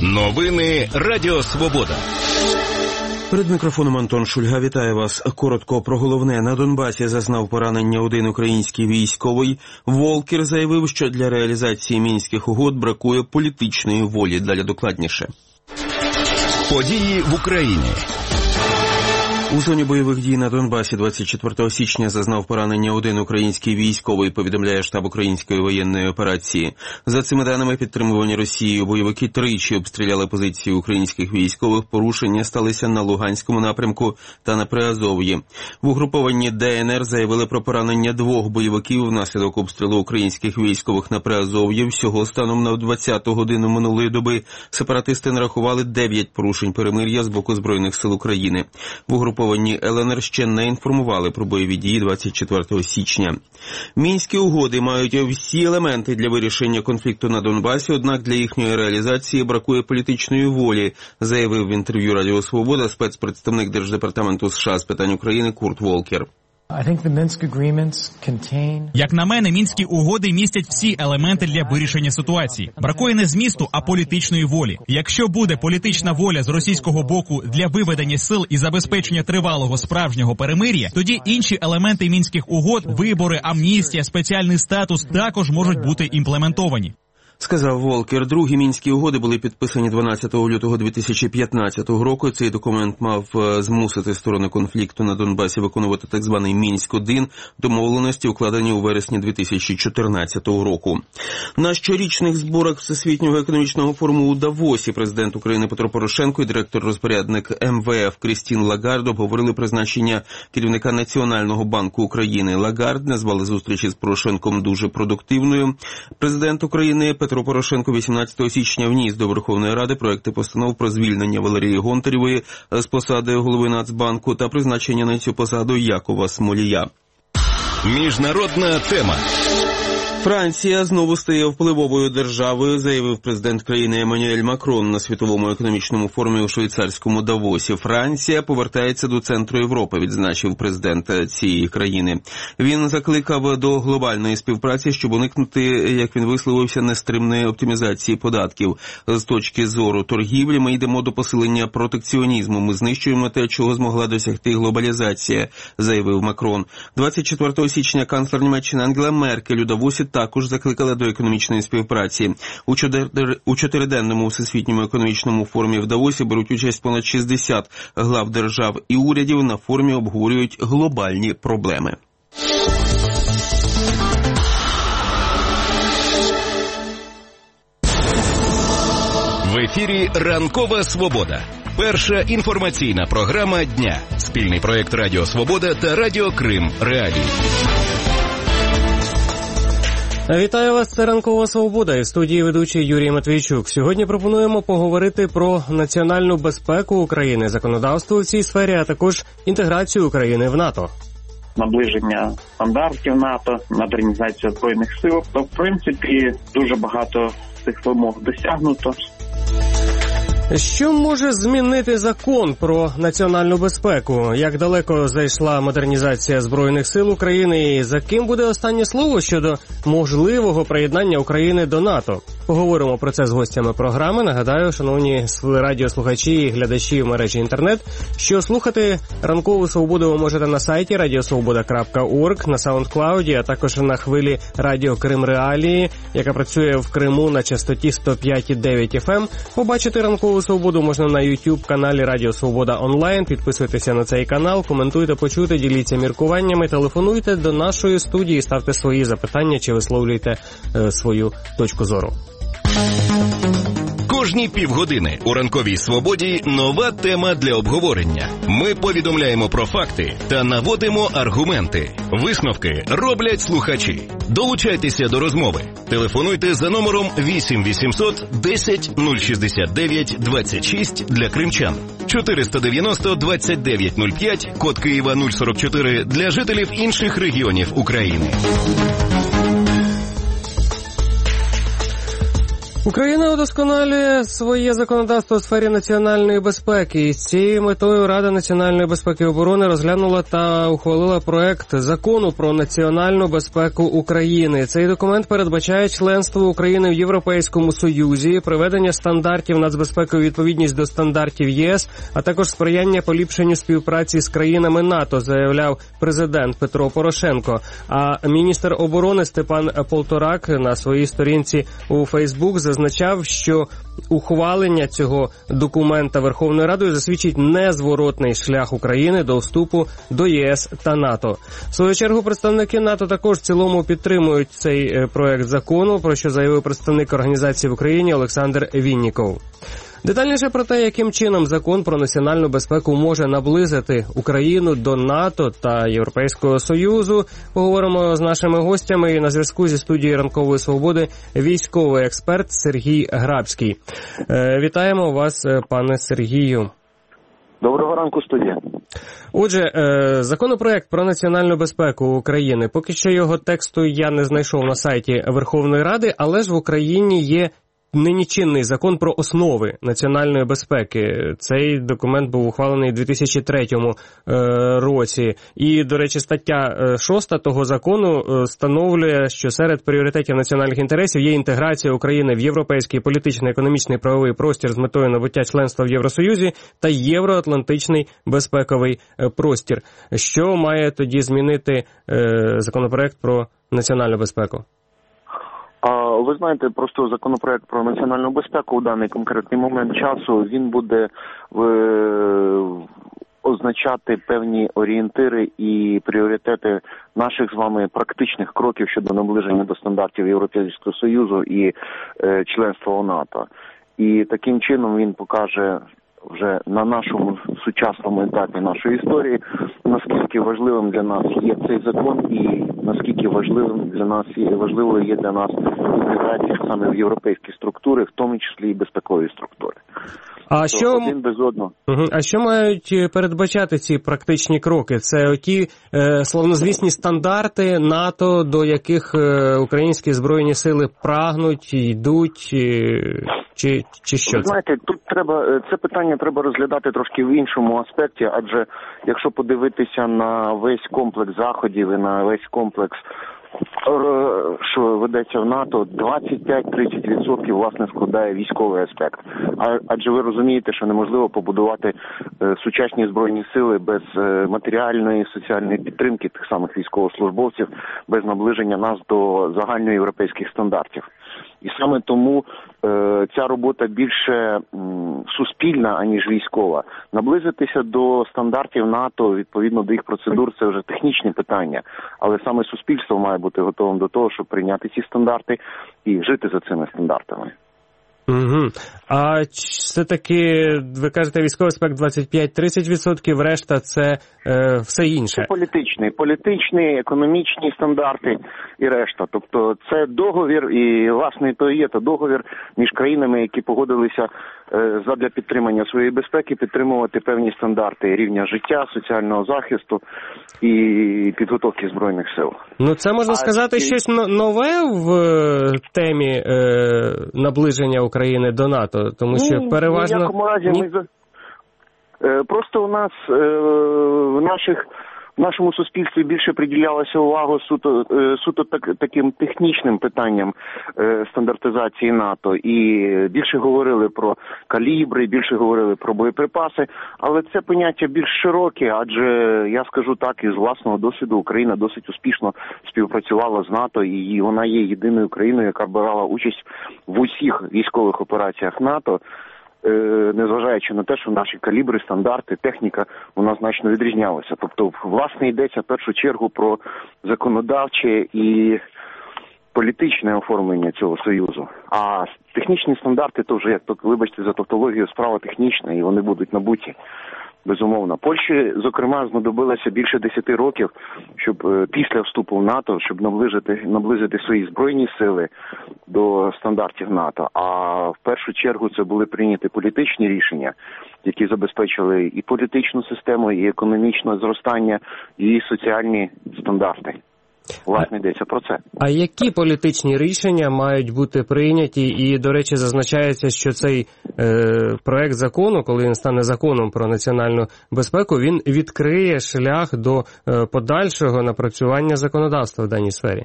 Новини Радіо Свобода. Перед мікрофоном Антон Шульга. Вітаю вас. Коротко про головне. На Донбасі зазнав поранення один український військовий. Волкер заявив, що для реалізації Мінських угод бракує політичної волі. Далі докладніше. Події в Україні. У зоні бойових дій на Донбасі 24 січня зазнав поранення один український військовий, повідомляє штаб української воєнної операції. За цими даними, підтримувані Росією бойовики тричі обстріляли позиції українських військових. Порушення сталися на Луганському напрямку та на Приазов'ї. В угрупованні ДНР заявили про поранення двох бойовиків внаслідок обстрілу українських військових на Приазов'ї. Всього станом на 20-ту годину минулої доби сепаратисти нарахували 9 порушень перемир'я з боку Збройних сил України. В угрупованні ЛНР ще не інформували про бойові дії 24 січня. Мінські угоди мають всі елементи для вирішення конфлікту на Донбасі, однак для їхньої реалізації бракує політичної волі, заявив в інтерв'ю Радіо Свобода спецпредставник Держдепартаменту США з питань України Курт Волкер. Як на мене, Мінські угоди містять всі елементи для вирішення ситуації. Бракує не змісту, а політичної волі. Якщо буде політична воля з російського боку для виведення сил і забезпечення тривалого справжнього перемир'я, тоді інші елементи Мінських угод, вибори, амністія, спеціальний статус також можуть бути імплементовані. Сказав Волкер. Другі Мінські угоди були підписані 12 лютого 2015 року. Цей документ мав змусити сторони конфлікту на Донбасі виконувати так званий Мінськ-1, домовленості, укладені у вересні 2014 року. На щорічних зборах Всесвітнього економічного форуму у Давосі президент України Петро Порошенко і директор-розпорядник МВФ Крістін Лагард обговорили призначення керівника Національного банку України. Лагард назвали зустрічі з Порошенком дуже продуктивною. Президент України Петро Порошенко 18 січня вніс до Верховної Ради проекти постанов про звільнення Валерії Гонтаревої з посади голови Нацбанку та призначення на цю посаду Якова Смолія. Міжнародна тема. Франція знову стає впливовою державою, заявив президент країни Еммануель Макрон на Світовому економічному форумі у швейцарському Давосі. Франція повертається до центру Європи, відзначив президент цієї країни. Він закликав до глобальної співпраці, щоб уникнути, як він висловився, нестримної оптимізації податків. З точки зору торгівлі ми йдемо до посилення протекціонізму. Ми знищуємо те, чого змогла досягти глобалізація, заявив Макрон. 24 січня канцлер Німеччини Ангела Меркель у Давосі також закликали до економічної співпраці. У чотириденному всесвітньому економічному форумі в Давосі беруть участь понад 60 глав держав і урядів. На форумі обговорюють глобальні проблеми. В ефірі «Ранкова Свобода». Перша інформаційна програма дня. Спільний проєкт Радіо Свобода та Радіо Крим Реалії. Вітаю вас, це «Ранкова Свобода» і в студії ведучий Юрій Матвійчук. Сьогодні пропонуємо поговорити про національну безпеку України, законодавство в цій сфері, а також інтеграцію України в НАТО. Наближення стандартів НАТО, модернізація Збройних сил. То, в принципі, дуже багато цих вимог досягнуто. Що може змінити закон про національну безпеку? Як далеко зайшла модернізація Збройних сил України і за ким буде останнє слово щодо можливого приєднання України до НАТО? Поговоримо про це з гостями програми. Нагадаю, шановні радіослухачі і глядачі в мережі інтернет, що слухати «Ранкову Свободу» ви можете на сайті radiosvoboda.org, на SoundCloud, а також на хвилі Радіо Крим Реалії, яка працює в Криму на частоті 105,9 FM. Побачити «Ранкову Свободу» можна на YouTube-каналі Радіо Свобода онлайн. Підписуйтеся на цей канал, коментуйте, почуйте, діліться міркуваннями, телефонуйте до нашої студії, ставте свої запитання чи висловлюйте свою точку зору. Кожні півгодини у «Ранковій Свободі» нова тема для обговорення. Ми повідомляємо про факти та наводимо аргументи. Висновки роблять слухачі. Долучайтеся до розмови. Телефонуйте за номером 8 800 10 069 26 для кримчан. 490 29 05, код Києва 044 для жителів інших регіонів України. Україна удосконалює своє законодавство у сфері національної безпеки. І з цією метою Рада національної безпеки і оборони розглянула та ухвалила проект закону про національну безпеку України. Цей документ передбачає членство України в Європейському Союзі, приведення стандартів нацбезпеки у відповідність до стандартів ЄС, а також сприяння поліпшенню співпраці з країнами НАТО, заявляв президент Петро Порошенко. А міністр оборони Степан Полторак на своїй сторінці у Фейсбук зазначав, що ухвалення цього документа Верховною Радою засвідчить незворотний шлях України до вступу до ЄС та НАТО. В свою чергу представники НАТО також в цілому підтримують цей проект закону, про що заявив представник організації в Україні Олександр Вінніков. Детальніше про те, яким чином закон про національну безпеку може наблизити Україну до НАТО та Європейського Союзу, поговоримо з нашими гостями. І на зв'язку зі студією Ранкової Свободи військовий експерт Сергій Грабський. Вітаємо вас, пане Сергію. Доброго ранку, студія. Отже, законопроект про національну безпеку України. Поки що його тексту я не знайшов на сайті Верховної Ради, але ж в Україні є нині чинний закон про основи національної безпеки. Цей документ був ухвалений у 2003 році. І, до речі, стаття 6 того закону встановлює, що серед пріоритетів національних інтересів є інтеграція України в європейський політичний, економічний, правовий простір з метою набуття членства в Євросоюзі та євроатлантичний безпековий простір. Що має тоді змінити законопроект про національну безпеку? Ви знаєте, просто законопроект про національну безпеку у даний конкретний момент часу, він буде означати певні орієнтири і пріоритети наших з вами практичних кроків щодо наближення до стандартів Європейського Союзу і членства у НАТО. І таким чином він покаже вже на нашому сучасному етапі нашої історії, наскільки важливим для нас є цей закон і наскільки важливою є для нас інтеграція саме в європейські структури, в тому числі і безпекові структури. Один без одного. А що мають передбачати ці практичні кроки? Це оті славнозвісні стандарти НАТО, до яких українські збройні сили прагнуть, йдуть, чи що? Ви знаєте, тут це питання треба розглядати трошки в іншому аспекті, адже якщо подивитися на весь комплекс заходів і на весь комплекс, що ведеться в НАТО, 25-30% власне складає військовий аспект. Адже ви розумієте, що неможливо побудувати сучасні збройні сили без матеріальної, соціальної підтримки тих самих військовослужбовців, без наближення нас до загальноєвропейських стандартів. І саме тому ця робота більше суспільна, аніж військова. Наблизитися до стандартів НАТО, відповідно до їх процедур, це вже технічні питання. Але саме суспільство має бути готовим до того, щоб прийняти ці стандарти і жити за цими стандартами. Угу. А все-таки, ви кажете, військовий аспект 25-30%, решта це все інше? Це політичні, економічні стандарти і решта. Тобто це договір, і власне то і є договір між країнами, які погодилися задля підтримання своєї безпеки підтримувати певні стандарти рівня життя, соціального захисту і підготовки Збройних сил. Ну це можна сказати щось нове в темі наближення України до НАТО, тому що переважно... В якому разі просто у нас в нашому суспільстві більше приділялася увагу суто таким технічним питанням стандартизації НАТО. І більше говорили про калібри, більше говорили про боєприпаси. Але це поняття більш широке, адже, я скажу так, із власного досвіду Україна досить успішно співпрацювала з НАТО. І вона є єдиною країною, яка брала участь в усіх військових операціях НАТО. Незважаючи на те, що наші калібри, стандарти, техніка у нас значно відрізнялися. Тобто, власне, йдеться в першу чергу про законодавче і політичне оформлення цього союзу. А технічні стандарти, то вже, як вибачте за тавтологію, справа технічна, і вони будуть набуті. Безумовно. Польщі, зокрема, знадобилося більше 10 років, щоб після вступу в НАТО, щоб наблизити свої збройні сили до стандартів НАТО. А в першу чергу це були прийняті політичні рішення, які забезпечили і політичну систему, і економічне зростання, і соціальні стандарти. Власне, йдеться про це. А які політичні рішення мають бути прийняті? І, до речі, зазначається, що цей проект закону, коли він стане законом про національну безпеку, він відкриє шлях до подальшого напрацювання законодавства в даній сфері.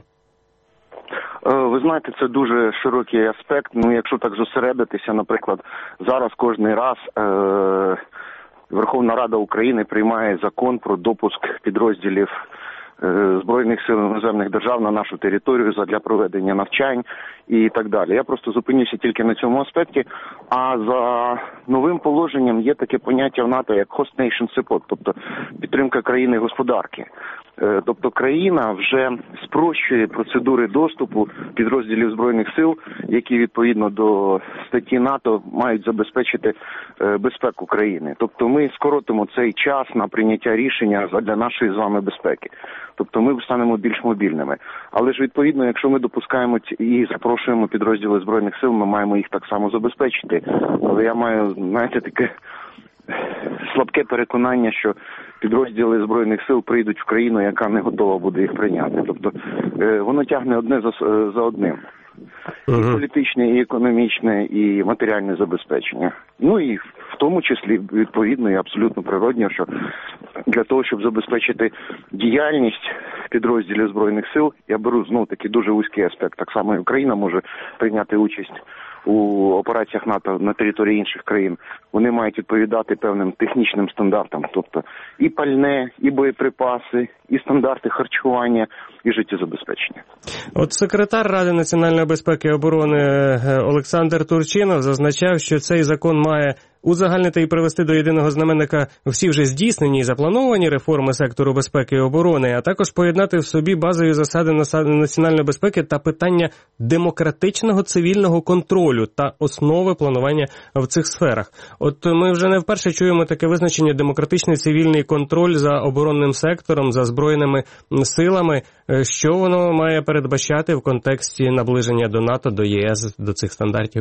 Ви знаєте, це дуже широкий аспект. Ну, якщо так зосередитися, наприклад, зараз кожний раз Верховна Рада України приймає закон про допуск підрозділів Збройних сил іноземних держав на нашу територію для проведення навчань і так далі. Я просто зупинюся тільки на цьому аспекті. А за новим положенням є таке поняття в НАТО, як host nation support, тобто підтримка країни господарки. Тобто країна вже спрощує процедури доступу підрозділів Збройних сил, які відповідно до статті НАТО мають забезпечити безпеку країни. Тобто ми скоротимо цей час на прийняття рішення для нашої з вами безпеки. Тобто ми станемо більш мобільними. Але ж відповідно, якщо ми допускаємо і запрошуємо підрозділи Збройних сил, ми маємо їх так само забезпечити. Але я маю, знаєте, таке слабке переконання, що підрозділи Збройних сил прийдуть в країну, яка не готова буде їх прийняти. Тобто воно тягне одне за одним. І політичне, і економічне, і матеріальне забезпечення. Ну і в тому числі, відповідно, і абсолютно природньо, що для того, щоб забезпечити діяльність підрозділів Збройних сил, я беру знов-таки дуже вузький аспект. Так само і Україна може прийняти участь у операціях НАТО на території інших країн. Вони мають відповідати певним технічним стандартам, тобто і пальне, і боєприпаси, і стандарти харчування, і життєзабезпечення. От секретар Ради національної безпеки і оборони Олександр Турчинов зазначав, що цей закон має узагальнити і привести до єдиного знаменника всі вже здійснені і заплановані реформи сектору безпеки і оборони, а також поєднати в собі базові засади національної безпеки та питання демократичного цивільного контролю та основи планування в цих сферах. От ми вже не вперше чуємо таке визначення демократичний цивільний контроль за оборонним сектором, за збройними силами. Що воно має передбачати в контексті наближення до НАТО, до ЄС, до цих стандартів?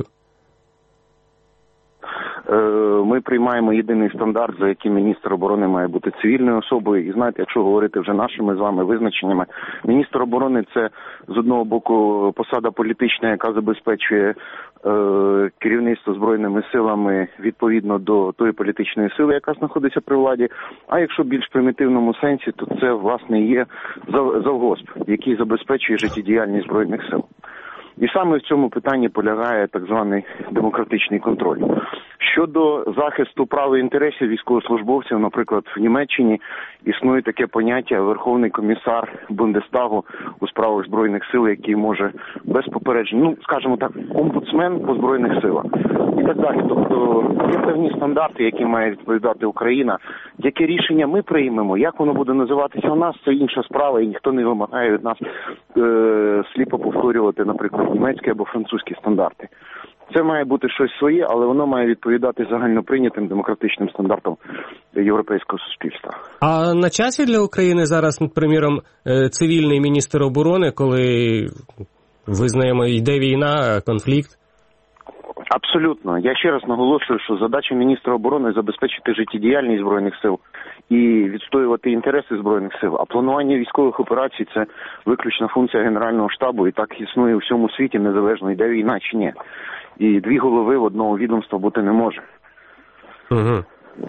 Ми приймаємо єдиний стандарт, за яким міністр оборони має бути цивільною особою. І знаєте, якщо говорити вже нашими з вами визначеннями, міністр оборони – це з одного боку посада політична, яка забезпечує керівництво Збройними силами відповідно до тої політичної сили, яка знаходиться при владі. А якщо в більш примітивному сенсі, то це, власне, є завгосп, який забезпечує життєдіяльність Збройних сил. І саме в цьому питанні полягає так званий демократичний контроль. Щодо захисту прав і інтересів військовослужбовців, наприклад, в Німеччині існує таке поняття Верховний комісар Бундестагу у справах Збройних сил, який може без попередження, скажімо так, омбудсмен по Збройних силах і так далі. Тобто є певні стандарти, які має відповідати Україна. Яке рішення ми приймемо, як воно буде називатися у нас, це інша справа, і ніхто не вимагає від нас сліпо повторювати, наприклад, німецькі або французькі стандарти. Це має бути щось своє, але воно має відповідати загальноприйнятим демократичним стандартам європейського суспільства. А на часі для України зараз, приміром, цивільний міністр оборони, коли визнаємо, йде війна, конфлікт? Абсолютно. Я ще раз наголошую, що задача міністра оборони – забезпечити життєдіяльність Збройних сил і відстоювати інтереси Збройних сил. А планування військових операцій – це виключна функція Генерального штабу, і так існує у всьому світі, незалежно йде війна чи ні. І дві голови в одного відомства бути не може. Угу.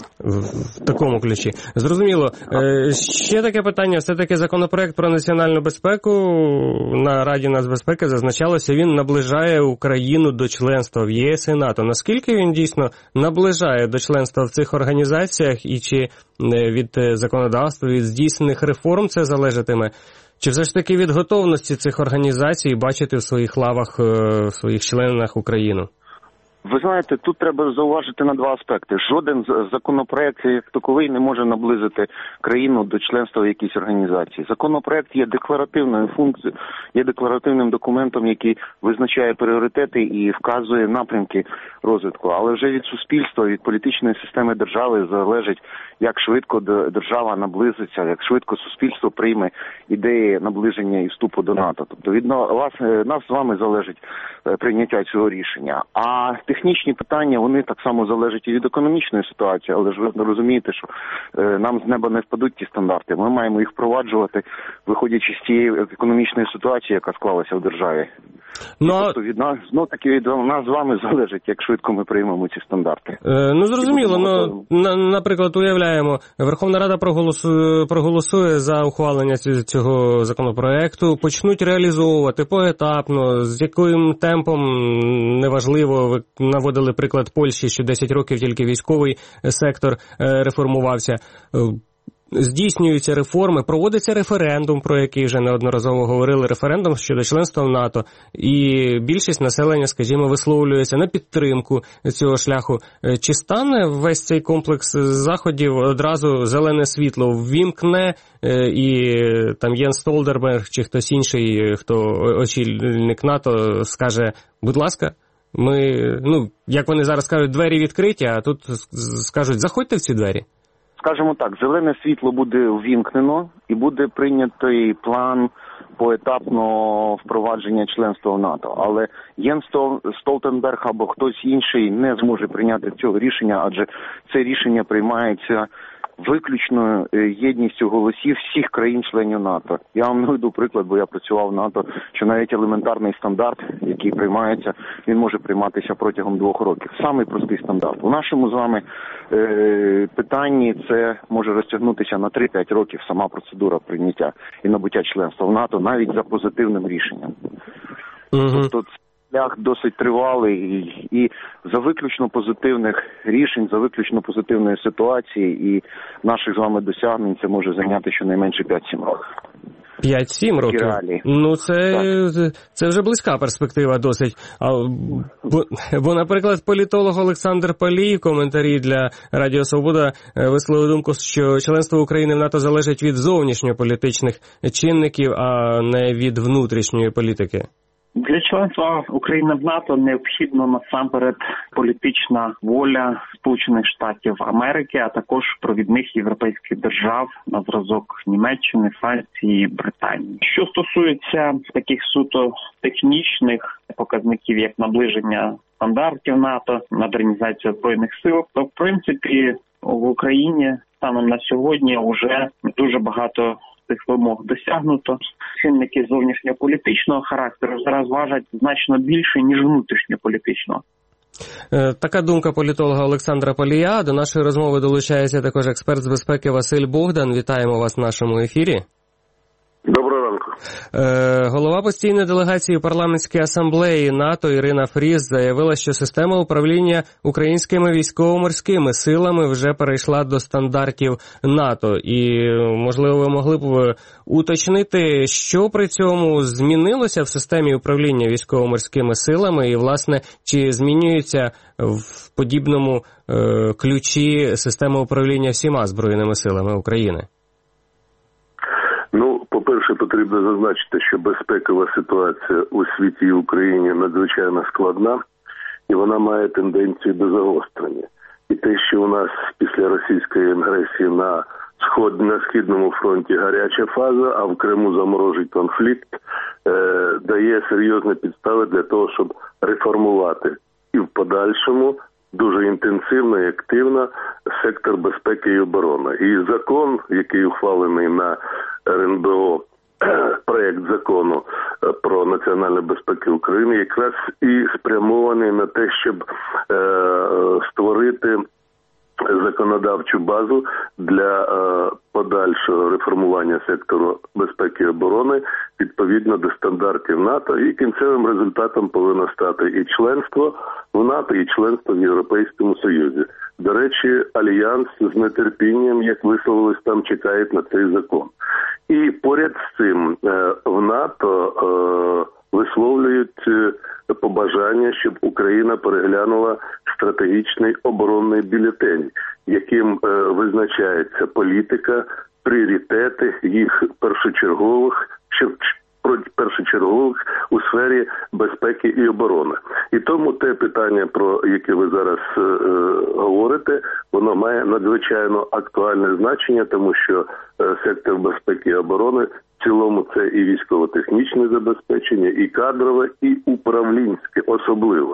В такому ключі. Зрозуміло. Ще таке питання. Все-таки законопроект про національну безпеку на Раді нацбезпеки зазначалося, він наближає Україну до членства в ЄС і НАТО. Наскільки він дійсно наближає до членства в цих організаціях і чи від законодавства, від здійснених реформ це залежатиме? Чи все ж таки від готовності цих організацій бачити в своїх лавах, в своїх членах Україну? Ви знаєте, тут треба зауважити на два аспекти. Жоден законопроект як таковий не може наблизити країну до членства в якійсь організації. Законопроект є декларативною функцією, є декларативним документом, який визначає пріоритети і вказує напрямки розвитку. Але вже від суспільства, від політичної системи держави залежить, як швидко держава наблизиться, як швидко суспільство прийме ідеї наближення і вступу до НАТО. Тобто від нас з вами залежить прийняття цього рішення. А технічні питання, вони так само залежать і від економічної ситуації, але ж ви розумієте, що нам з неба не впадуть ті стандарти. Ми маємо їх впроваджувати, виходячи з тієї економічної ситуації, яка склалася в державі. Тобто від нас, знов-таки від нас з вами залежить, як швидко ми приймемо ці стандарти. Зрозуміло, наприклад, уявляємо, Верховна Рада проголосує за ухвалення цього законопроекту, почнуть реалізовувати поетапно, з яким темпом, неважливо, ви наводили приклад Польщі, що 10 років тільки військовий сектор реформувався. Здійснюються реформи, проводиться референдум, про який вже неодноразово говорили, референдум щодо членства в НАТО, і більшість населення, скажімо, висловлюється на підтримку цього шляху. Чи стане весь цей комплекс заходів одразу зелене світло ввімкне, і там Єнс Столтенберг чи хтось інший, хто очільник НАТО, скаже, будь ласка, ми, як вони зараз кажуть, двері відкриті, а тут скажуть, заходьте в ці двері? Скажімо так, зелене світло буде ввімкнено і буде прийнятий план поетапного впровадження членства в НАТО. Але Єнс Столтенберг або хтось інший не зможе прийняти цього рішення, адже це рішення приймається виключно єдністю голосів всіх країн-членів НАТО. Я вам наведу приклад, бо я працював в НАТО, що навіть елементарний стандарт, який приймається, він може прийматися протягом 2 років. Самий простий стандарт. У нашому з вами питанні це може розтягнутися на 3-5 років сама процедура прийняття і набуття членства в НАТО, навіть за позитивним рішенням. Тобто шлях досить тривалий і за виключно позитивних рішень, за виключно позитивної ситуації і наших з вами досягнень це може зайняти щонайменше 5-7 років. 5-7 років? Це вже близька перспектива досить. Бо, наприклад, політолог Олександр Палій в коментарі для Радіо Свобода висловив думку, що членство України в НАТО залежить від зовнішньополітичних чинників, а не від внутрішньої політики. Для членства України в НАТО необхідно насамперед політична воля Сполучених Штатів Америки, а також провідних європейських держав на зразок Німеччини, Франції, Британії. Що стосується таких суто технічних показників, як наближення стандартів НАТО, модернізація Збройних сил, то в принципі в Україні станом на сьогодні вже дуже багато цих вимог досягнуто. Чинники зовнішньополітичного характеру зараз важать значно більше, ніж внутрішньополітичного. Така думка політолога Олександра Палія. До нашої розмови долучається також експерт з безпеки Василь Богдан. Вітаємо вас в нашому ефірі. Доброго ранку. Голова постійної делегації парламентської асамблеї НАТО Ірина Фріз заявила, що система управління українськими військово-морськими силами вже перейшла до стандартів НАТО. І, можливо, ви могли б уточнити, що при цьому змінилося в системі управління військово-морськими силами і, власне, чи змінюється в подібному ключі система управління всіма Збройними силами України? По-перше, потрібно зазначити, що безпекова ситуація у світі і Україні надзвичайно складна, і вона має тенденцію до загострення. І те, що у нас після російської агресії на Східному фронті гаряча фаза, а в Криму заморожий конфлікт, дає серйозні підстави для того, щоб реформувати і в подальшому дуже інтенсивно і активно сектор безпеки і оборони. І закон, який ухвалений на РНБО, проект закону про національну безпеку України, якраз і спрямований на те, щоб створити законодавчу базу для подальшого реформування сектору безпеки і оборони відповідно до стандартів НАТО, і кінцевим результатом повинно стати і членство в НАТО, і членство в Європейському Союзі. До речі, Альянс з нетерпінням, як висловилось там, чекає на цей закон. І поряд з цим в НАТО висловлюють побажання, щоб Україна переглянула стратегічний оборонний бюлетень, яким визначається політика, пріоритети їх першочергових у сфері безпеки і оборони. І тому те питання, про яке ви зараз говорите, воно має надзвичайно актуальне значення, тому що сектор безпеки і оборони в цілому це і військово-технічне забезпечення, і кадрове, і управлінське особливо.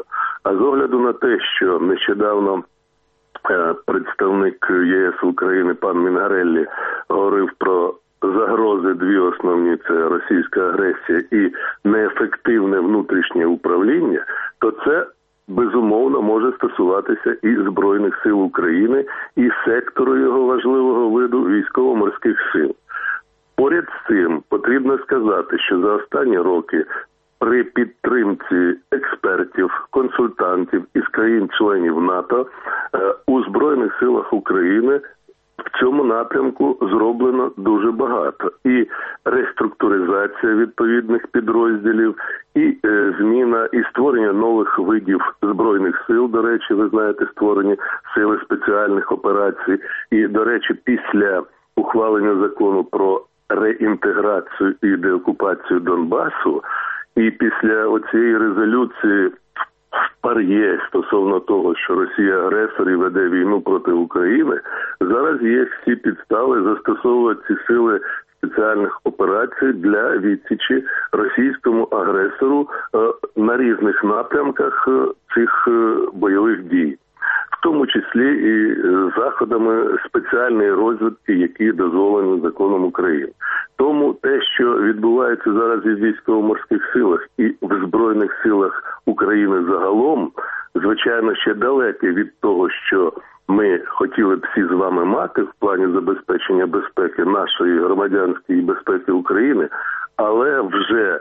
А з огляду на те, що нещодавно представник ЄС України пан Мінгареллі говорив про загрози дві основні – це російська агресія і неефективне внутрішнє управління, то це безумовно може стосуватися і Збройних сил України, і сектору його важливого виду військово-морських сил. Поряд з цим потрібно сказати, що за останні роки при підтримці експертів, консультантів із країн-членів НАТО у Збройних силах України в цьому напрямку зроблено дуже багато. І реструктуризація відповідних підрозділів, і зміна, і створення нових видів Збройних сил, до речі, ви знаєте, створені сили спеціальних операцій. І, до речі, після ухвалення закону про реінтеграцію і деокупацію Донбасу, і після оцієї резолюції в ПАРЄ стосовно того, що Росія агресор і веде війну проти України, зараз є всі підстави застосовувати ці сили спеціальних операцій для відсічі російському агресору на різних напрямках цих бойових дій. В тому числі і заходами спеціальної розвідки, які дозволені законом України. Тому те, що відбувається зараз і в військово-морських силах, і в Збройних силах України загалом, звичайно, ще далеке від того, що ми хотіли б всі з вами мати в плані забезпечення безпеки нашої громадянської безпеки України, але вже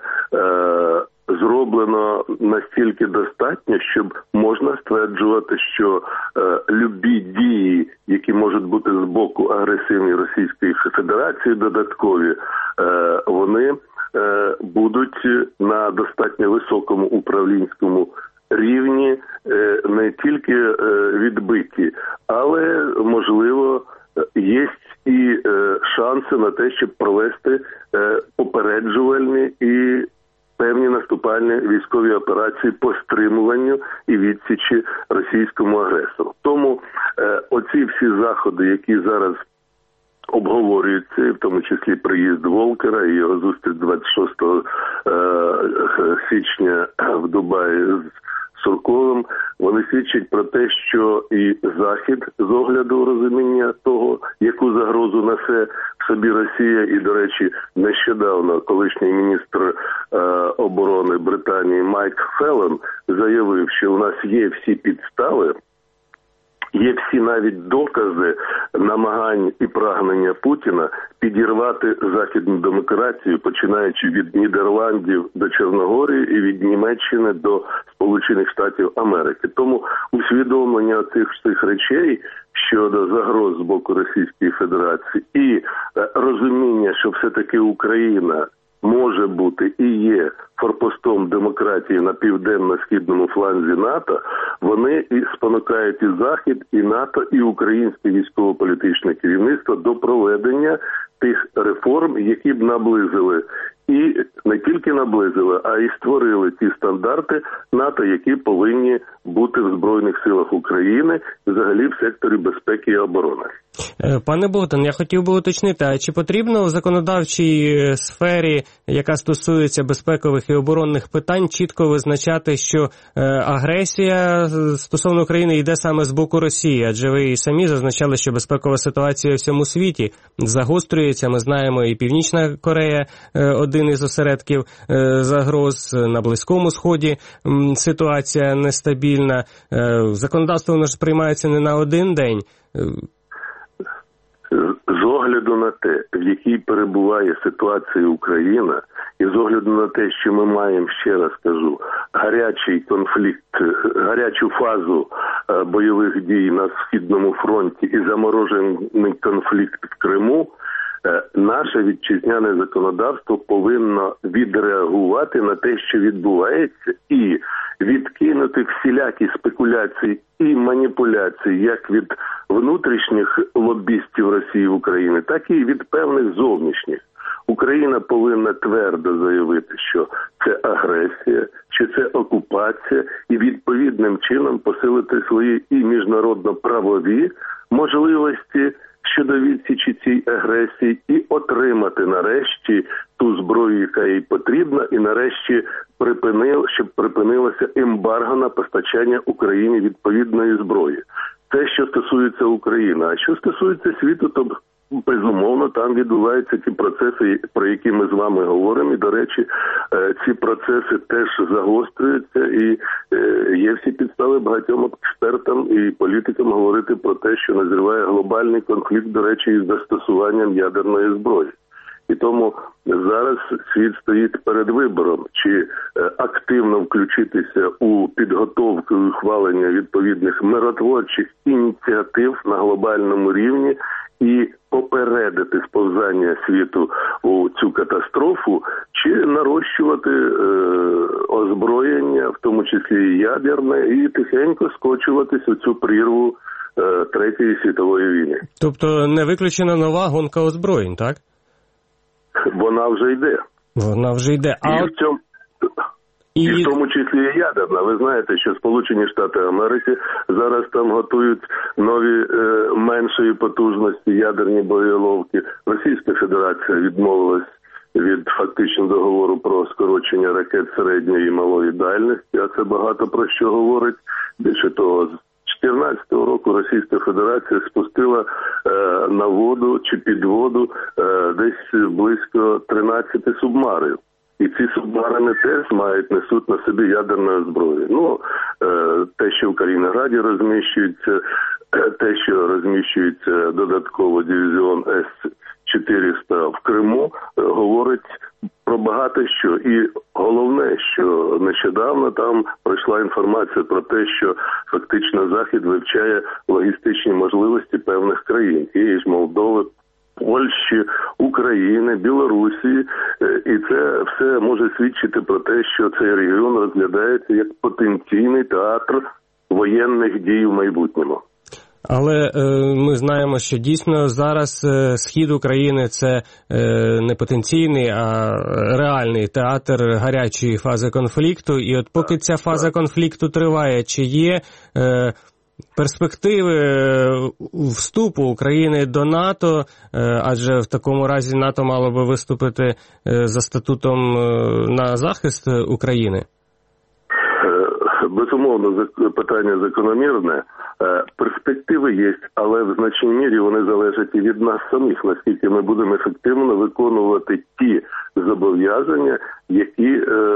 зроблено настільки достатньо, щоб можна стверджувати, що любі дії, які можуть бути з боку агресивної Російської Федерації додаткові, вони будуть на достатньо високому управлінському рівні не тільки відбиті, але, можливо, є і шанси на те, щоб провести попереджувальні і певні наступальні військові операції по стримуванню і відсічі російському агресору. Тому оці всі заходи, які зараз обговорюються, в тому числі приїзд Волкера і його зустріч 26 січня в Дубаї з Сурковим, вони свідчать про те, що і Захід з огляду розуміння того, яку загрозу несе в собі Росія, і, до речі, нещодавно колишній міністр оборони Британії Майк Феллон заявив, що у нас є всі підстави, є всі навіть докази намагань і прагнення Путіна підірвати західну демократію, починаючи від Нідерландів до Чорногорії і від Німеччини до Сполучених Штатів Америки. Тому усвідомлення цих всіх речей щодо загроз з боку Російської Федерації і розуміння, що все-таки Україна може бути і є форпостом демократії на південно-східному фланзі НАТО, вони і спонукають і Захід, і НАТО, і українське військово-політичне керівництво до проведення тих реформ, які б наблизили і не тільки наблизили, а й створили ті стандарти НАТО, які повинні бути в Збройних силах України, взагалі в секторі безпеки і оборони. Пане Богдан, я хотів би уточнити, а чи потрібно в законодавчій сфері, яка стосується безпекових і оборонних питань, чітко визначати, що агресія стосовно України йде саме з боку Росії? Адже ви і самі зазначали, що безпекова ситуація у всьому світі загострюється. Ми знаємо, і Північна Корея один із осередків загроз, на Близькому Сході ситуація нестабільна. Законодавство воно ж приймається не на один день. З огляду на те, в якій перебуває ситуація Україна, і з огляду на те, що ми маємо, ще раз кажу, гарячий конфлікт, гарячу фазу бойових дій на Східному фронті і заморожений конфлікт в Криму, наше вітчизняне законодавство повинно відреагувати на те, що відбувається, і відкинути всілякі спекуляції і маніпуляції як від внутрішніх лобістів Росії в Україні, так і від певних зовнішніх. Україна повинна твердо заявити, що це агресія, що це окупація, і відповідним чином посилити свої і міжнародно-правові можливості щодо відсічі цій агресії і отримати нарешті ту зброю, яка їй потрібна, і нарешті щоб припинилося ембарго на постачання Україні відповідної зброї. Це, що стосується України. А що стосується світу, то безумовно там відбуваються ті процеси, про які ми з вами говоримо. І, до речі, ці процеси теж загострюються, і є всі підстави багатьом експертам і політикам говорити про те, що назріває глобальний конфлікт, до речі, із застосуванням ядерної зброї. І тому зараз світ стоїть перед вибором, чи активно включитися у підготовку і ухвалення відповідних миротворчих ініціатив на глобальному рівні і попередити сповзання світу у цю катастрофу, чи нарощувати озброєння, в тому числі і ядерне, і тихенько скочуватись у цю прірву Третьої світової війни. Тобто не виключена нова гонка озброєнь, так? Вона вже йде. Вона вже йде. І в тому числі і ядерна. Ви знаєте, що Сполучені Штати Америки зараз там готують нові меншої потужності ядерні боєголовки. Російська Федерація відмовилась від фактично договору про скорочення ракет середньої і малої дальності, а це багато про що говорить. Більше того, з 2014 року Російська Федерація спустила на воду чи під воду десь близько 13 субмарин. І ці субмарини теж несуть на собі ядерну зброю. Ну, те, що в Калінінграді розміщується, те, що розміщується додатково дивізіон С-400 в Криму, говорить про багато що. І головне, що нещодавно там пройшла інформація про те, що фактично Захід вивчає логістичні можливості певних країн. Тієї ж Молдови, Польщі, України, Білорусі, і це все може свідчити про те, що цей регіон розглядається як потенційний театр воєнних дій в майбутньому. Але ми знаємо, що дійсно зараз схід України – це не потенційний, а реальний театр гарячої фази конфлікту. І от поки ця фаза конфлікту триває, чи є перспективи вступу України до НАТО, адже в такому разі НАТО мало би виступити за статутом на захист України? Безумовно, питання закономірне. Перспективи є, але в значній мірі вони залежать і від нас самих, наскільки ми будемо ефективно виконувати ті зобов'язання, які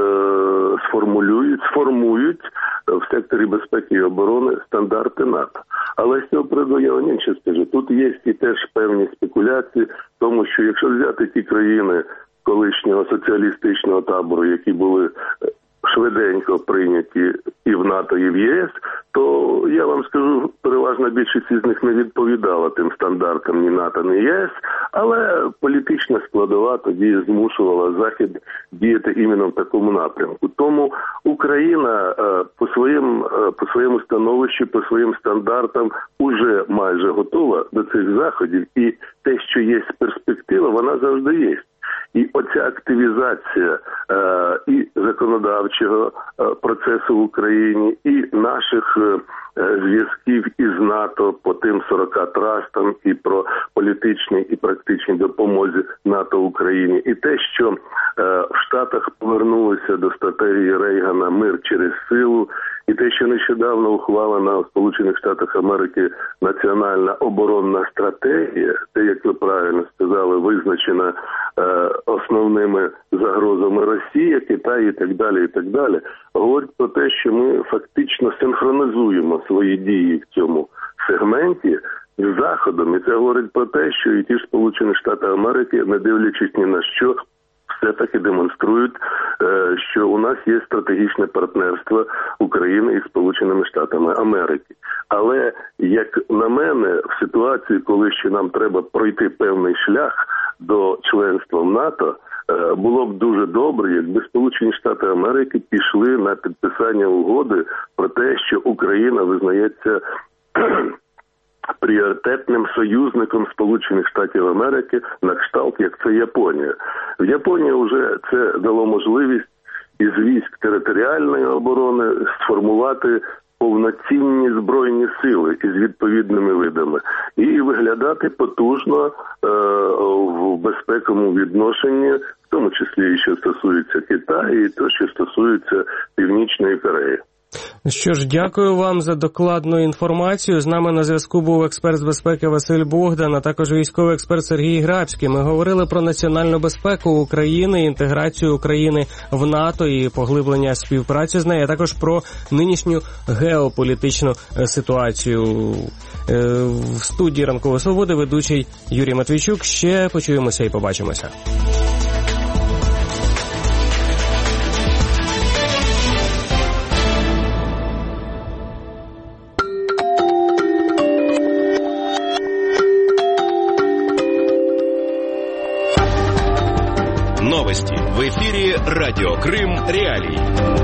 сформують в секторі безпеки і оборони стандарти НАТО. Але з цього приводу я вам інше скажу. Тут є і теж певні спекуляції, тому що якщо взяти ті країни колишнього соціалістичного табору, які були швиденько прийняті і в НАТО, і в ЄС, то я вам скажу, переважна більшість із них не відповідала тим стандартам ні НАТО, ні ЄС, але політична складова тоді змушувала Захід діяти іменно в такому напрямку. Тому Україна по своєму становищу, по своїм стандартам уже майже готова до цих заходів, і те, що є перспектива, вона завжди є. І оця активізація і законодавчого процесу в Україні, і наших зв'язків із НАТО по тим 40 трастам і про політичній і практичній допомозі НАТО Україні, і те, що в Штатах повернулися до стратегії Рейгана «Мир через силу», і те, що нещодавно ухвалена у Сполучених Штатах Америки національна оборонна стратегія, те, як ви правильно сказали, визначена основними загрозами Росії, Китаю і так далі, говорить про те, що ми фактично синхронізуємо свої дії в цьому сегменті з Заходом. І це говорить про те, що і ті ж Сполучені Штати Америки, не дивлячись ні на що, все-таки демонструють, що у нас є стратегічне партнерство України із Сполученими Штатами Америки. Але, як на мене, в ситуації, коли ще нам треба пройти певний шлях до членства в НАТО, було б дуже добре, якби Сполучені Штати Америки пішли на підписання угоди про те, що Україна визнається пріоритетним союзником Сполучених Штатів Америки на кшталт, як це Японія. В Японії вже це дало можливість із військ територіальної оборони сформувати повноцінні збройні сили із відповідними видами і виглядати потужно в безпековому відношенні, в тому числі і що стосується Китаю, і то, що стосується Північної Кореї. Що ж, дякую вам за докладну інформацію. З нами на зв'язку був експерт з безпеки Василь Богдан, а також військовий експерт Сергій Грабський. Ми говорили про національну безпеку України, інтеграцію України в НАТО і поглиблення співпраці з нею, а також про нинішню геополітичну ситуацію. В студії «Ранкової свободи» ведучий Юрій Матвійчук. Ще почуємося і побачимося. Новости в эфире «Радио Крым. Реалии».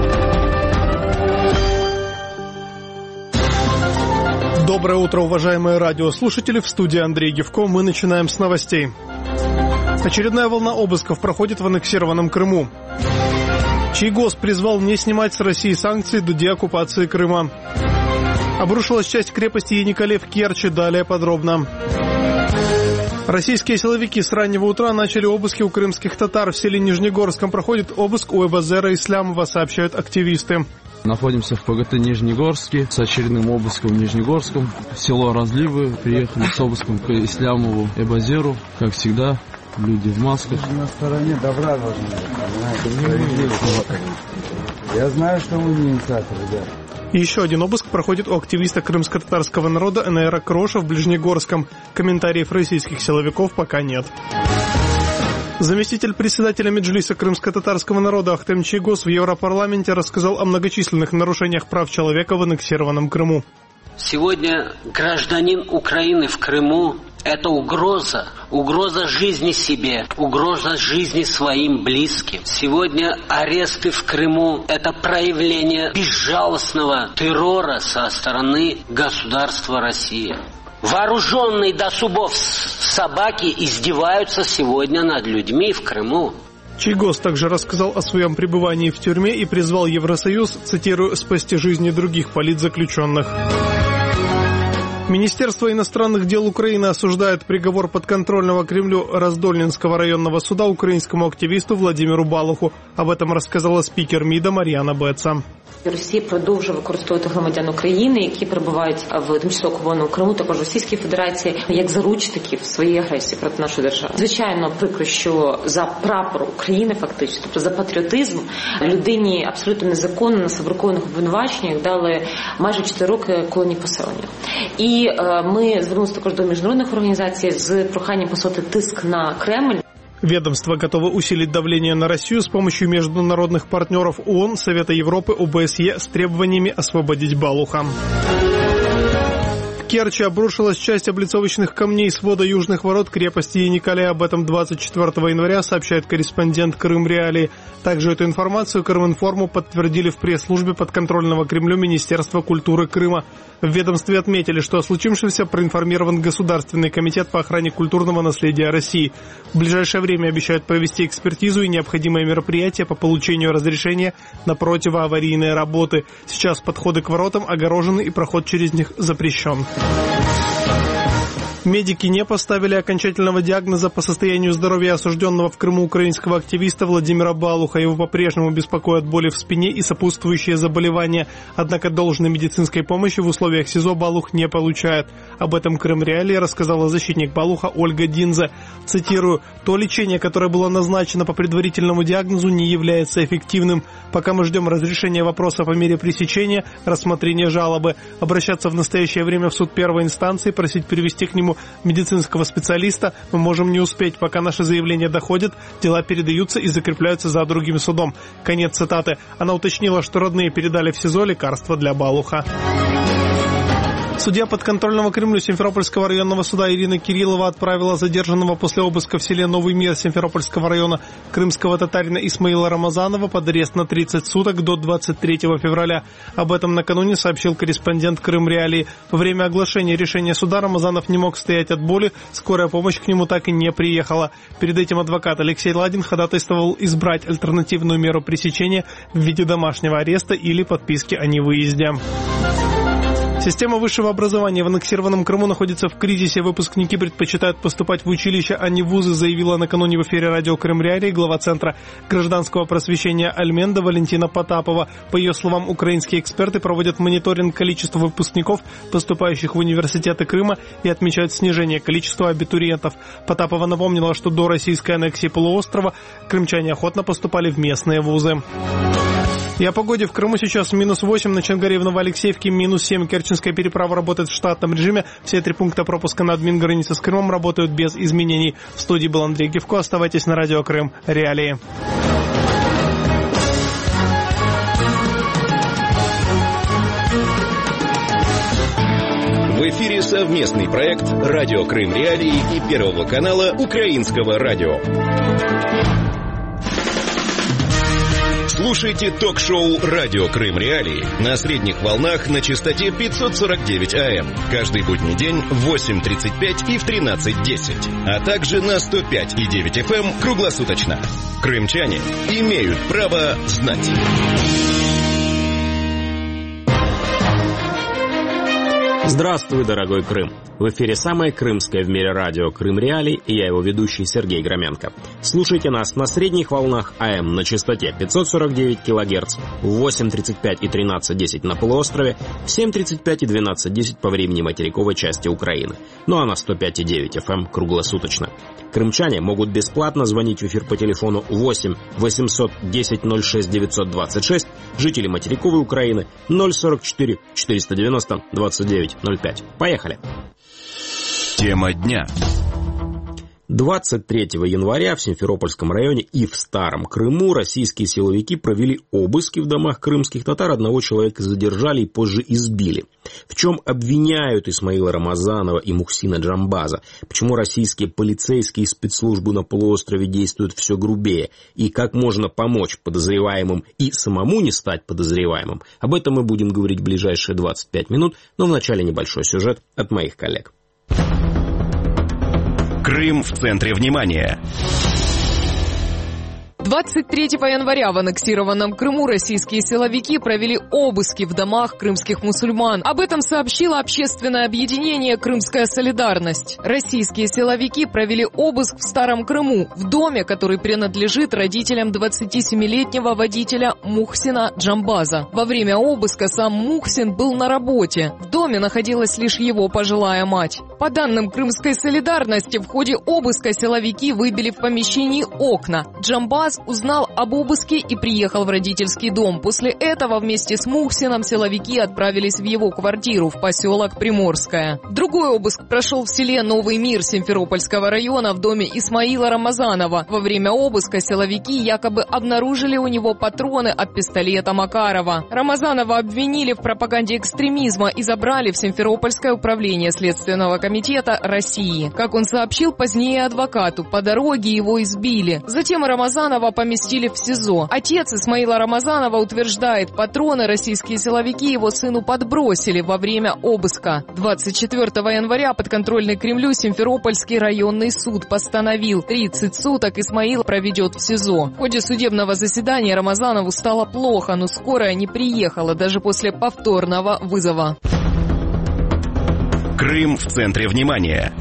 Доброе утро, уважаемые радиослушатели. В студии Андрей Гевко. Мы начинаем с новостей. Очередная волна обысков проходит в аннексированном Крыму. Чийгоз призвал не снимать с России санкции до деоккупации Крыма. Обрушилась часть крепости Яникале в Керчи. Далее подробно. Российские силовики с раннего утра начали обыски у крымских татар. В селе Нижнегорском проходит обыск у Эбазера Ислямова, сообщают активисты. Находимся в ПГТ Нижнегорске с очередным обыском в Нижнегорском. Село Разливы. Приехали с обыском к Ислямову, Эбазеру. Как всегда, люди в масках. На стороне добра должны быть. Я знаю, что вы не инициатор, ребят. Еще один обыск проходит у активиста крымско-татарского народа Энера Кроша в Ближнегорском. Комментариев российских силовиков пока нет. Заместитель председателя Меджлиса крымско-татарского народа Ахтем Чийгоз в Европарламенте рассказал о многочисленных нарушениях прав человека в аннексированном Крыму. Сегодня гражданин Украины в Крыму – это угроза жизни себе, угроза жизни своим близким. Сегодня аресты в Крыму – это проявление безжалостного террора со стороны государства Россия. Вооруженные до зубов собаки издеваются сегодня над людьми в Крыму. Чийгоз также рассказал о своем пребывании в тюрьме и призвал Евросоюз, цитирую, «спасти жизни других политзаключенных». Министерство иностранных дел Украины осуждает приговор подконтрольного Кремлю Раздольнинского районного суда украинскому активисту Владимиру Балуху. Об этом рассказала спикер МИДа Мар'яна Беца. Росія продовжує використовувати громадян України, які перебувають в тимчасово окупованому Криму, також Російській Федерації, як заручників своєї агресії проти нашої держави. Звичайно, прикро, що за прапор України, фактично, тобто за патріотизм, людині абсолютно незаконно на сфабрикованих обвинуваченнях дали майже 4 роки колонії поселення. І ми звернулися також до міжнародних організацій з проханням посилити тиск на Кремль. Ведомство готово усилить давление на Россию с помощью международных партнеров ООН, Совета Европы, ОБСЕ с требованиями освободить Балуха. В Керчи обрушилась часть облицовочных камней свода южных ворот крепости Яникале. Об этом 24 января сообщает корреспондент Крым Реалии. Также эту информацию Крыминформу подтвердили в пресс-службе подконтрольного Кремлю Министерства культуры Крыма. В ведомстве отметили, что о случившемся проинформирован Государственный комитет по охране культурного наследия России. В ближайшее время обещают провести экспертизу и необходимые мероприятия по получению разрешения на противоаварийные работы. Сейчас подходы к воротам огорожены и проход через них запрещен. Медики не поставили окончательного диагноза по состоянию здоровья осужденного в Крыму украинского активиста Владимира Балуха. Его по-прежнему беспокоят боли в спине и сопутствующие заболевания. Однако должной медицинской помощи в условиях СИЗО Балух не получает. Об этом Крым Реалии рассказала защитник Балуха Ольга Динзе. Цитирую: «То лечение, которое было назначено по предварительному диагнозу, не является эффективным. Пока мы ждем разрешения вопроса по мере пресечения, рассмотрения жалобы. Обращаться в настоящее время в суд первой инстанции, просить перевести к нему медицинского специалиста мы можем не успеть. Пока наши заявления доходят, дела передаются и закрепляются за другим судом». Конец цитаты. Она уточнила, что родные передали в СИЗО лекарства для Балуха. Судья подконтрольного Кремлю Симферопольского районного суда Ирина Кириллова отправила задержанного после обыска в селе Новый Мир Симферопольского района крымского татарина Исмаила Рамазанова под арест на 30 суток до 23 февраля. Об этом накануне сообщил корреспондент Крым Реалии. Во время оглашения решения суда Рамазанов не мог стоять от боли, скорая помощь к нему так и не приехала. Перед этим адвокат Алексей Ладин ходатайствовал избрать альтернативную меру пресечения в виде домашнего ареста или подписки о невыезде. Система высшего образования в аннексированном Крыму находится в кризисе. Выпускники предпочитают поступать в училища, а не в вузы, заявила накануне в эфире радио Крым Реалии глава Центра гражданского просвещения Альменда Валентина Потапова. По ее словам, украинские эксперты проводят мониторинг количества выпускников, поступающих в университеты Крыма, и отмечают снижение количества абитуриентов. Потапова напомнила, что до российской аннексии полуострова крымчане охотно поступали в местные вузы. И о погоде. В Крыму сейчас -8, на Чангаре в Новоалексеевке -7. Керченская переправа работает в штатном режиме. Все 3 пункта пропуска на админ-границе с Крымом работают без изменений. В студии был Андрей Гевко. Оставайтесь на радио Крым Реалии. В эфире совместный проект «Радио Крым Реалии» и Первого канала Украинского радио. Слушайте ток-шоу «Радио Крым Реалии» на средних волнах на частоте 549 АМ. Каждый будний день в 8:35 и в 13:10. А также на 105,9 FM круглосуточно. Крымчане имеют право знать. Здравствуй, дорогой Крым! В эфире самое крымское в мире радио Крым Реалии, и я его ведущий Сергей Громенко. Слушайте нас на средних волнах АМ на частоте 549 кГц, в 8:35 и 13:10 на полуострове, в 7:35 и 12:10 по времени материковой части Украины, ну а на 105,9 FM круглосуточно. Крымчане могут бесплатно звонить в эфир по телефону 8 800 10 06 926, жители материковой Украины 044 490 29 05. Поехали! Тема дня. 23 января в Симферопольском районе и в Старом Крыму российские силовики провели обыски в домах крымских татар. Одного человека задержали и позже избили. В чем обвиняют Исмаила Рамазанова и Мухсина Джамбаза? Почему российские полицейские спецслужбы на полуострове действуют все грубее? И как можно помочь подозреваемым и самому не стать подозреваемым? Об этом мы будем говорить в ближайшие 25 минут, но вначале небольшой сюжет от моих коллег. Крым в центре внимания. 23 января в аннексированном Крыму российские силовики провели обыски в домах крымских мусульман. Об этом сообщило общественное объединение «Крымская солидарность». Российские силовики провели обыск в Старом Крыму, в доме, который принадлежит родителям 27-летнего водителя Мухсина Джамбаза. Во время обыска сам Мухсин был на работе. В доме находилась лишь его пожилая мать. По данным Крымской солидарности, в ходе обыска силовики выбили в помещении окна. Джамбаз узнал об обыске и приехал в родительский дом. После этого вместе с Мухсином силовики отправились в его квартиру в поселок Приморское. Другой обыск прошел в селе Новый Мир Симферопольского района в доме Исмаила Рамазанова. Во время обыска силовики якобы обнаружили у него патроны от пистолета Макарова. Рамазанова обвинили в пропаганде экстремизма и забрали в Симферопольское управление Следственного комитета России. Как он сообщил позднее адвокату, по дороге его избили. Затем Рамазанова поместили в СИЗО. Отец Исмаила Рамазанова утверждает, патроны российские силовики его сыну подбросили во время обыска. 24 января подконтрольный Кремлю Симферопольский районный суд постановил, 30 суток Исмаил проведет в СИЗО. В ходе судебного заседания Рамазанову стало плохо, но скорая не приехала даже после повторного вызова. Крым в центре внимания.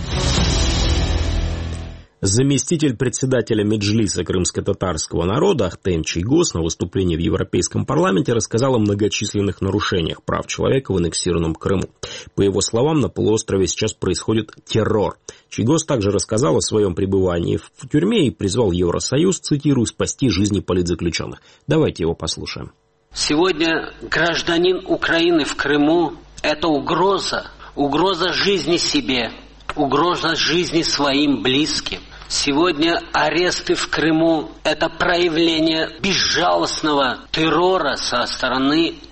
Заместитель председателя Меджлиса крымско-татарского народа Ахтем Чийгоз на выступлении в Европейском парламенте рассказал о многочисленных нарушениях прав человека в аннексированном Крыму. По его словам, на полуострове сейчас происходит террор. Чийгоз также рассказал о своем пребывании в тюрьме и призвал Евросоюз, цитирую, спасти жизни политзаключенных. Давайте его послушаем. Сегодня гражданин Украины в Крыму – это угроза жизни себе, угроза жизни своим близким. Сегодня аресты в Крыму – это проявление безжалостного террора со стороны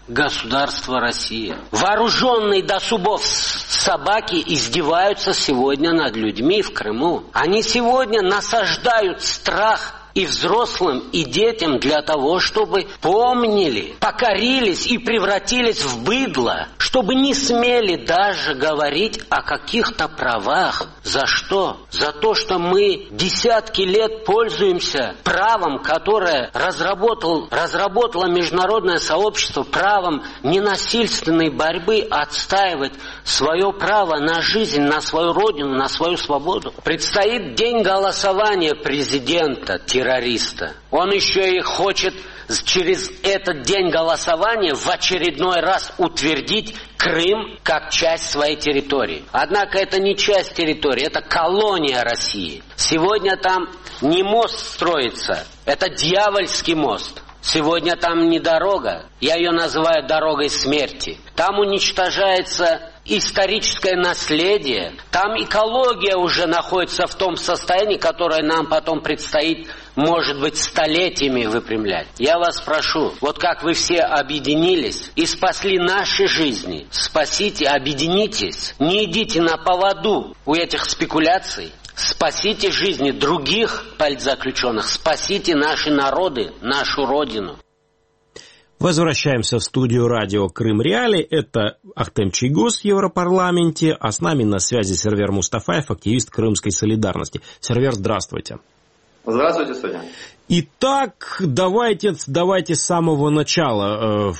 государство Россия. Вооруженные до зубов собаки издеваются сегодня над людьми в Крыму. Они сегодня насаждают страх и взрослым, и детям для того, чтобы помнили, покорились и превратились в быдло, чтобы не смели даже говорить о каких-то правах. За что? За то, что мы десятки лет пользуемся правом, которое разработало международное сообщество, правом ненасильственной борьбы отстаивать свое право на жизнь, на свою родину, на свою свободу. Предстоит день голосования президента, террориста. Он еще и хочет через этот день голосования в очередной раз утвердить Крым как часть своей территории. Однако это не часть территории, это колония России. Сегодня там не мост строится, это дьявольский мост. Сегодня там не дорога, я ее называю дорогой смерти. Там уничтожается историческое наследие, там экология уже находится в том состоянии, которое нам потом предстоит, может быть, столетиями выпрямлять. Я вас прошу, вот как вы все объединились и спасли наши жизни, спасите, объединитесь, не идите на поводу у этих спекуляций. Спасите жизни других политзаключенных, спасите наши народы, нашу родину. Возвращаемся в студию радио Крым Реали. Это Ахтем Чийгоз в Европарламенте, а с нами на связи Сервер Мустафаев, активист Крымской солидарности. Сервер, здравствуйте. Здравствуйте, Судя. Итак, давайте с самого начала.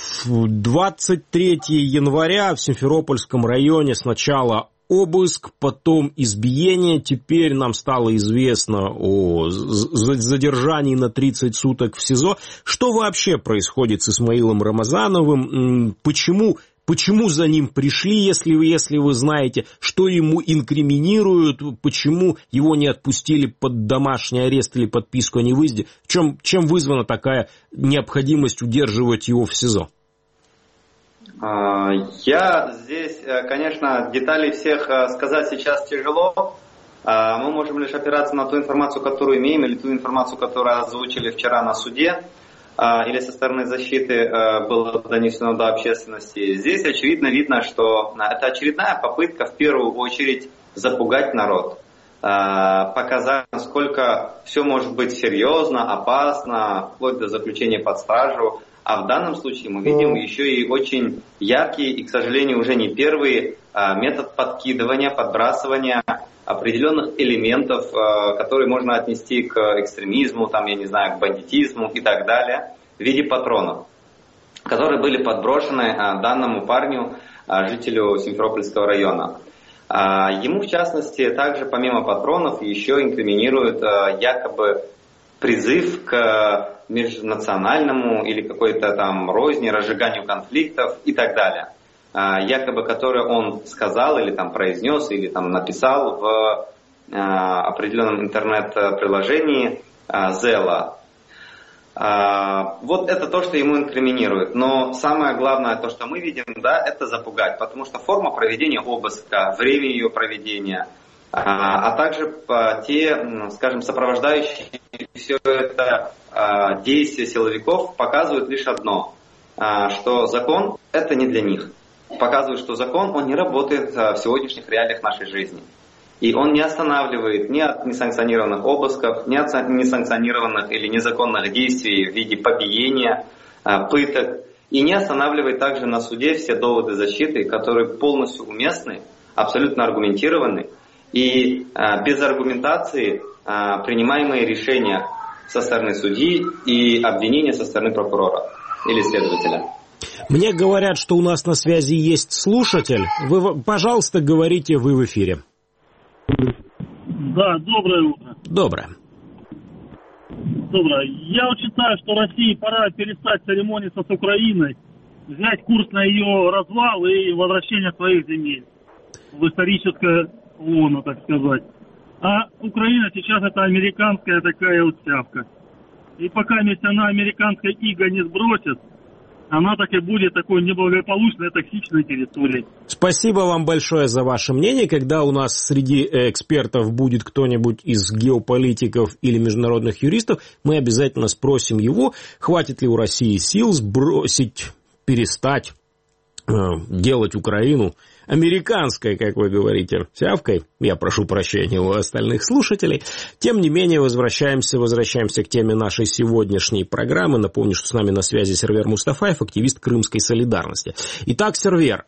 23 января в Симферопольском районе сначала обыск, потом избиение. Теперь нам стало известно о задержании на 30 суток в СИЗО. Что вообще происходит с Исмаилом Рамазановым? Почему за ним пришли, если вы знаете, что ему инкриминируют, почему его не отпустили под домашний арест или подписку о невыезде? Чем вызвана такая необходимость удерживать его в СИЗО? Я здесь, конечно, деталей всех сказать сейчас тяжело. Мы можем лишь опираться на ту информацию, которую имеем, или ту информацию, которую озвучили вчера на суде, или со стороны защиты было донесено до общественности. Здесь очевидно видно, что это очередная попытка в первую очередь запугать народ, показать, насколько все может быть серьезно, опасно, вплоть до заключения под стражу. А в данном случае мы видим еще и очень яркий и, к сожалению, уже не первый метод подкидывания, подбрасывания определенных элементов, которые можно отнести к экстремизму, к бандитизму и так далее, в виде патронов, которые были подброшены данному парню, жителю Симферопольского района. Ему, в частности, также помимо патронов еще инкриминируют якобы призыв к межнациональному или какой-то там розни, разжиганию конфликтов и так далее. Якобы, который он сказал или там произнес, или там написал в определенном интернет-приложении Zella. Вот это то, что ему инкриминируют. Но самое главное, то, что мы видим, это запугать. Потому что форма проведения обыска, время ее проведения, а также те, скажем, сопровождающие все это действия силовиков показывают лишь одно, что закон – это не для них. Показывают, что закон, он не работает в сегодняшних реалиях нашей жизни. И он не останавливает ни от несанкционированных обысков, ни от несанкционированных или незаконных действий в виде побиения, пыток. И не останавливает также на суде все доводы защиты, которые полностью уместны, абсолютно аргументированы. И без аргументации принимаемые решения со стороны судьи и обвинения со стороны прокурора или следователя. Мне говорят, что у нас на связи есть слушатель. Вы, пожалуйста, говорите, вы в эфире. Да, доброе утро. Доброе. Доброе. Я считаю, что России пора перестать церемониться с Украиной, взять курс на ее развал и возвращение своих земель в историческое лоно, так сказать. А Украина сейчас это американская такая утявка. И пока вместе она американское иго не сбросит, она так и будет такой неблагополучной, токсичной территорией. Спасибо вам большое за ваше мнение. Когда у нас среди экспертов будет кто-нибудь из геополитиков или международных юристов, мы обязательно спросим его, хватит ли у России сил сбросить перестать делать Украину американской, как вы говорите, сявкой. Я прошу прощения у остальных слушателей. Тем не менее, возвращаемся к теме нашей сегодняшней программы. Напомню, что с нами на связи Сервер Мустафаев, активист Крымской солидарности. Итак, Сервер,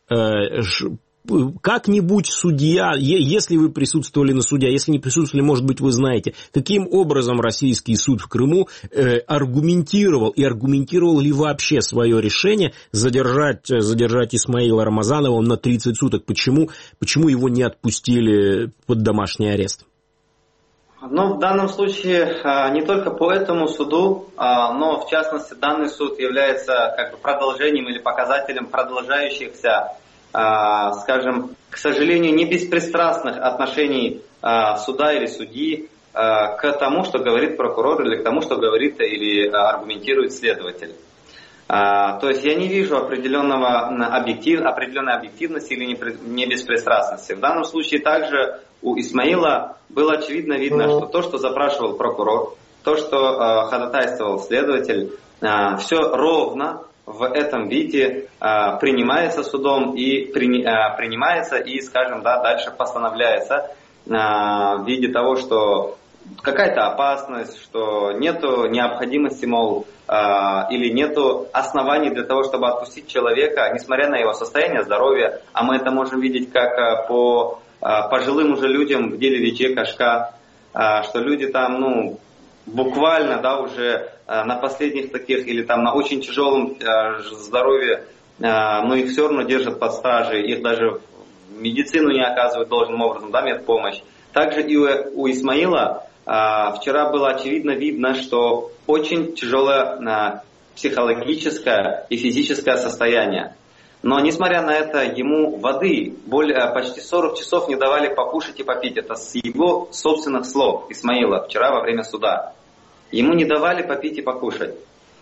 как-нибудь судья, если вы присутствовали на суде, если не присутствовали, может быть, вы знаете, каким образом российский суд в Крыму аргументировал ли вообще свое решение задержать Исмаила Рамазанова на 30 суток? Почему его не отпустили под домашний арест? Ну, в данном случае не только по этому суду, но в частности данный суд является как бы продолжением или показателем продолжающихся, скажем, к сожалению, не беспристрастных отношений суда или судьи к тому, что говорит прокурор, или к тому, что говорит или аргументирует следователь. То есть я не вижу определенной объективности или не беспристрастности. В данном случае также у Исмаила было очевидно видно, что то, что запрашивал прокурор, то, что ходатайствовал следователь, все ровно в этом виде принимается судом и принимается и, скажем, дальше постановляется в виде того, что какая-то опасность, что нету необходимости, или нету оснований для того, чтобы отпустить человека, несмотря на его состояние здоровья, а мы это можем видеть как по пожилым уже людям в деле Виче Кашка, что люди там, буквально, уже на последних таких или там на очень тяжелом здоровье, но их все равно держат под стражей, их даже в медицину не оказывают должным образом, медпомощь. Также и у Исмаила вчера было очевидно видно, что очень тяжелое психологическое и физическое состояние. Но, несмотря на это, ему воды почти 40 часов не давали покушать и попить. Это с его собственных слов Исмаила вчера во время суда. Ему не давали попить и покушать.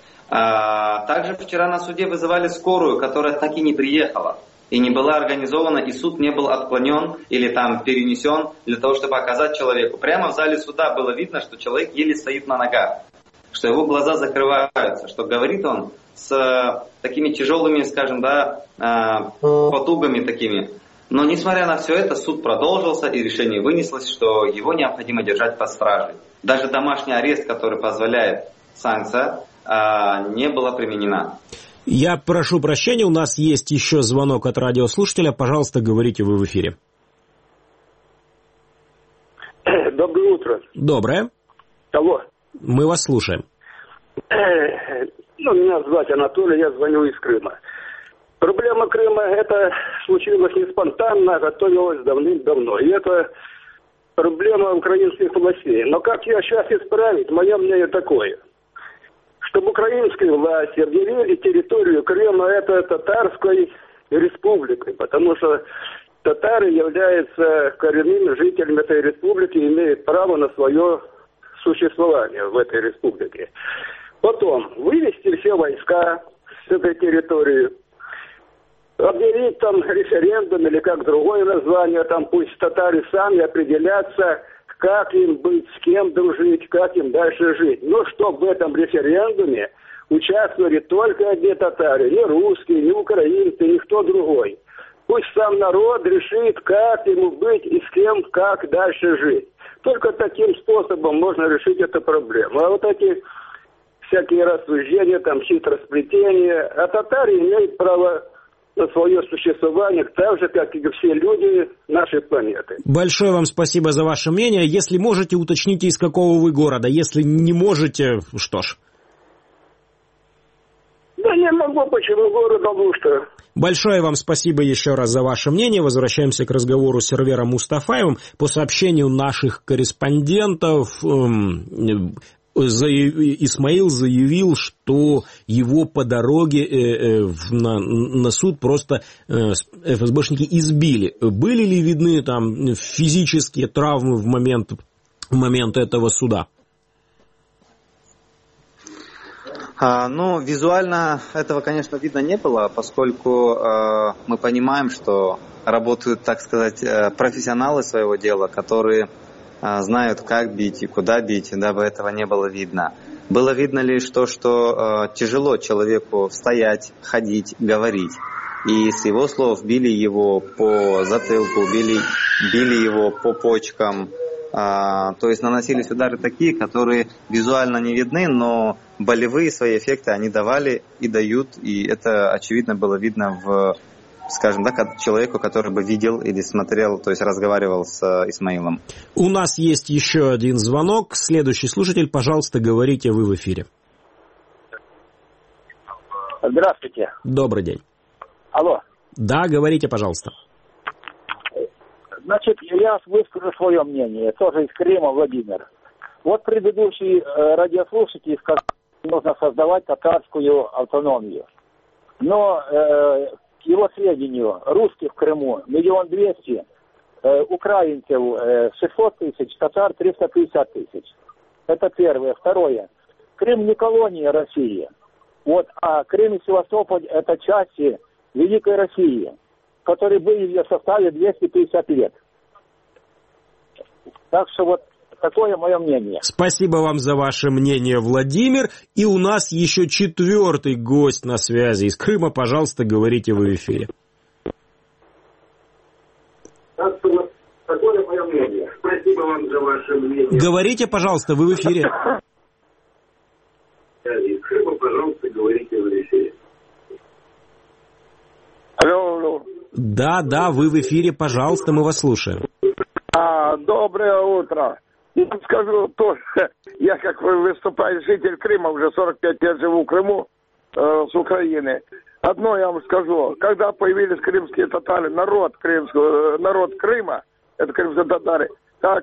Также вчера на суде вызывали скорую, которая так и не приехала. И не была организована, и суд не был отклонен или там перенесен для того, чтобы оказать человеку. Прямо в зале суда было видно, что человек еле стоит на ногах, что его глаза закрываются, что говорит он с такими тяжелыми, скажем, потугами такими. Но несмотря на все это, суд продолжился, и решение вынеслось, что его необходимо держать под стражей. Даже домашний арест, который позволяет санкция, не была применена. Я прошу прощения, у нас есть еще звонок от радиослушателя. Пожалуйста, говорите, вы в эфире. Доброе утро. Доброе. Алло. Мы вас слушаем. Меня зовут Анатолий, я звоню из Крыма. Проблема Крыма, это случилось не спонтанно, а готовилось давным-давно. И это проблема украинских властей. Но как ее сейчас исправить, мое мнение такое. Чтобы украинские власти объявили территорию Крыма это татарской республикой, потому что татары являются коренными жителями этой республики и имеют право на свое существование в этой республике. Потом вывести все войска с этой территории, объявить там референдум или как другое название, там пусть татары сами определятся, как им быть, с кем дружить, как им дальше жить. Но чтобы в этом референдуме участвовали только одни татары, не русские, не украинцы, никто другой. Пусть сам народ решит, как ему быть и с кем, как дальше жить. Только таким способом можно решить эту проблему. А вот эти всякие рассуждения, там хитросплетения, а татары имеют право на свое существование, так же, как и все люди нашей планеты. Большое вам спасибо за ваше мнение. Если можете, уточните, из какого вы города. Если не можете, что ж. Да не могу, почему город, потому что... Большое вам спасибо еще раз за ваше мнение. Возвращаемся к разговору с Сервером Мустафаевым. По сообщению наших корреспондентов, Исмаил заявил, что его по дороге на суд просто ФСБшники избили. Были ли видны там физические травмы в момент этого суда? Визуально этого, конечно, видно не было, поскольку мы понимаем, что работают, так сказать, профессионалы своего дела, которые знают, как бить и куда бить, дабы этого не было видно. Было видно лишь то, что тяжело человеку стоять, ходить, говорить. И с его слов били его по затылку, били его по почкам. То есть наносились удары такие, которые визуально не видны, но болевые свои эффекты они давали и дают. И это очевидно было видно в, скажем так, от человека, который бы видел или смотрел, то есть разговаривал с Исмаилом. У нас есть еще один звонок. Следующий слушатель, пожалуйста, говорите, вы в эфире. Здравствуйте. Добрый день. Алло. Да, говорите, пожалуйста. Значит, я выскажу свое мнение, тоже из Крыма, Владимир. Вот предыдущий радиослушатель сказал, что нужно создавать татарскую автономию. Но, к его сведению, русских в Крыму 1 200 000, украинцев 600 000, татар 350 000. Это первое. Второе. Крым не колония России. Вот, а Крым и Севастополь – это части Великой России, которые были в ее составе 250 лет. Так что вот такое мое мнение. Спасибо вам за ваше мнение, Владимир. И у нас еще 4-й гость на связи из Крыма. Пожалуйста, говорите, вы в эфире. Так что вот такое мое мнение. Спасибо вам за ваше мнение. Говорите, пожалуйста, вы в эфире. Из Крыма, пожалуйста, говорите, вы в эфире. Алло. Да, вы в эфире, пожалуйста, мы вас слушаем. Доброе утро. Я скажу тоже, я как выступающий житель Крыма, уже 45 лет живу в Крыму, с Украины. Одно я вам скажу, когда появились крымские татары, народ Крыма, это крымские татары, так,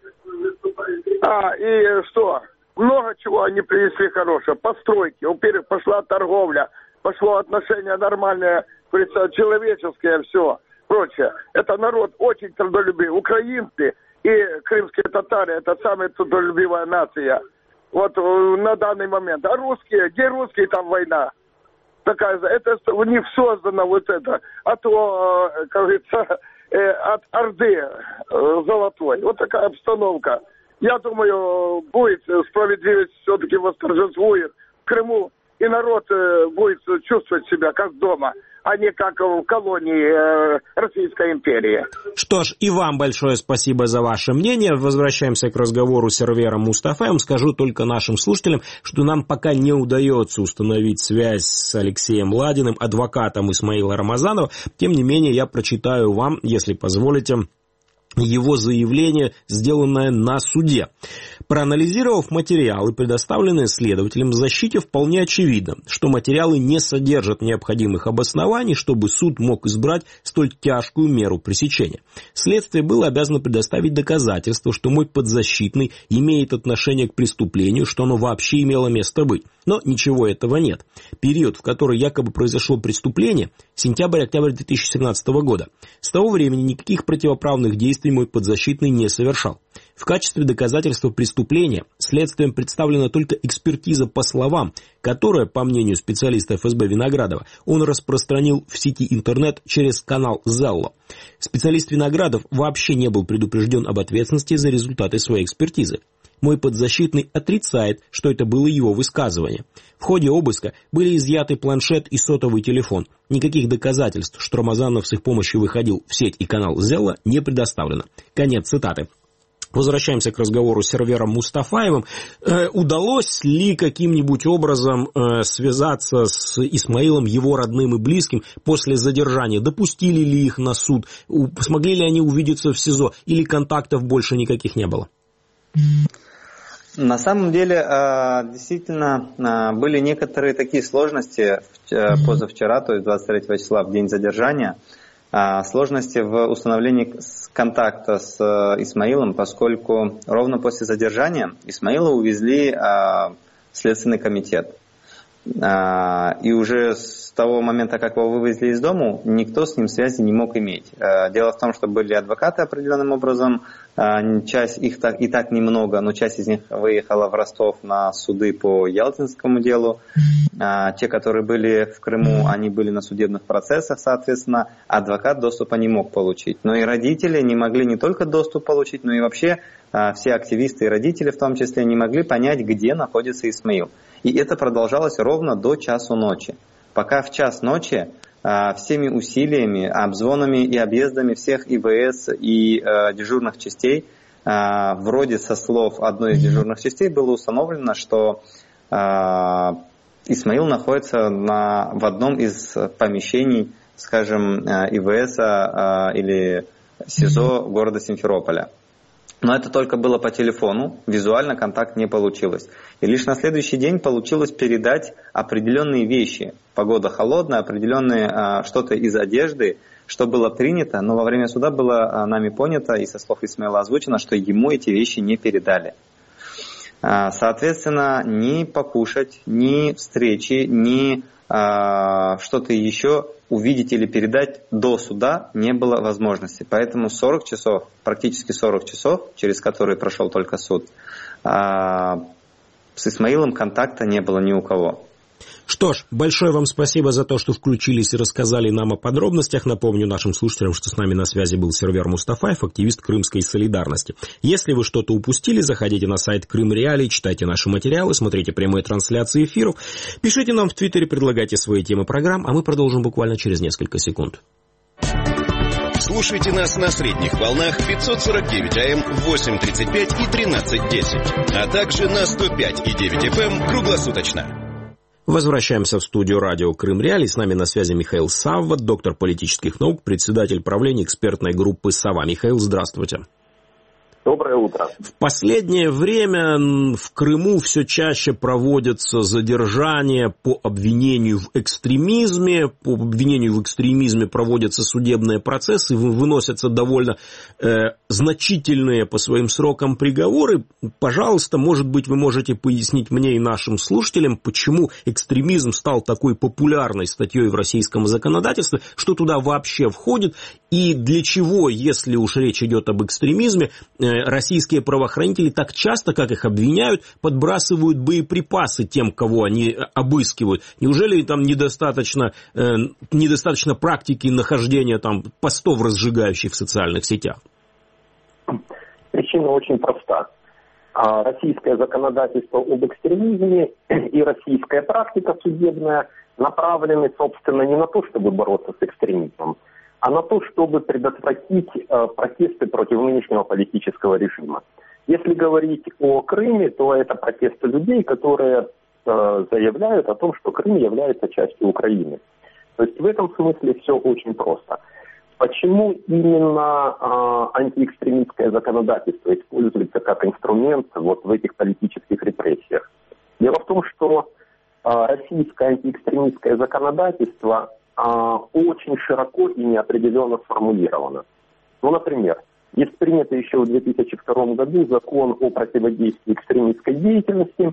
и что, много чего они принесли хорошего, постройки, во-первых, пошла торговля, пошло отношение нормальное, говорится, человеческое, все, прочее. Это народ очень трудолюбивый. Украинцы и крымские татары – это самая трудолюбивая нация. Вот на данный момент. А русские, где русские, там война. Такая, это у них создано вот это, как говорится, от Орды золотой. Вот такая обстановка. Я думаю, будет справедливость все-таки восторжествует в Крыму. И народ будет чувствовать себя как дома, а не как в колонии Российской империи. Что ж, и вам большое спасибо за ваше мнение. Возвращаемся к разговору с Эрвером Мустафаем. Скажу только нашим слушателям, что нам пока не удается установить связь с Алексеем Ладиным, адвокатом Исмаила Рамазанова. Тем не менее, я прочитаю вам, если позволите, его заявление, сделанное на суде. Проанализировав материалы, предоставленные следователям в защите, вполне очевидно, что материалы не содержат необходимых обоснований, чтобы суд мог избрать столь тяжкую меру пресечения. Следствие было обязано предоставить доказательства, что мой подзащитный имеет отношение к преступлению, что оно вообще имело место быть. Но ничего этого нет. Период, в который якобы произошло преступление, сентябрь-октябрь 2017 года. С того времени никаких противоправных действий мой подзащитный не совершал. В качестве доказательства преступления следствием представлена только экспертиза по словам, которая, по мнению специалиста ФСБ Виноградова, он распространил в сети интернет через канал Zello. Специалист Виноградов вообще не был предупрежден об ответственности за результаты своей экспертизы. Мой подзащитный отрицает, что это было его высказывание. В ходе обыска были изъяты планшет и сотовый телефон. Никаких доказательств, что Рамазанов с их помощью выходил в сеть и канал Zello, не предоставлено. Конец цитаты. Возвращаемся к разговору с Эрвером Мустафаевым. Удалось ли каким-нибудь образом связаться с Исмаилом, его родным и близким, после задержания? Допустили ли их на суд? Смогли ли они увидеться в СИЗО? Или контактов больше никаких не было? На самом деле, действительно, были некоторые такие сложности позавчера, то есть 23 числа, в день задержания, сложности в установлении контакта с Исмаилом, поскольку ровно после задержания Исмаила увезли в Следственный комитет. И уже с того момента, как его вывезли из дому, никто с ним связи не мог иметь. Дело в том, что были адвокаты определенным образом, часть их и так немного, но часть из них выехала в Ростов на суды по Ялтинскому делу. Те, которые были в Крыму, они были на судебных процессах, соответственно, адвокат доступа не мог получить. Но и родители не могли не только доступ получить, но и вообще все активисты и родители в том числе не могли понять, где находится Исмаил. И это продолжалось ровно до часу ночи. Пока в час ночи всеми усилиями, обзвонами и объездами всех ИВС и дежурных частей, вроде со слов одной из дежурных частей было установлено, что Исмаил находится в одном из помещений, скажем, ИВС или СИЗО города Симферополя. Но это только было по телефону, визуально контакт не получилось. И лишь на следующий день получилось передать определенные вещи. Погода холодная, определенные что-то из одежды, что было принято, но во время суда было нами понято и со слов Исмаила озвучено, что ему эти вещи не передали. Соответственно, ни покушать, ни встречи, ни что-то еще увидеть или передать до суда не было возможности. Поэтому 40 часов, практически 40 часов, через которые прошел только суд, с Исмаилом контакта не было ни у кого. Что ж, большое вам спасибо за то, что включились и рассказали нам о подробностях. Напомню нашим слушателям, что с нами на связи был Сервер Мустафаев, активист Крымской солидарности. Если вы что-то упустили, заходите на сайт Крым Реалии, читайте наши материалы, смотрите прямые трансляции эфиров, пишите нам в Твиттере, предлагайте свои темы программ, а мы продолжим буквально через несколько секунд. Слушайте нас на средних волнах 549 АМ, 8.35 и 13.10, а также на 105,9 FM круглосуточно. Возвращаемся в студию радио Крым Реалии. С нами на связи Михаил Савва, доктор политических наук, председатель правления экспертной группы «Сова». Михаил, здравствуйте. Доброе утро. В последнее время в Крыму все чаще проводятся задержания по обвинению в экстремизме. По обвинению в экстремизме проводятся судебные процессы, выносятся довольно значительные по своим срокам приговоры. Пожалуйста, может быть, вы можете пояснить мне и нашим слушателям, почему экстремизм стал такой популярной статьей в российском законодательстве, что туда вообще входит, и для чего, если уж речь идет об экстремизме, российские правоохранители так часто, как их обвиняют, подбрасывают боеприпасы тем, кого они обыскивают. Неужели там недостаточно практики нахождения там постов, разжигающих в социальных сетях? Причина очень проста. Российское законодательство об экстремизме и российская практика судебная направлены, собственно, не на то, чтобы бороться с экстремизмом, а на то, чтобы предотвратить протесты против нынешнего политического режима. Если говорить о Крыме, то это протесты людей, которые заявляют о том, что Крым является частью Украины. То есть в этом смысле все очень просто. Почему именно антиэкстремистское законодательство используется как инструмент вот в этих политических репрессиях? Дело в том, что российское антиэкстремистское законодательство очень широко и неопределенно сформулировано. Ну, например, есть принятый еще в 2002 году закон о противодействии экстремистской деятельности,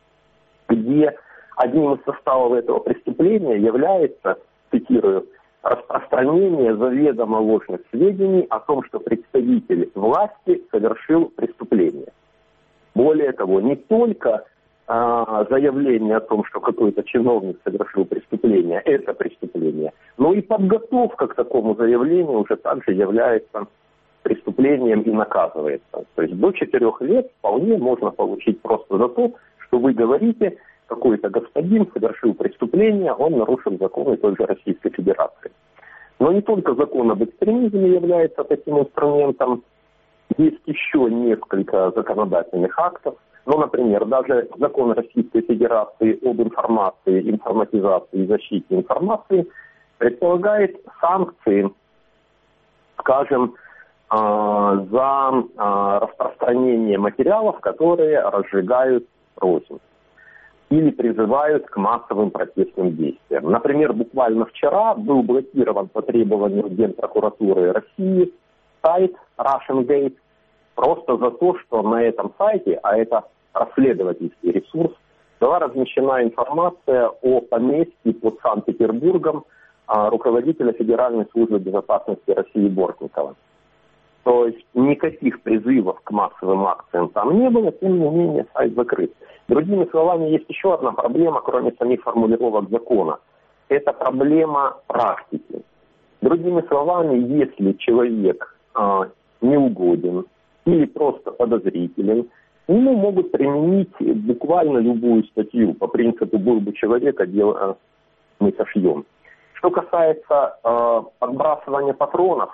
где одним из составов этого преступления является, цитирую, распространение заведомо ложных сведений о том, что представитель власти совершил преступление. Более того, не только заявление о том, что какой-то чиновник совершил преступление, это преступление, но и подготовка к такому заявлению уже также является преступлением и наказывается. То есть до 4 лет вполне можно получить просто за то, что вы говорите, какой-то господин совершил преступление, он нарушил законы той же Российской Федерации. Но не только закон об экстремизме является таким инструментом, есть еще несколько законодательных актов. Ну, например, даже закон Российской Федерации об информации, информатизации и защите информации предполагает санкции, скажем, за распространение материалов, которые разжигают рознь или призывают к массовым протестным действиям. Например, буквально вчера был блокирован по требованию Генпрокуратуры России сайт Russian Gate просто за то, что на этом сайте, а это расследовательский ресурс, была размещена информация о поместье под Санкт-Петербургом руководителя Федеральной службы безопасности России Бортникова. То есть никаких призывов к массовым акциям там не было, тем не менее сайт закрыт. Другими словами, есть еще одна проблема, кроме самих формулировок закона. Это проблема практики. Другими словами, если человек неугоден или просто подозрителен, ему могут применить буквально любую статью. По принципу «был бы человек, а дело мы сошьем». Что касается подбрасывания патронов,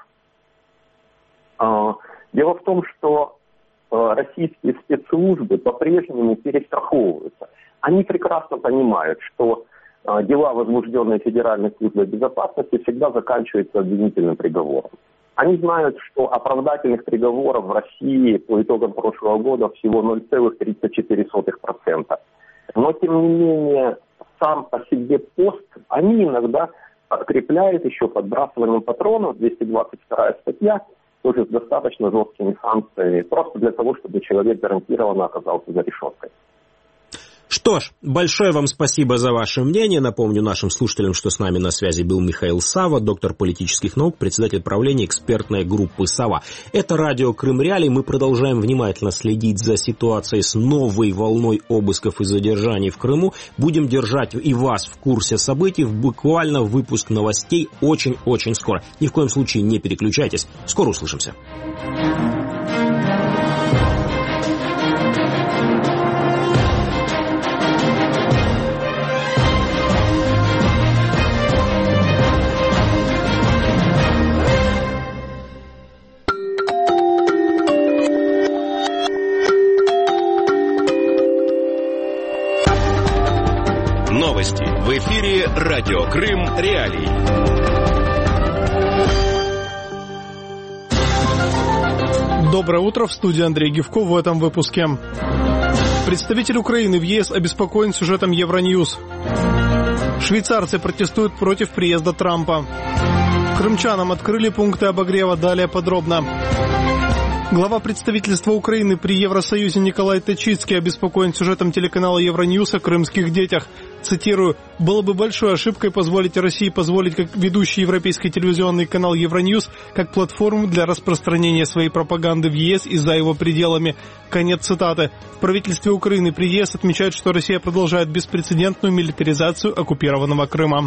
дело в том, что российские спецслужбы по-прежнему перестраховываются. Они прекрасно понимают, что дела, возбужденные Федеральной службой безопасности, всегда заканчиваются обвинительным приговором. Они знают, что оправдательных приговоров в России по итогам прошлого года всего 0,34%. Но, тем не менее, сам по себе пост они иногда подкрепляют еще подбрасыванием патронов, 222 статья, тоже с достаточно жесткими санкциями, просто для того, чтобы человек гарантированно оказался за решеткой. Что ж, большое вам спасибо за ваше мнение. Напомню нашим слушателям, что с нами на связи был Михаил Сава, доктор политических наук, председатель правления экспертной группы «Сова». Это радио Крым Реалии. Мы продолжаем внимательно следить за ситуацией с новой волной обысков и задержаний в Крыму. Будем держать и вас в курсе событий. Буквально выпуск новостей очень-очень скоро. Ни в коем случае не переключайтесь. Скоро услышимся. Новости в эфире радио Крым Реалии. Доброе утро, в студии Андрей Гивков в этом выпуске. Представитель Украины в ЕС обеспокоен сюжетом Евроньюз. Швейцарцы протестуют против приезда Трампа. Крымчанам открыли пункты обогрева, далее подробно. Глава представительства Украины при Евросоюзе Николай Точицкий обеспокоен сюжетом телеканала Евроньюз о крымских детях. Цитирую: «Было бы большой ошибкой позволить России позволить как ведущий европейский телевизионный канал Евроньюз как платформу для распространения своей пропаганды в ЕС и за его пределами». Конец цитаты. В правительстве Украины при ЕС отмечают, что Россия продолжает беспрецедентную милитаризацию оккупированного Крыма.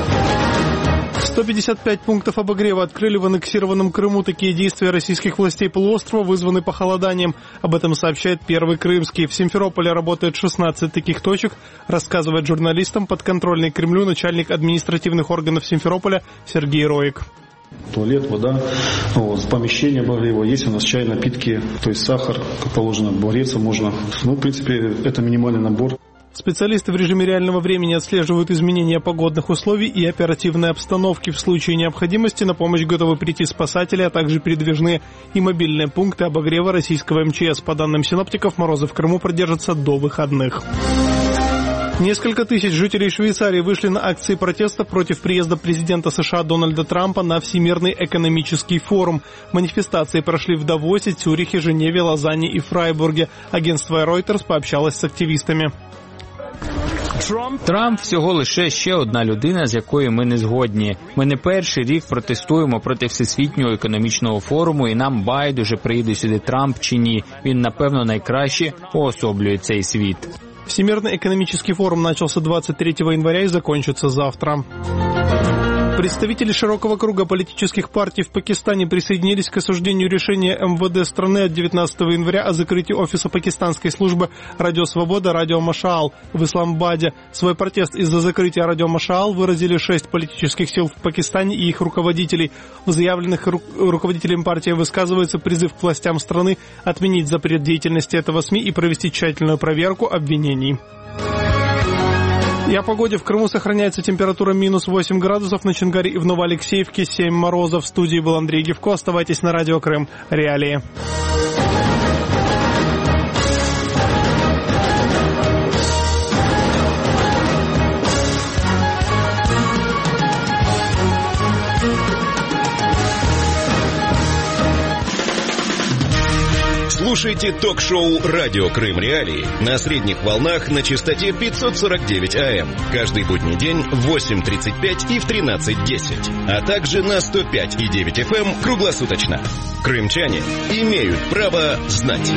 155 пунктов обогрева открыли в аннексированном Крыму. Такие действия российских властей полуострова вызваны похолоданием. Об этом сообщает Первый Крымский. В Симферополе работает 16 таких точек, рассказывает журналистам подконтрольный Кремлю начальник административных органов Симферополя Сергей Роик. Туалет, вода, помещение обогрева, есть у нас чай, напитки, то есть сахар, как положено, обогреться можно. В принципе, это минимальный набор. Специалисты в режиме реального времени отслеживают изменения погодных условий и оперативной обстановки. В случае необходимости на помощь готовы прийти спасатели, а также передвижные и мобильные пункты обогрева российского МЧС. По данным синоптиков, морозы в Крыму продержатся до выходных. Несколько тысяч жителей Швейцарии вышли на акции протеста против приезда президента США Дональда Трампа на Всемирный экономический форум. Манифестации прошли в Давосе, Цюрихе, Женеве, Лозанне и Фрайбурге. Агентство Reuters пообщалось с активистами. Трамп всього лише ще одна людина, з якою ми не згодні. Ми не перший рік протестуємо проти Всесвітнього економічного форуму, і нам байдуже, приїде сюди Трамп чи ні. Він, напевно, найкраще уособлює цей світ. Всемирный экономический форум начался 23 января и закончится завтра. Представители широкого круга политических партий в Пакистане присоединились к осуждению решения МВД страны от 19 января о закрытии офиса пакистанской службы «Радио Свобода» «Радио Машаал» в Исламабаде. Свой протест из-за закрытия «Радио Машаал» выразили 6 политических сил в Пакистане и их руководителей. В заявленных руководителям партии высказывается призыв к властям страны отменить запрет деятельности этого СМИ и провести тщательную проверку обвинений. И о погоде. В Крыму сохраняется температура минус 8 градусов, на Чонгаре и в Новоалексеевке 7 морозов. В студии был Андрей Гивко. Оставайтесь на радио Крым Реалии. Слушайте ток-шоу «Радио Крым Реалии» на средних волнах на частоте 549 АМ. Каждый будний день в 8:35 и в 13:10. А также на 105,9 FM круглосуточно. Крымчане имеют право знать.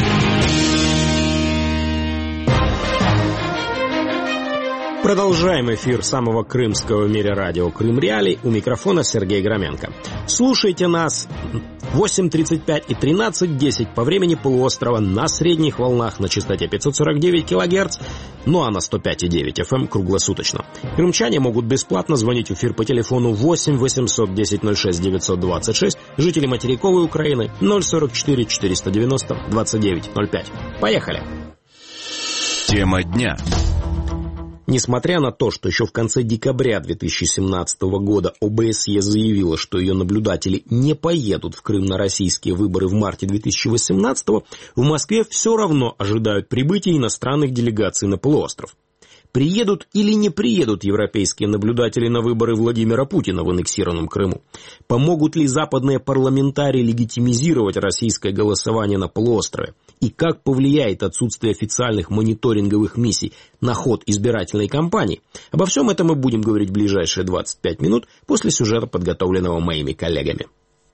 Продолжаем эфир самого крымского в мире радио «Крым Реалии». У микрофона Сергей Громенко. Слушайте нас 8:35 и 13:10 по времени полуострова на средних волнах на частоте 549 кГц, ну а на 105,9 FM круглосуточно. Крымчане могут бесплатно звонить в эфир по телефону 8 800 10 06 926, жители материковой Украины 044 490 29 05. Поехали! Тема дня. Несмотря на то, что еще в конце декабря 2017 года ОБСЕ заявила, что ее наблюдатели не поедут в Крым на российские выборы в марте 2018, в Москве все равно ожидают прибытия иностранных делегаций на полуостров. Приедут или не приедут европейские наблюдатели на выборы Владимира Путина в аннексированном Крыму? Помогут ли западные парламентарии легитимизировать российское голосование на полуострове? И как повлияет отсутствие официальных мониторинговых миссий на ход избирательной кампании? Обо всем этом мы будем говорить в ближайшие 25 минут после сюжета, подготовленного моими коллегами.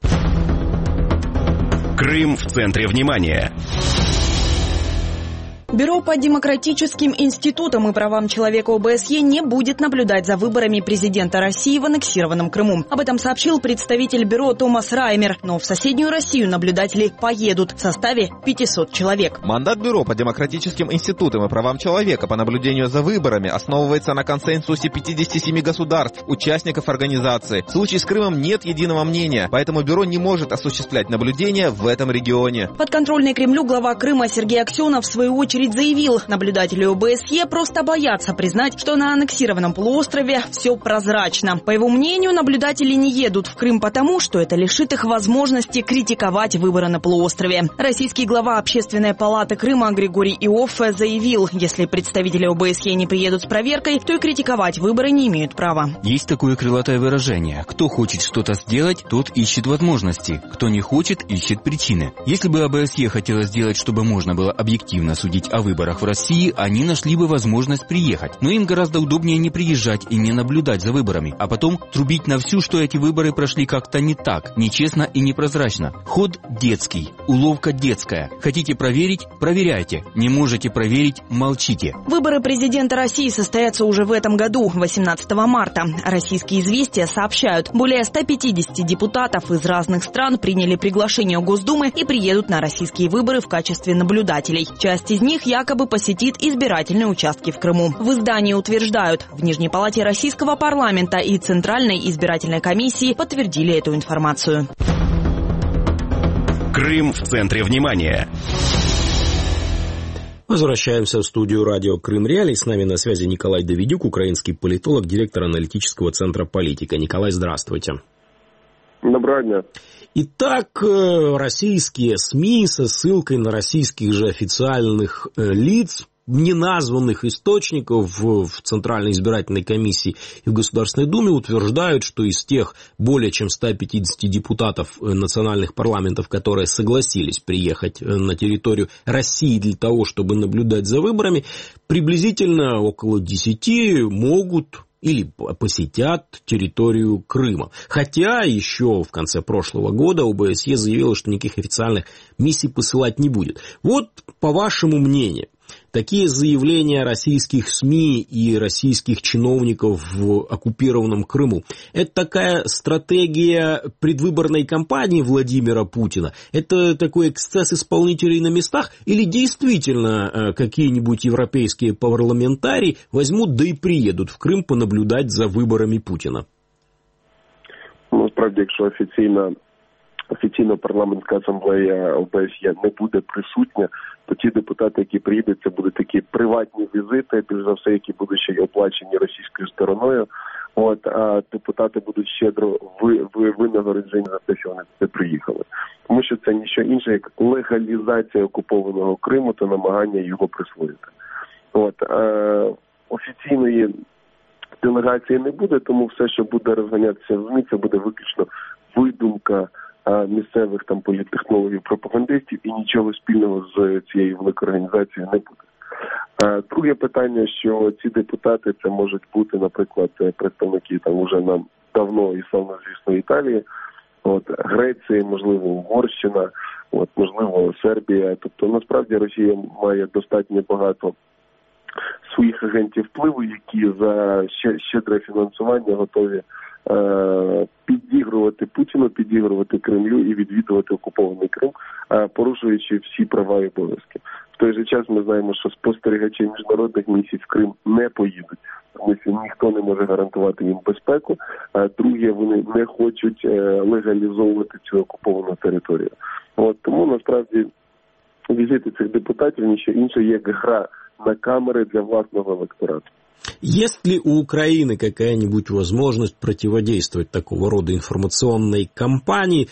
Крым в центре внимания. Бюро по демократическим институтам и правам человека ОБСЕ не будет наблюдать за выборами президента России в аннексированном Крыму. Об этом сообщил представитель бюро Томас Раймер. Но в соседнюю Россию наблюдатели поедут в составе 500 человек. Мандат Бюро по демократическим институтам и правам человека по наблюдению за выборами основывается на консенсусе 57 государств, участников организации. В случае с Крымом нет единого мнения, поэтому бюро не может осуществлять наблюдение в этом регионе. Подконтрольный Кремлю глава Крыма Сергей Аксенов в свою очередь заявил, наблюдатели ОБСЕ просто боятся признать, что на аннексированном полуострове все прозрачно. По его мнению, наблюдатели не едут в Крым потому, что это лишит их возможности критиковать выборы на полуострове. Российский глава Общественной палаты Крыма Григорий Иоффе заявил, если представители ОБСЕ не приедут с проверкой, то и критиковать выборы не имеют права. Есть такое крылатое выражение: кто хочет что-то сделать, тот ищет возможности, кто не хочет, ищет причины. Если бы ОБСЕ хотела сделать, чтобы можно было объективно судить о выборах в России, они нашли бы возможность приехать. Но им гораздо удобнее не приезжать и не наблюдать за выборами, а потом трубить на всю, что эти выборы прошли как-то не так, нечестно и непрозрачно. Ход детский, уловка детская. Хотите проверить – проверяйте. Не можете проверить – молчите. Выборы президента России состоятся уже в этом году, 18 марта. Российские «Известия» сообщают, более 150 депутатов из разных стран приняли приглашение Госдумы и приедут на российские выборы в качестве наблюдателей. Часть из них якобы посетит избирательные участки в Крыму. В издании утверждают, в Нижней палате российского парламента и Центральной избирательной комиссии подтвердили эту информацию. Крым в центре внимания. Возвращаемся в студию радио «Крым Реалии». С нами на связи Николай Давидюк, украинский политолог, директор аналитического центра «Политика». Николай, здравствуйте. Доброго дня. Итак, российские СМИ со ссылкой на российских же официальных лиц, неназванных источников в Центральной избирательной комиссии и в Государственной Думе утверждают, что из тех более чем 150 депутатов национальных парламентов, которые согласились приехать на территорию России для того, чтобы наблюдать за выборами, приблизительно около 10 могут или посетят территорию Крыма. Хотя еще в конце прошлого года ОБСЕ заявила, что никаких официальных миссий посылать не будет. Вот по вашему мнению, такие заявления российских СМИ и российских чиновников в оккупированном Крыму – это такая стратегия предвыборной кампании Владимира Путина? Это такой эксцесс исполнителей на местах? Или действительно какие-нибудь европейские парламентарии возьмут да и приедут в Крым понаблюдать за выборами Путина? Ну, справді, якщо офіційно парламентська асамблея ОБСЄ не буде присутня, то ті депутати, які приїдуть, це будуть такі приватні візити, більш за все, які будуть ще й оплачені російською стороною. А депутати будуть щедро винагороджені за те, що вони сюди приїхали. Тому що це ніщо інше, як легалізація окупованого Криму та намагання його присвоїти. Офіційної делегації не буде, тому все, що буде розганятися в ЗМІ, це буде виключно видумка місцевих там політтехнологів, пропагандистів, і нічого спільного з цією великою організацією не буде. Друге питання, що ці депутати це можуть бути, наприклад, представники там уже нам давно і славнозвісної Італії, Греція, можливо, Угорщина, можливо, Сербія. Тобто, насправді, Росія має достатньо багато своїх агентів впливу, які за щедре фінансування готові підігрувати Путіну, підігрувати Кремлю і відвідувати окупований Крим, порушуючи всі права і обов'язки. В той же час ми знаємо, що спостерігачі міжнародних місій в Крим не поїдуть, тому що ніхто не може гарантувати їм безпеку. Друге, вони не хочуть легалізовувати цю окуповану територію. Тому, насправді, візити цих депутатів ніщо інше є гра на камеры для властного электората. Есть ли у Украины какая-нибудь возможность противодействовать такого рода информационной кампании,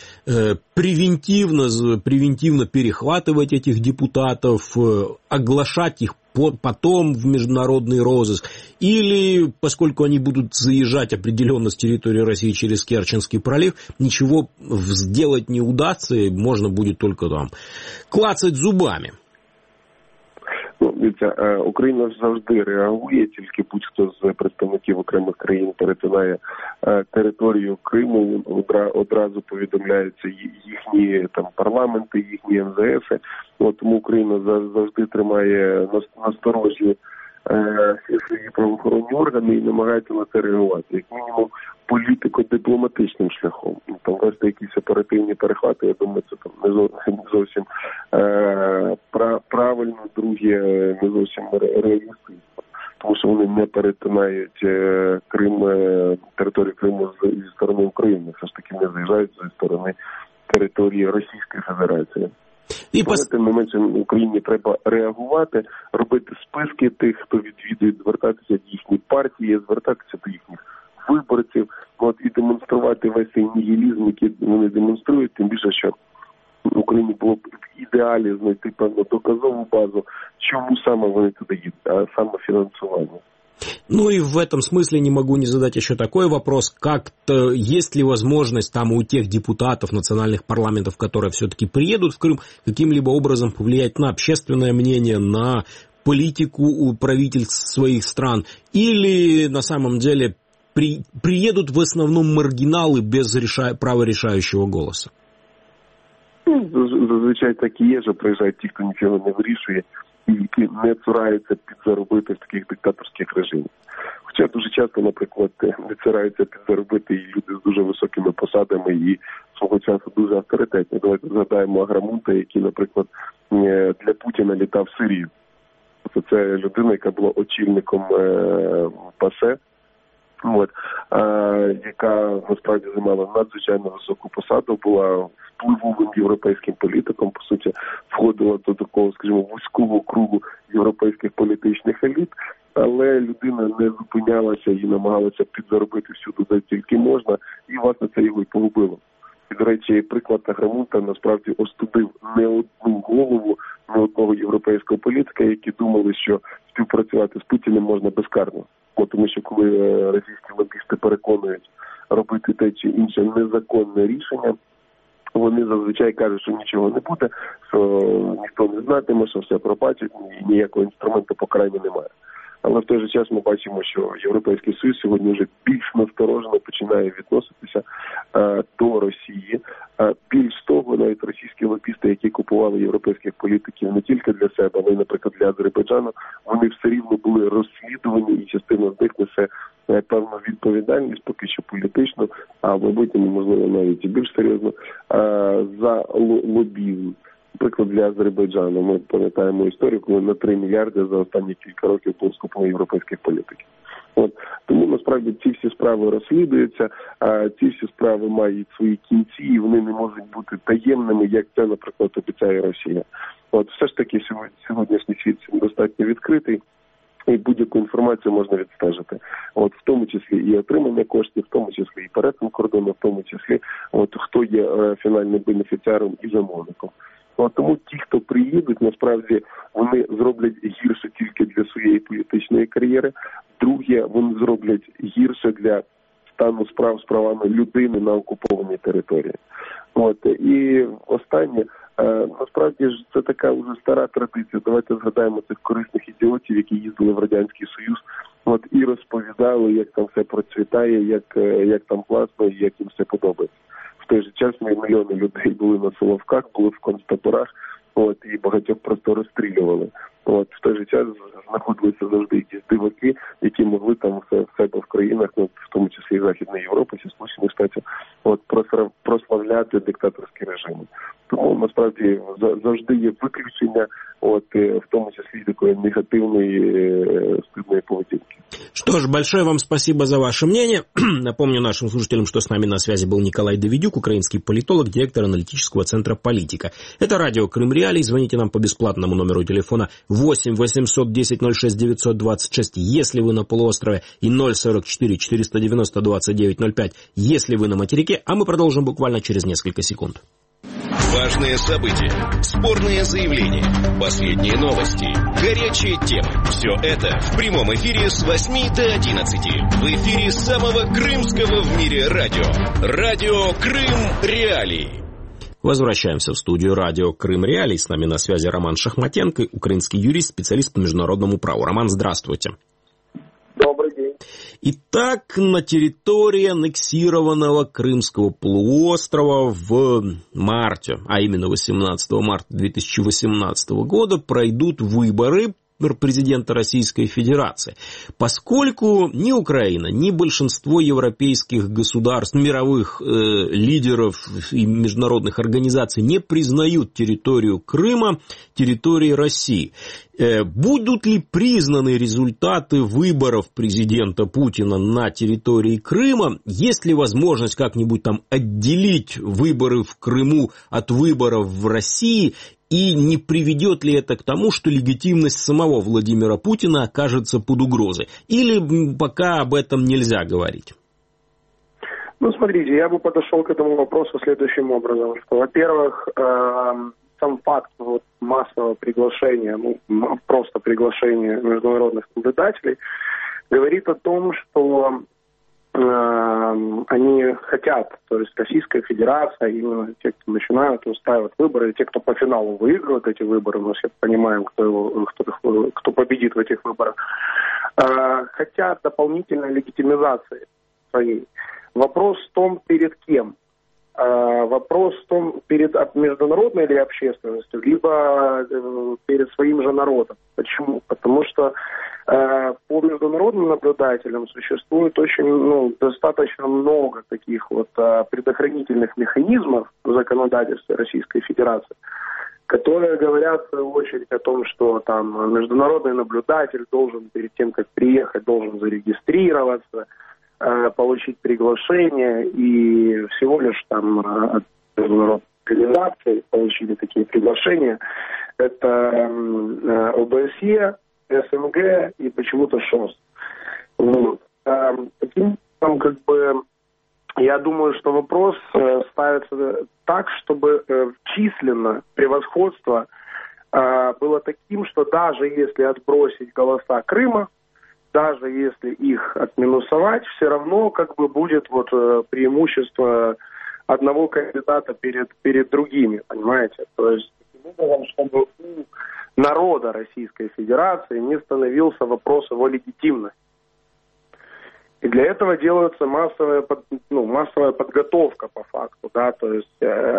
превентивно перехватывать этих депутатов, оглашать их потом в международный розыск, или, поскольку они будут заезжать определенно с территории России через Керченский пролив, ничего сделать не удастся, и можно будет только там клацать зубами? Україна завжди реагує, тільки будь-хто з представників окремих країн перетинає територію Криму, одразу повідомляються їхні там парламенти, їхні МЗС. Тому Україна завжди тримає насторожі свої правоохоронні органи і намагається на це реагувати. Як мінімум, політико-дипломатичним шляхом. Там вести якісь оперативні перехвати, я думаю, це там не зовсім правильно, друге, не зовсім реалістично. Тому що вони не перетинають територію Криму зі сторони України. Все ж таки не заїжджають зі сторони території Російської Федерації. Тим не менше, Україні треба реагувати, робити списки тих, хто відвідує, звертатися до їхніх партій, звертатися до їхніх виборців, і демонструвати весь цей нігілізм, який вони демонструють, тим більше, що в Україні було б в ідеалі знайти певну доказову базу, чому саме вони туди їдуть, а саме фінансування. Ну и в этом смысле не могу не задать еще такой вопрос, как-то есть ли возможность там у тех депутатов национальных парламентов, которые все-таки приедут в Крым, каким-либо образом повлиять на общественное мнение, на политику у правительств своих стран, или на самом деле приедут в основном маргиналы без права решающего голоса? Зазвичай так і є, що приїжджають ті, хто нічого не вирішує, і які не цураються підзаробити в таких диктаторських режимах. Хоча дуже часто, наприклад, не цураються підзаробити і люди з дуже високими посадами і свого часу дуже авторитетні. Давайте згадаємо Аграмунта, який, наприклад, для Путіна літав в Сирію. Це людина, яка була очільником ПАСЕ, яка насправді займала надзвичайно високу посаду, була впливовим європейським політиком, по суті, входила до такого, скажімо, вузького кругу європейських політичних еліт, але людина не зупинялася і намагалася підзаробити всюди, де тільки можна, і, власне, це його й погубило. І, до речі, приклад Аграмунта насправді остудив не одну голову, не одного європейського політика, які думали, що співпрацювати з Путіним можна безкарно. Тому що коли російські лобісти переконують робити те чи інше незаконне рішення, вони зазвичай кажуть, що нічого не буде, що ніхто не знатиме, що все пробачить, і ніякого інструменту покарання немає. Але в той же час ми бачимо, що Європейський Союз сьогодні вже більш насторожено починає відноситися до Росії. Більш того, навіть російські лобісти, які купували європейських політиків не тільки для себе, але й, наприклад, для Азербайджану, вони все рівно були розслідувані, і частина з них несе певну відповідальність, поки що політичну, а в майбутньому, можливо, навіть і більш серйозно, за лобізм. Наприклад, для Азербайджану ми пам'ятаємо історію, коли на 3 мільярди за останні кілька років було скуплено європейських політиків. Тому, насправді, ці всі справи розслідуються, ці всі справи мають свої кінці, і вони не можуть бути таємними, як це, наприклад, обіцяє Росія. Все ж таки, сьогоднішній світ достатньо відкритий, і будь-яку інформацію можна відстежити. В тому числі і отримання коштів, в тому числі і перетин кордону, в тому числі хто є фінальним бенефіціаром і замовником. Тому ті, хто приїдуть, насправді, вони зроблять гірше тільки для своєї політичної кар'єри. Друге, вони зроблять гірше для стану справ з правами людини на окупованій території. От. І останнє, насправді ж це така вже стара традиція. Давайте згадаємо цих корисних ідіотів, які їздили в Радянський Союз, от, і розповідали, як там все процвітає, як там класно і як їм все подобається. В той же час мільйони людей були на Соловках, були в концтаборах, от, і багатьох просто розстрілювали. От, в той же час знаходилися завжди якісь диваки, які могли там в себе в країнах, ну, в тому числі і Західної Європи, чи Сполучених Штатів, от, прославляти диктаторські режими. Тому, насправді, завжди є виключення, от, в тому числі такої негативної, стыдной поведенки. Что ж, большое вам спасибо за ваше мнение. Напомню нашим слушателям, что с нами на связи был Николай Давидюк, украинский политолог, директор аналитического центра «Политика». Это радио «Крым Реалии». Звоните нам по бесплатному номеру телефона 8 800 10 06 926, если вы на полуострове, и 044 490 29 05, если вы на материке. А мы продолжим буквально через несколько секунд. Важные события, спорные заявления, последние новости, горячие темы. Все это в прямом эфире с 8 до 11. В эфире самого крымского в мире радио. Радио «Крым Реалии». Возвращаемся в студию радио «Крым Реалии». С нами на связи Роман Шахматенко, украинский юрист, специалист по международному праву. Роман, здравствуйте. Добрый день. Итак, на территории аннексированного Крымского полуострова в марте, а именно 18 марта 2018 года, пройдут выборы президента Российской Федерации. Поскольку ни Украина, ни большинство европейских государств, мировых лидеров и международных организаций не признают территорию Крыма территорией России, будут ли признаны результаты выборов президента Путина на территории Крыма? Есть ли возможность как-нибудь там отделить выборы в Крыму от выборов в России? И не приведет ли это к тому, что легитимность самого Владимира Путина окажется под угрозой? Или пока об этом нельзя говорить? Ну, смотрите, я бы подошел к этому вопросу следующим образом. Что, во-первых, сам факт вот, массового приглашения, ну, просто приглашения международных наблюдателей, говорит о том, что они хотят, то есть Российская Федерация, именно те, кто начинают устраивать выборы, и те, кто по финалу выигрывают эти выборы, мы все понимаем, кто победит в этих выборах, хотят дополнительной легитимизации своей. Вопрос в том, перед кем. Вопрос в том, перед международной ли общественностью, либо перед своим же народом. Почему? Потому что по международным наблюдателям существует очень, достаточно много таких вот предохранительных механизмов в законодательстве Российской Федерации, которые говорят, в свою очередь, о том, что там международный наблюдатель должен перед тем, как приехать, должен зарегистрироваться, получить приглашение, и всего лишь там от международных организаций получили такие приглашения. Это ОБСЕ, СНГ и почему-то ШОС. Вот. Таким образом, как бы, я думаю, что вопрос ставится так, чтобы численно превосходство было таким, что даже если отбросить голоса Крыма, даже если их отминусовать, все равно как бы будет вот преимущество одного кандидата перед другими, понимаете? То есть, таким образом, чтобы у народа Российской Федерации не становился вопрос его легитимности. И для этого делается массовая подготовка по факту, да, то есть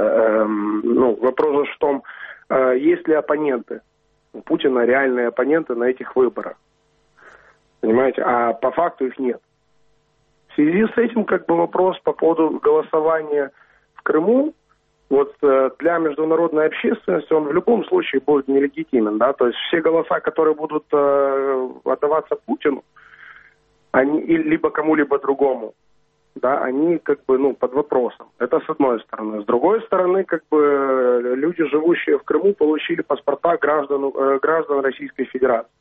вопрос в том, есть ли оппоненты у Путина, реальные оппоненты на этих выборах. Понимаете, а по факту их нет. В связи с этим как бы вопрос по поводу голосования в Крыму, вот для международной общественности он в любом случае будет нелегитимен, да, то есть все голоса, которые будут отдаваться Путину, они либо кому-либо другому, да, они как бы, под вопросом. Это с одной стороны. С другой стороны, как бы люди, живущие в Крыму, получили паспорта граждан Российской Федерации.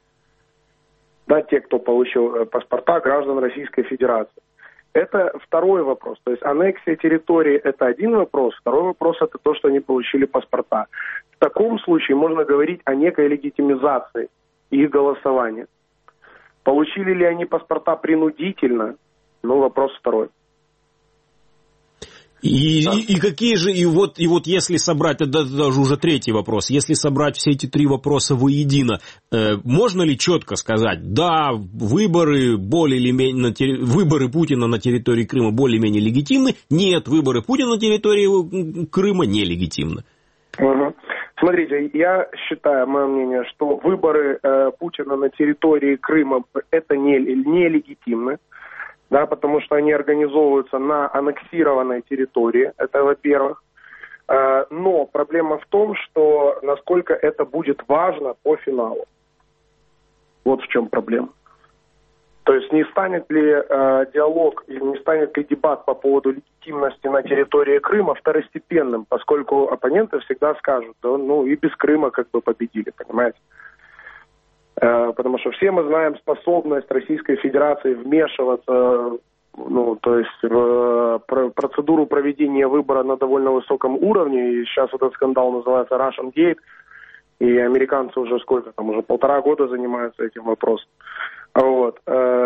Да, те, кто получил паспорта граждан Российской Федерации. Это второй вопрос. То есть аннексия территории – это один вопрос. Второй вопрос – это то, что они получили паспорта. В таком случае можно говорить о некой легитимизации их голосования. Получили ли они паспорта принудительно? Вопрос второй. И какие же, и вот если собрать, это даже уже третий вопрос, если собрать все эти три вопроса воедино, можно ли четко сказать, да, выборы более или менее, выборы Путина на территории Крыма более-менее легитимны, нет, выборы Путина на территории Крыма нелегитимны? Угу. Смотрите, я считаю, мое мнение, что выборы Путина на территории Крыма это нелегитимны. Да, потому что они организовываются на аннексированной территории, это во-первых. Но проблема в том, что насколько это будет важно по финалу. Вот в чем проблема. То есть не станет ли диалог, или не станет ли дебат по поводу легитимности на территории Крыма второстепенным, поскольку оппоненты всегда скажут, да, ну и без Крыма как бы победили, понимаете? Потому что все мы знаем способность Российской Федерации вмешиваться, ну, то есть в процедуру проведения выбора на довольно высоком уровне. И сейчас этот скандал называется Russian Gate. И американцы уже сколько там, уже 1,5 года занимаются этим вопросом. Вот.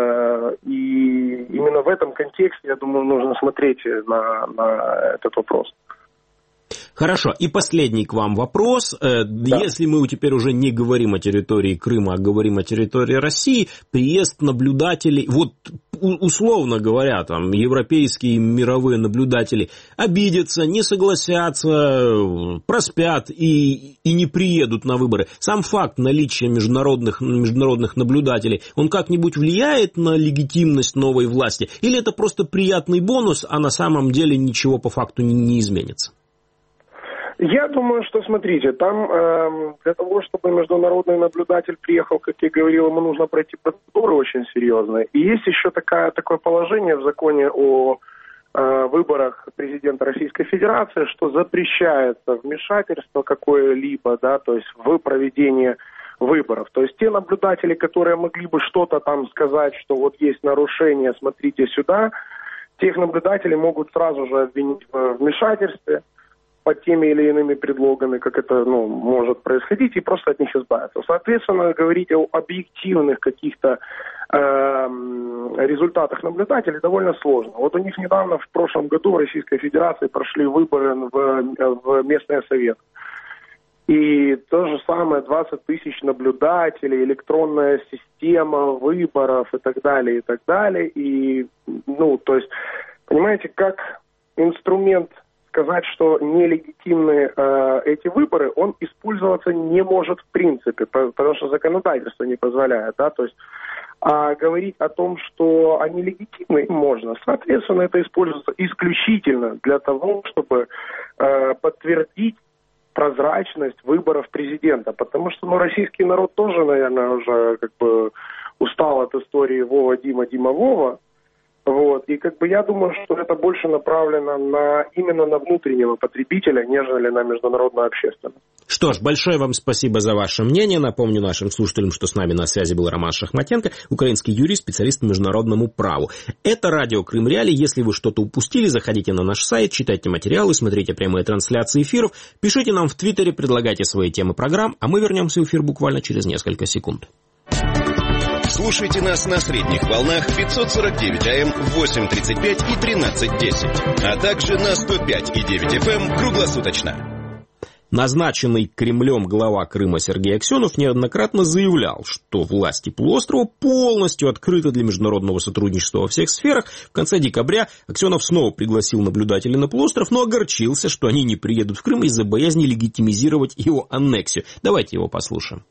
И именно в этом контексте, я думаю, нужно смотреть на этот вопрос. Хорошо, и последний к вам вопрос. Да. Если мы теперь уже не говорим о территории Крыма, а говорим о территории России, приезд наблюдателей, вот условно говоря, там европейские мировые наблюдатели обидятся, не согласятся, проспят и не приедут на выборы. Сам факт наличия международных наблюдателей, он как-нибудь влияет на легитимность новой власти? Или это просто приятный бонус, а на самом деле ничего по факту не изменится? Я думаю, что, смотрите, там для того, чтобы международный наблюдатель приехал, как я говорил, ему нужно пройти процедуры очень серьезные. И есть еще такое положение в законе о выборах президента Российской Федерации, что запрещается вмешательство какое-либо, да, то есть в проведение выборов. То есть те наблюдатели, которые могли бы что-то там сказать, что вот есть нарушение, смотрите сюда, тех наблюдателей могут сразу же обвинить в вмешательстве под теми или иными предлогами, как это может происходить, и просто от них избавиться. Соответственно, говорить о объективных каких-то результатах наблюдателей довольно сложно. Вот у них недавно, в прошлом году, в Российской Федерации прошли выборы в местный совет. И то же самое, 20 тысяч наблюдателей, электронная система выборов и так далее, и так далее. И, то есть, понимаете, как инструмент сказать, что нелегитимны эти выборы, он использоваться не может в принципе, потому что законодательство не позволяет, да, то есть говорить о том, что они легитимны, можно. Соответственно, это используется исключительно для того, чтобы подтвердить прозрачность выборов президента, потому что, российский народ тоже, наверное, уже устал от истории Вова, Дима, Дима, Вова. Вот. И я думаю, что это больше направлено именно на внутреннего потребителя, нежели на международную общественность. Что ж, большое вам спасибо за ваше мнение. Напомню нашим слушателям, что с нами на связи был Роман Шахматенко, украинский юрист, специалист по международному праву. Это радио Крым Реалии. Если вы что-то упустили, заходите на наш сайт, читайте материалы, смотрите прямые трансляции эфиров, пишите нам в Твиттере, предлагайте свои темы программ, а мы вернемся в эфир буквально через несколько секунд. Слушайте нас на средних волнах 549 АМ, 8:35 и 13:10, а также на 105,9 FM круглосуточно. Назначенный Кремлем глава Крыма Сергей Аксенов неоднократно заявлял, что власти полуострова полностью открыты для международного сотрудничества во всех сферах. В конце декабря Аксенов снова пригласил наблюдателей на полуостров, но огорчился, что они не приедут в Крым из-за боязни легитимизировать его аннексию. Давайте его послушаем.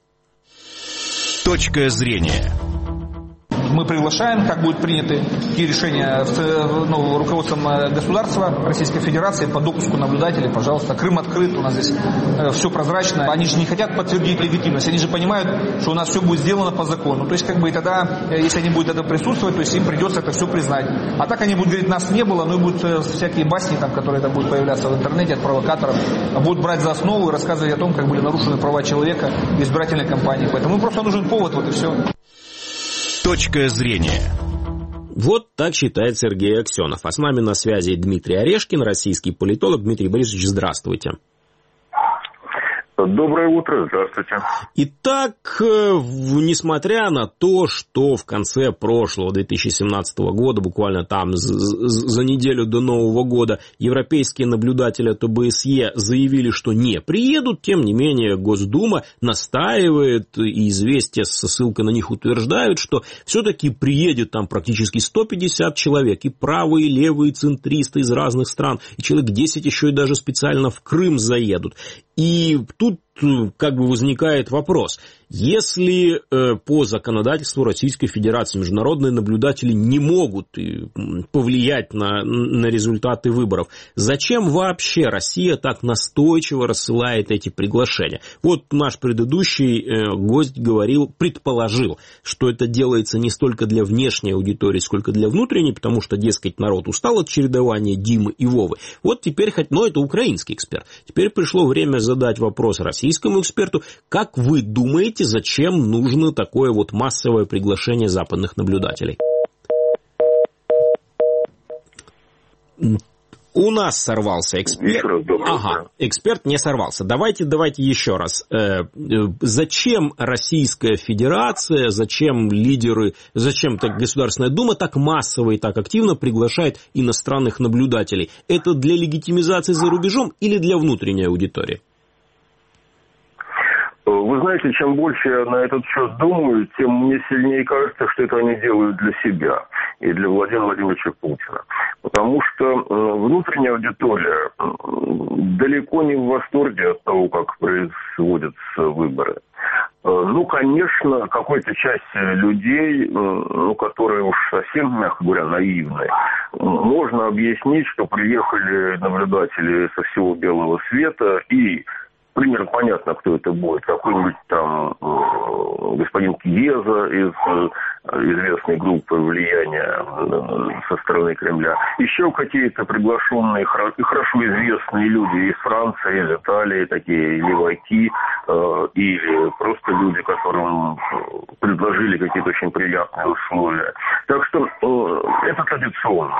Точка зрения. Мы приглашаем, как будут приняты какие решения руководством государства Российской Федерации по допуску наблюдателей, пожалуйста. Крым открыт, у нас здесь все прозрачно. Они же не хотят подтвердить легитимность, они же понимают, что у нас все будет сделано по закону. То есть и тогда, если они будут это присутствовать, то есть им придется это все признать. А так они будут говорить, нас не было, и будут всякие басни, которые будут появляться в интернете от провокаторов, будут брать за основу и рассказывать о том, как были нарушены права человека в избирательной кампании. Поэтому просто нужен повод, вот и все. Точка зрения. Вот так считает Сергей Аксенов. А с нами на связи Дмитрий Орешкин, российский политолог. Дмитрий Борисович, здравствуйте. Доброе утро, здравствуйте. Итак, несмотря на то, что в конце прошлого 2017 года, буквально там за неделю до Нового года, европейские наблюдатели от ОБСЕ заявили, что не приедут, тем не менее Госдума настаивает, и известия со ссылкой на них утверждают, что все-таки приедет там практически 150 человек, и правые, и левые, и центристы из разных стран, и человек 10 еще и даже специально в Крым заедут. И тут как бы возникает вопрос, если по законодательству Российской Федерации международные наблюдатели не могут повлиять на результаты выборов, зачем вообще Россия так настойчиво рассылает эти приглашения? Вот наш предыдущий гость предположил, что это делается не столько для внешней аудитории, сколько для внутренней, потому что, дескать, народ устал от чередования Димы и Вовы. Вот теперь, это украинский эксперт, теперь пришло время задать вопрос российскому эксперту. Как вы думаете, зачем нужно такое вот массовое приглашение западных наблюдателей? У нас сорвался эксперт. Эксперт не сорвался. Давайте еще раз. Зачем Российская Федерация, зачем Государственная Дума так массово и так активно приглашает иностранных наблюдателей? Это для легитимизации за рубежом или для внутренней аудитории? Вы знаете, чем больше я на этот счет думаю, тем мне сильнее кажется, что это они делают для себя и для Владимира Владимировича Путина. Потому что внутренняя аудитория далеко не в восторге от того, как производятся выборы. Конечно, какой-то части людей, которые уж совсем, мягко говоря, наивные, можно объяснить, что приехали наблюдатели со всего белого света и... Примерно понятно, кто это будет. Какой-нибудь там господин Киеза из известной группы влияния со стороны Кремля. Еще какие-то приглашенные, хорошо известные люди из Франции, из Италии, такие леваки, или просто люди, которым предложили какие-то очень приятные условия. Так что это традиционно.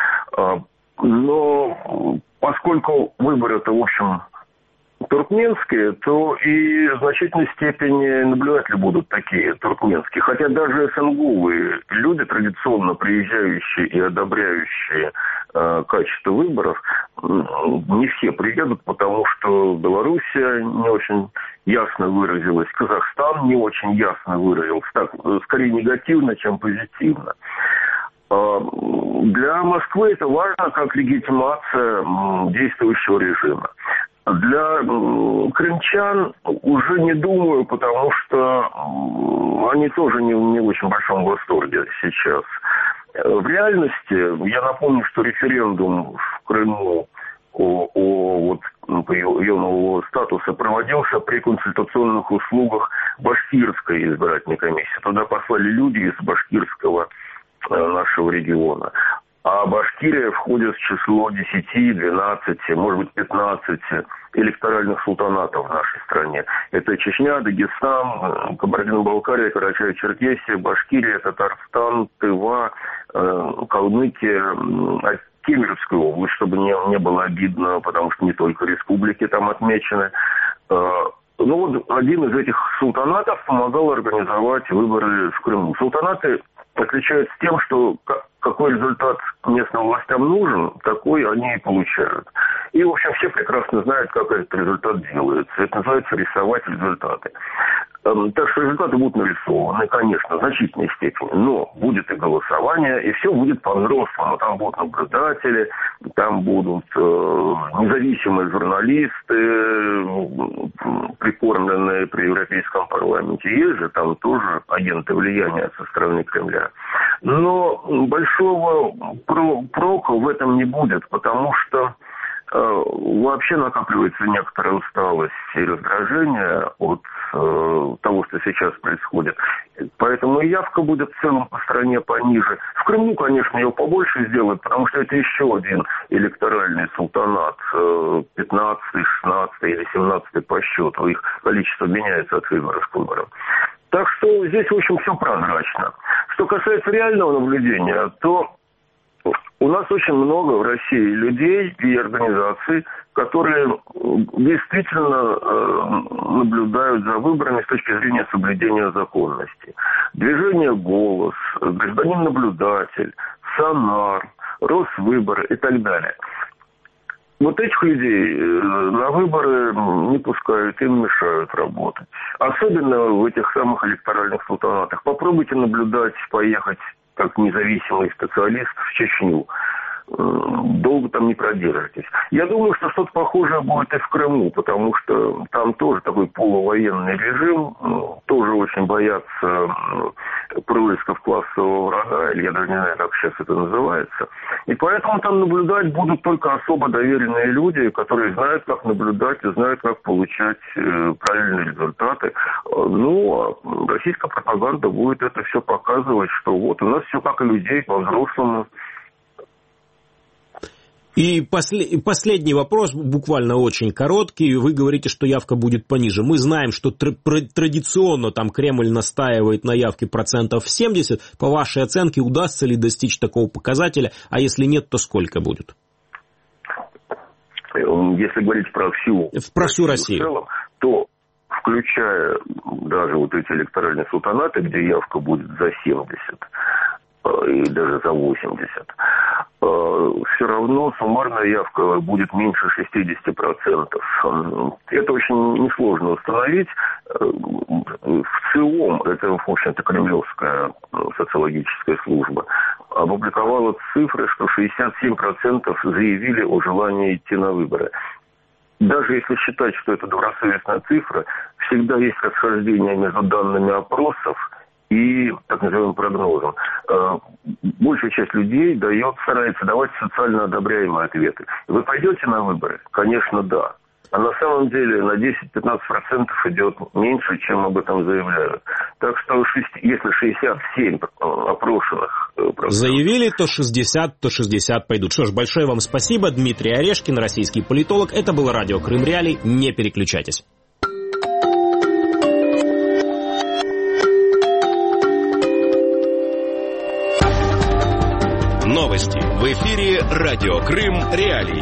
Но поскольку выборы-то, в общем... туркменские, то и в значительной степени наблюдатели будут такие туркменские. Хотя даже СНГовые люди, традиционно приезжающие и одобряющие качество выборов, не все приедут, потому что Белоруссия не очень ясно выразилась, Казахстан не очень ясно выразился, так, скорее негативно, чем позитивно. Для Москвы это важно как легитимация действующего режима. Для крымчан уже не думаю, потому что они тоже не в очень большом восторге сейчас. В реальности, я напомню, что референдум в Крыму по ее нового статуса проводился при консультационных услугах башкирской избирательной комиссии. Туда послали люди из башкирского нашего региона. А Башкирия входит в число 10, 12, может быть 15 электоральных султанатов в нашей стране. Это Чечня, Дагестан, Кабардино-Балкария, Карачаево-Черкесия, Башкирия, Татарстан, Тыва, Калмыкия, Кемеровская область, чтобы не было обидно, потому что не только республики там отмечены. Один из этих султанатов помогал организовать выборы в Крыму. Султанаты отличаются тем, что какой результат местным властям нужен, такой они и получают. И, в общем, все прекрасно знают, как этот результат делается. Это называется рисовать результаты. Так что результаты будут нарисованы, конечно, в значительной степени. Но будет и голосование, и все будет по-взрослому. Там будут наблюдатели, там будут независимые журналисты, прикормленные при Европейском парламенте. Есть же там тоже агенты влияния со стороны Кремля. Но большого прока в этом не будет, потому что вообще накапливается некоторая усталость и раздражение от того, что сейчас происходит. Поэтому явка будет в целом по стране пониже. В Крыму, конечно, ее побольше сделают, потому что это еще один электоральный султанат, 15-й, 16-й или 17-й по счету. Их количество меняется от выбора к выборам. Так что здесь, в общем, все прозрачно. Что касается реального наблюдения, то У нас очень много в России людей и организаций, которые действительно наблюдают за выборами с точки зрения соблюдения законности. Движение «Голос», «Гражданин-наблюдатель», «Сонар», «Росвыборы» и так далее. Вот этих людей на выборы не пускают, им мешают работать. Особенно в этих самых электоральных султанатах. Попробуйте наблюдать, поехать как независимый специалист в Чечню. Долго там не продержитесь. Я думаю, что что-то похожее будет и в Крыму, потому что там тоже такой полувоенный режим, тоже очень боятся происков классового врага, или я даже не знаю, как сейчас это называется. И поэтому там наблюдать будут только особо доверенные люди, которые знают, как наблюдать и знают, как получать правильные результаты. Ну, а российская пропаганда будет это все показывать, что вот у нас все как и людей по-взрослому. И последний вопрос, буквально очень короткий. Вы говорите, что явка будет пониже. Мы знаем, что традиционно там Кремль настаивает на явке 70%. По вашей оценке, удастся ли достичь такого показателя? А если нет, то сколько будет? Если говорить про всю Россию в целом, то, включая даже вот эти электоральные султанаты, где явка будет за 70%, и даже за 80%, все равно суммарная явка будет меньше 60%. Это очень несложно установить. В ЦИОМ, это, в общем-то, кремлевская социологическая служба, опубликовала цифры, что 67% заявили о желании идти на выборы. Даже если считать, что это добросовестная цифра, всегда есть расхождение между данными опросов и так называемым прогнозом. Большая часть людей старается давать социально одобряемые ответы. Вы пойдете на выборы? Конечно, да. А на самом деле на 10-15% идет меньше, чем об этом заявляют. Так что если 67 опрошенных заявили, то 60 пойдут. Что ж, большое вам спасибо. Дмитрий Орешкин, российский политолог. Это было радио Крым Реалии. Не переключайтесь. Новости. В эфире радио Крым Реалии.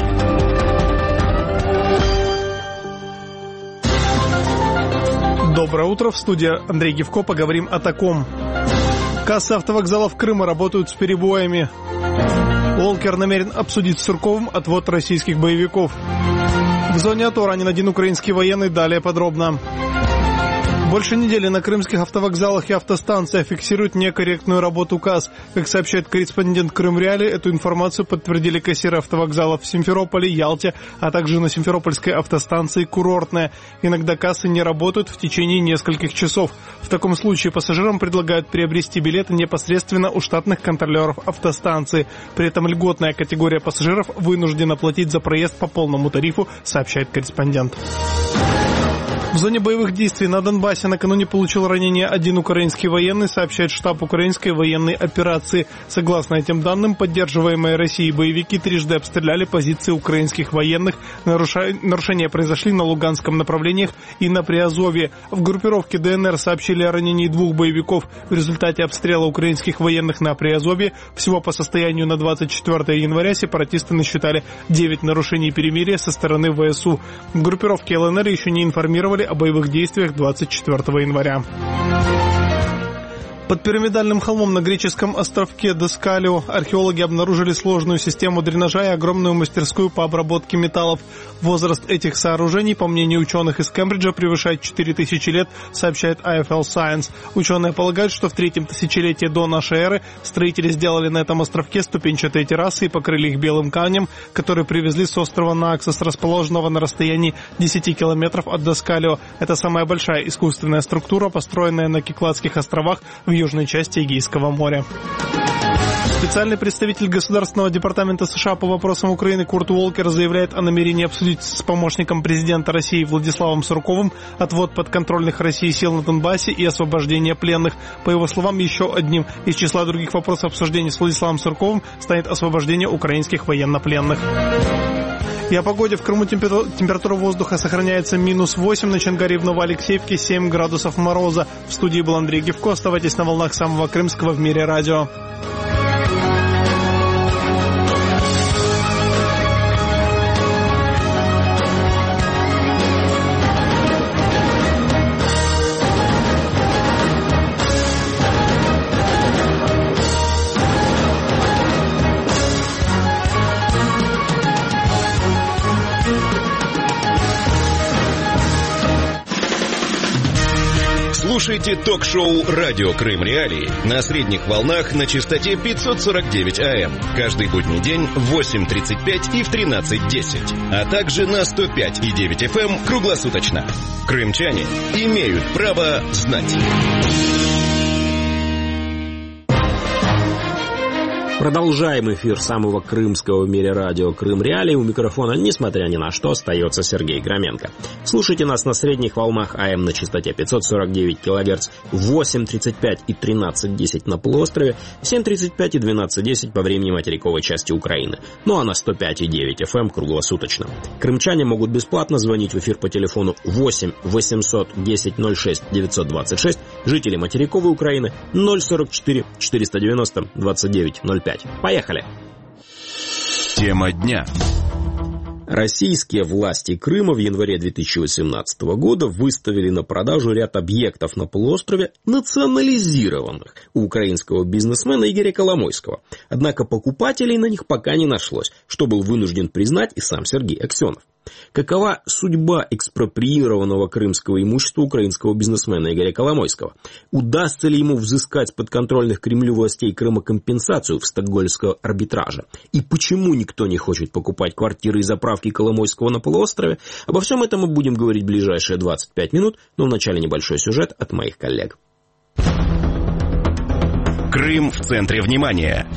Доброе утро. В студии Андрей Гевко. Поговорим о таком. Кассы автовокзалов Крыма работают с перебоями. Волкер намерен обсудить с Сурковым отвод российских боевиков. В зоне АТО ранен один украинский военный. Далее подробно. Больше недели на крымских автовокзалах и автостанциях фиксируют некорректную работу касс. Как сообщает корреспондент Крым Реалии, эту информацию подтвердили кассиры автовокзалов в Симферополе, Ялте, а также на Симферопольской автостанции «Курортная». Иногда кассы не работают в течение нескольких часов. В таком случае пассажирам предлагают приобрести билеты непосредственно у штатных контролеров автостанции. При этом льготная категория пассажиров вынуждена платить за проезд по полному тарифу, сообщает корреспондент. В зоне боевых действий на Донбассе накануне получил ранение один украинский военный, сообщает штаб украинской военной операции. Согласно этим данным, поддерживаемые Россией боевики трижды обстреляли позиции украинских военных. Нарушения произошли на Луганском направлениях и на Приазовье. В группировке ДНР сообщили о ранении двух боевиков в результате обстрела украинских военных на Приазовье. Всего по состоянию на 24 января сепаратисты насчитали 9 нарушений перемирия со стороны ВСУ. В группировке ЛНР еще не информировали о боевых действиях 24 января. Под пирамидальным холмом на греческом островке Доскалио археологи обнаружили сложную систему дренажа и огромную мастерскую по обработке металлов. Возраст этих сооружений, по мнению ученых из Кембриджа, превышает 4000 лет, сообщает AFL Science. Ученые полагают, что в третьем тысячелетии до нашей эры строители сделали на этом островке ступенчатые террасы и покрыли их белым камнем, который привезли с острова Нааксос, расположенного на расстоянии 10 километров от Доскалио. Это самая большая искусственная структура, построенная на Кикладских островах в южной части Эгейского моря. Специальный представитель Государственного департамента США по вопросам Украины Курт Волкер заявляет о намерении обсудить с помощником президента России Владиславом Сурковым отвод подконтрольных России сил на Донбассе и освобождение пленных. По его словам, еще одним из числа других вопросов обсуждения с Владиславом Сурковым станет освобождение украинских военнопленных. И о погоде. В Крыму температура воздуха сохраняется -8, на Чангаре и в Новоалексеевке 7 градусов мороза. В студии был Андрей Гевко. Оставайтесь на волнах самого крымского в мире радио. Слушайте ток-шоу «Радио Крым Реалии» на средних волнах на частоте 549 АМ. Каждый будний день в 8:35 и в 13:10. А также на 105,9 FM круглосуточно. Крымчане имеют право знать. Продолжаем эфир самого крымского в мире радио «Крым Реалии». У микрофона, несмотря ни на что, остается Сергей Громенко. Слушайте нас на средних волнах АМ на частоте 549 кГц в 8:35 и 13:10 на полуострове, 7:35 и 12:10 по времени материковой части Украины. Ну а на 105,9 FM круглосуточно. Крымчане могут бесплатно звонить в эфир по телефону 8 800 10 06 926, жители материковой Украины 044 490 29 05. Поехали! Тема дня. Российские власти Крыма в январе 2018 года выставили на продажу ряд объектов на полуострове, национализированных у украинского бизнесмена Игоря Коломойского. Однако покупателей на них пока не нашлось, что был вынужден признать и сам Сергей Аксенов. Какова судьба экспроприированного крымского имущества украинского бизнесмена Игоря Коломойского? Удастся ли ему взыскать с подконтрольных Кремлю властей Крыма компенсацию в стокгольмском арбитраже? И почему никто не хочет покупать квартиры и заправки Коломойского на полуострове? Обо всем этом мы будем говорить в ближайшие 25 минут, но вначале небольшой сюжет от моих коллег. Крым в центре внимания.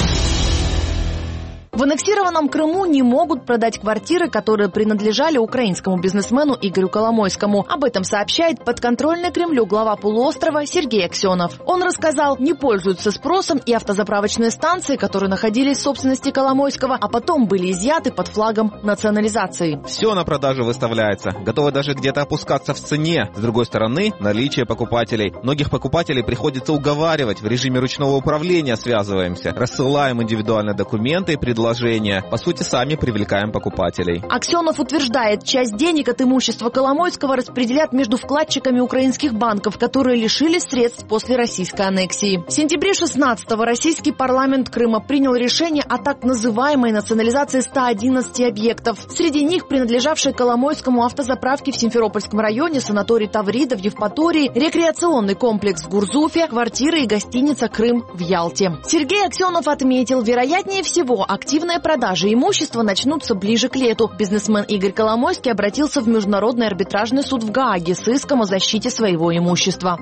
В аннексированном Крыму не могут продать квартиры, которые принадлежали украинскому бизнесмену Игорю Коломойскому. Об этом сообщает подконтрольный Кремлю глава полуострова Сергей Аксенов. Он рассказал, не пользуются спросом и автозаправочные станции, которые находились в собственности Коломойского, а потом были изъяты под флагом национализации. Все на продажу выставляется. Готовы даже где-то опускаться в цене. С другой стороны, наличие покупателей. Многих покупателей приходится уговаривать. В режиме ручного управления связываемся. Рассылаем индивидуальные документы и предложения. По сути, сами привлекаем покупателей. Аксенов утверждает, часть денег от имущества Коломойского распределят между вкладчиками украинских банков, которые лишились средств после российской аннексии. В сентябре 16-го российский парламент Крыма принял решение о так называемой национализации 111 объектов. Среди них принадлежавшие Коломойскому автозаправки в Симферопольском районе, санаторий Таврида в Евпатории, рекреационный комплекс в Гурзуфе, квартиры и гостиница «Крым» в Ялте. Сергей Аксенов отметил, вероятнее всего, активные продажи имущества начнутся ближе к лету. Бизнесмен Игорь Коломойский обратился в Международный арбитражный суд в Гааге с иском о защите своего имущества.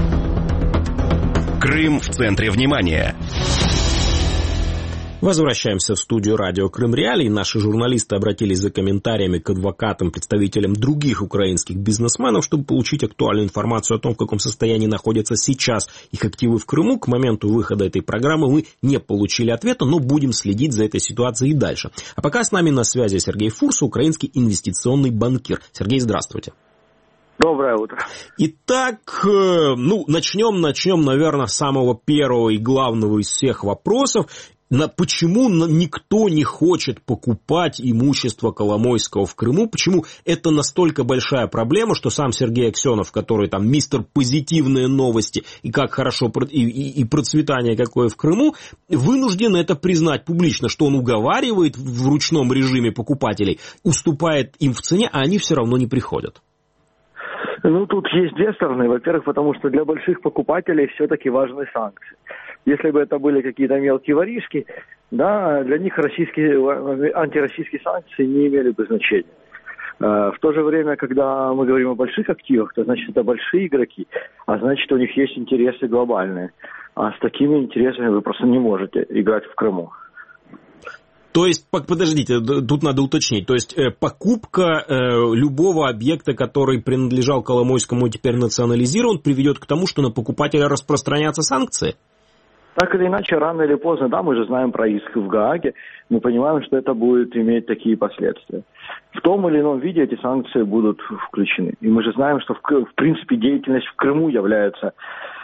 Крым в центре внимания. Возвращаемся в студию радио Крым Реалии. Наши журналисты обратились за комментариями к адвокатам, представителям других украинских бизнесменов, чтобы получить актуальную информацию о том, в каком состоянии находятся сейчас их активы в Крыму. К моменту выхода этой программы мы не получили ответа, но будем следить за этой ситуацией и дальше. А пока с нами на связи Сергей Фурс, украинский инвестиционный банкир. Сергей, здравствуйте. Доброе утро. Итак, начнем, наверное, с самого первого и главного из всех вопросов. Почему никто не хочет покупать имущество Коломойского в Крыму? Почему это настолько большая проблема, что сам Сергей Аксенов, который там мистер позитивные новости и как хорошо и процветание какое в Крыму, вынужден это признать публично, что он уговаривает в ручном режиме покупателей, уступает им в цене, а они все равно не приходят? Тут есть две стороны. Во-первых, потому что для больших покупателей все-таки важны санкции. Если бы это были какие-то мелкие воришки, да, для них антироссийские санкции не имели бы значения. В то же время, когда мы говорим о больших активах, то значит это большие игроки, а значит у них есть интересы глобальные. А с такими интересами вы просто не можете играть в Крыму. То есть, подождите, тут надо уточнить, то есть покупка любого объекта, который принадлежал Коломойскому и теперь национализирован, приведет к тому, что на покупателя распространятся санкции? Так или иначе, рано или поздно, да, мы же знаем про иск в Гааге, мы понимаем, что это будет иметь такие последствия. В том или ином виде эти санкции будут включены. И мы же знаем, что в принципе деятельность в Крыму является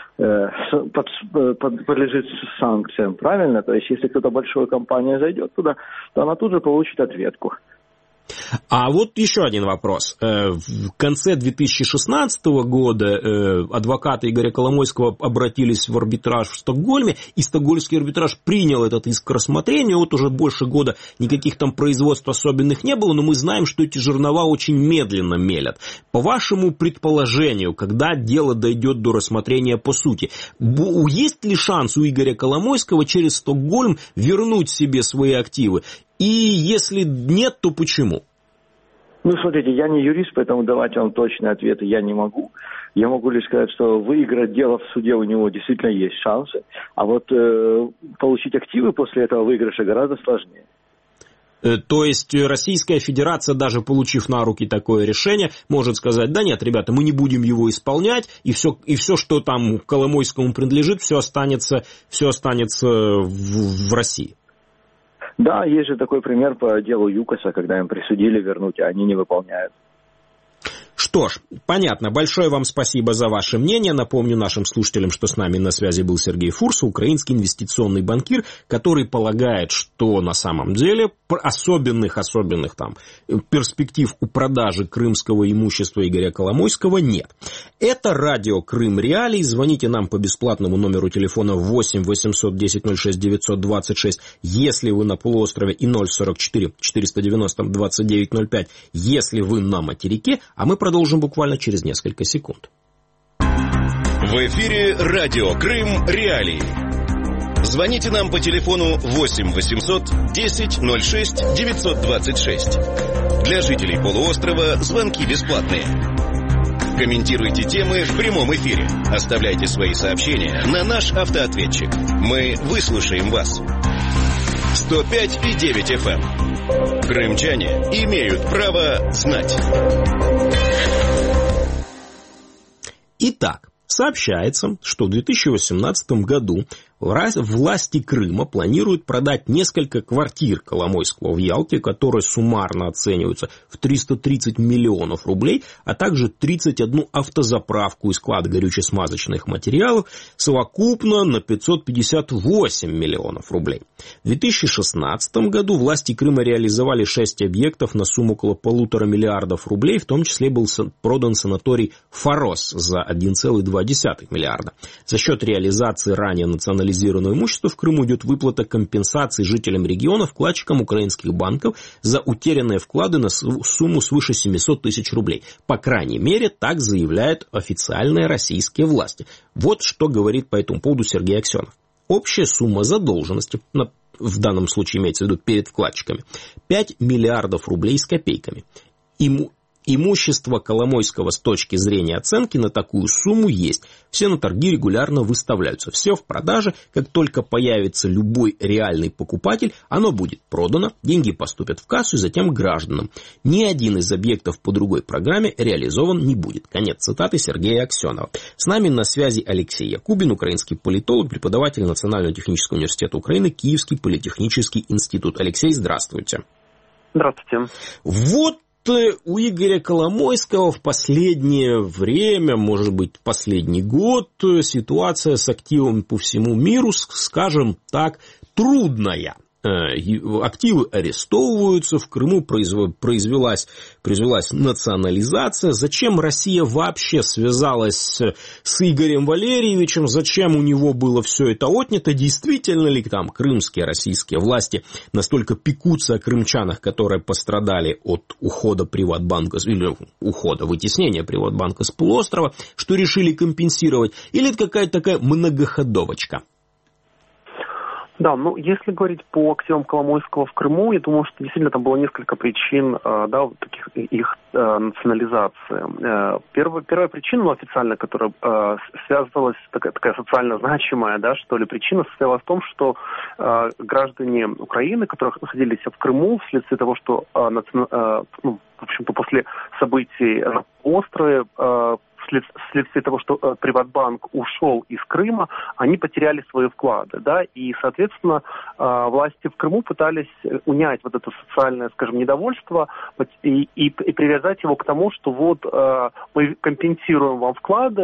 подлежит санкциям, правильно? То есть, если кто-то большая компания зайдет туда, то она тут же получит ответку. А вот еще один вопрос. В конце 2016 года адвокаты Игоря Коломойского обратились в арбитраж в Стокгольме, и стокгольмский арбитраж принял этот иск к рассмотрению. Вот уже больше года никаких там производств особенных не было, но мы знаем, что эти жернова очень медленно мелят. По вашему предположению, когда дело дойдет до рассмотрения по сути, есть ли шанс у Игоря Коломойского через Стокгольм вернуть себе свои активы? И если нет, то почему? Ну, смотрите, я не юрист, поэтому давать вам точные ответы я не могу. Я могу лишь сказать, что выиграть дело в суде у него действительно есть шансы, а вот получить активы после этого выигрыша гораздо сложнее. То есть Российская Федерация, даже получив на руки такое решение, может сказать: да нет, ребята, мы не будем его исполнять, и все, что там Коломойскому принадлежит, все останется в России. Да, есть же такой пример по делу ЮКОСа, когда им присудили вернуть, а они не выполняют. Что ж, понятно. Большое вам спасибо за ваше мнение. Напомню нашим слушателям, что с нами на связи был Сергей Фурса, украинский инвестиционный банкир, который полагает, что на самом деле особенных там перспектив у продажи крымского имущества Игоря Коломойского нет. Это радио Крым Реалии. Звоните нам по бесплатному номеру телефона 8 800 10 06 926, если вы на полуострове, и 044 490 2905, если вы на материке, а мы продолжим буквально через несколько секунд. В эфире радио Крым Реалии. Звоните нам по телефону 8 800 10 06 926. Для жителей полуострова звонки бесплатные. Комментируйте темы в прямом эфире. Оставляйте свои сообщения на наш автоответчик. Мы выслушаем вас. 105,9 FM. Крымчане имеют право знать. Итак, сообщается, что в 2018 году власти Крыма планируют продать несколько квартир Коломойского в Ялте, которые суммарно оцениваются в 330 миллионов рублей, а также 31 автозаправку и склад горюче-смазочных материалов совокупно на 558 миллионов рублей. В 2016 году власти Крыма реализовали 6 объектов на сумму около 1,5 миллиарда рублей, в том числе был продан санаторий «Форос» за 1,2 миллиарда. За счет реализации ранее национализированного имущества в Крыму идет выплата компенсаций жителям региона, вкладчикам украинских банков за утерянные вклады на сумму свыше 700 тысяч рублей. По крайней мере, так заявляют официальные российские власти. Вот что говорит по этому поводу Сергей Аксенов. Общая сумма задолженности, в данном случае имеется в виду перед вкладчиками, 5 миллиардов рублей с копейками. Имущество Коломойского с точки зрения оценки на такую сумму есть. Все на торги регулярно выставляются. Все в продаже. Как только появится любой реальный покупатель, оно будет продано, деньги поступят в кассу и затем к гражданам. Ни один из объектов по другой программе реализован не будет. Конец цитаты Сергея Аксенова. С нами на связи Алексей Якубин, украинский политолог, преподаватель Национального технического университета Украины, Киевский политехнический институт. Алексей, здравствуйте. Здравствуйте. Вот у Игоря Коломойского в последнее время, может быть, последний год, ситуация с активами по всему миру, скажем так, трудная. Активы арестовываются, в Крыму произвелась национализация. Зачем Россия вообще связалась с Игорем Валерьевичем? Зачем у него было все это отнято? Действительно ли там крымские российские власти настолько пекутся о крымчанах, которые пострадали от ухода Приватбанка, или вытеснения Приватбанка с полуострова, что решили компенсировать? Или это какая-то такая многоходовочка? Да, если говорить по активам Коломойского в Крыму, я думаю, что действительно там было несколько причин, вот таких их национализации. Первая причина, официально, которая связывалась, такая социально значимая, причина состояла в том, что граждане Украины, которые находились в Крыму вследствие того, что, в общем-то, после событий на острове, вследствие того, что Приватбанк ушел из Крыма, они потеряли свои вклады, и, соответственно, власти в Крыму пытались унять вот это социальное, недовольство и привязать его к тому, что мы компенсируем вам вклады в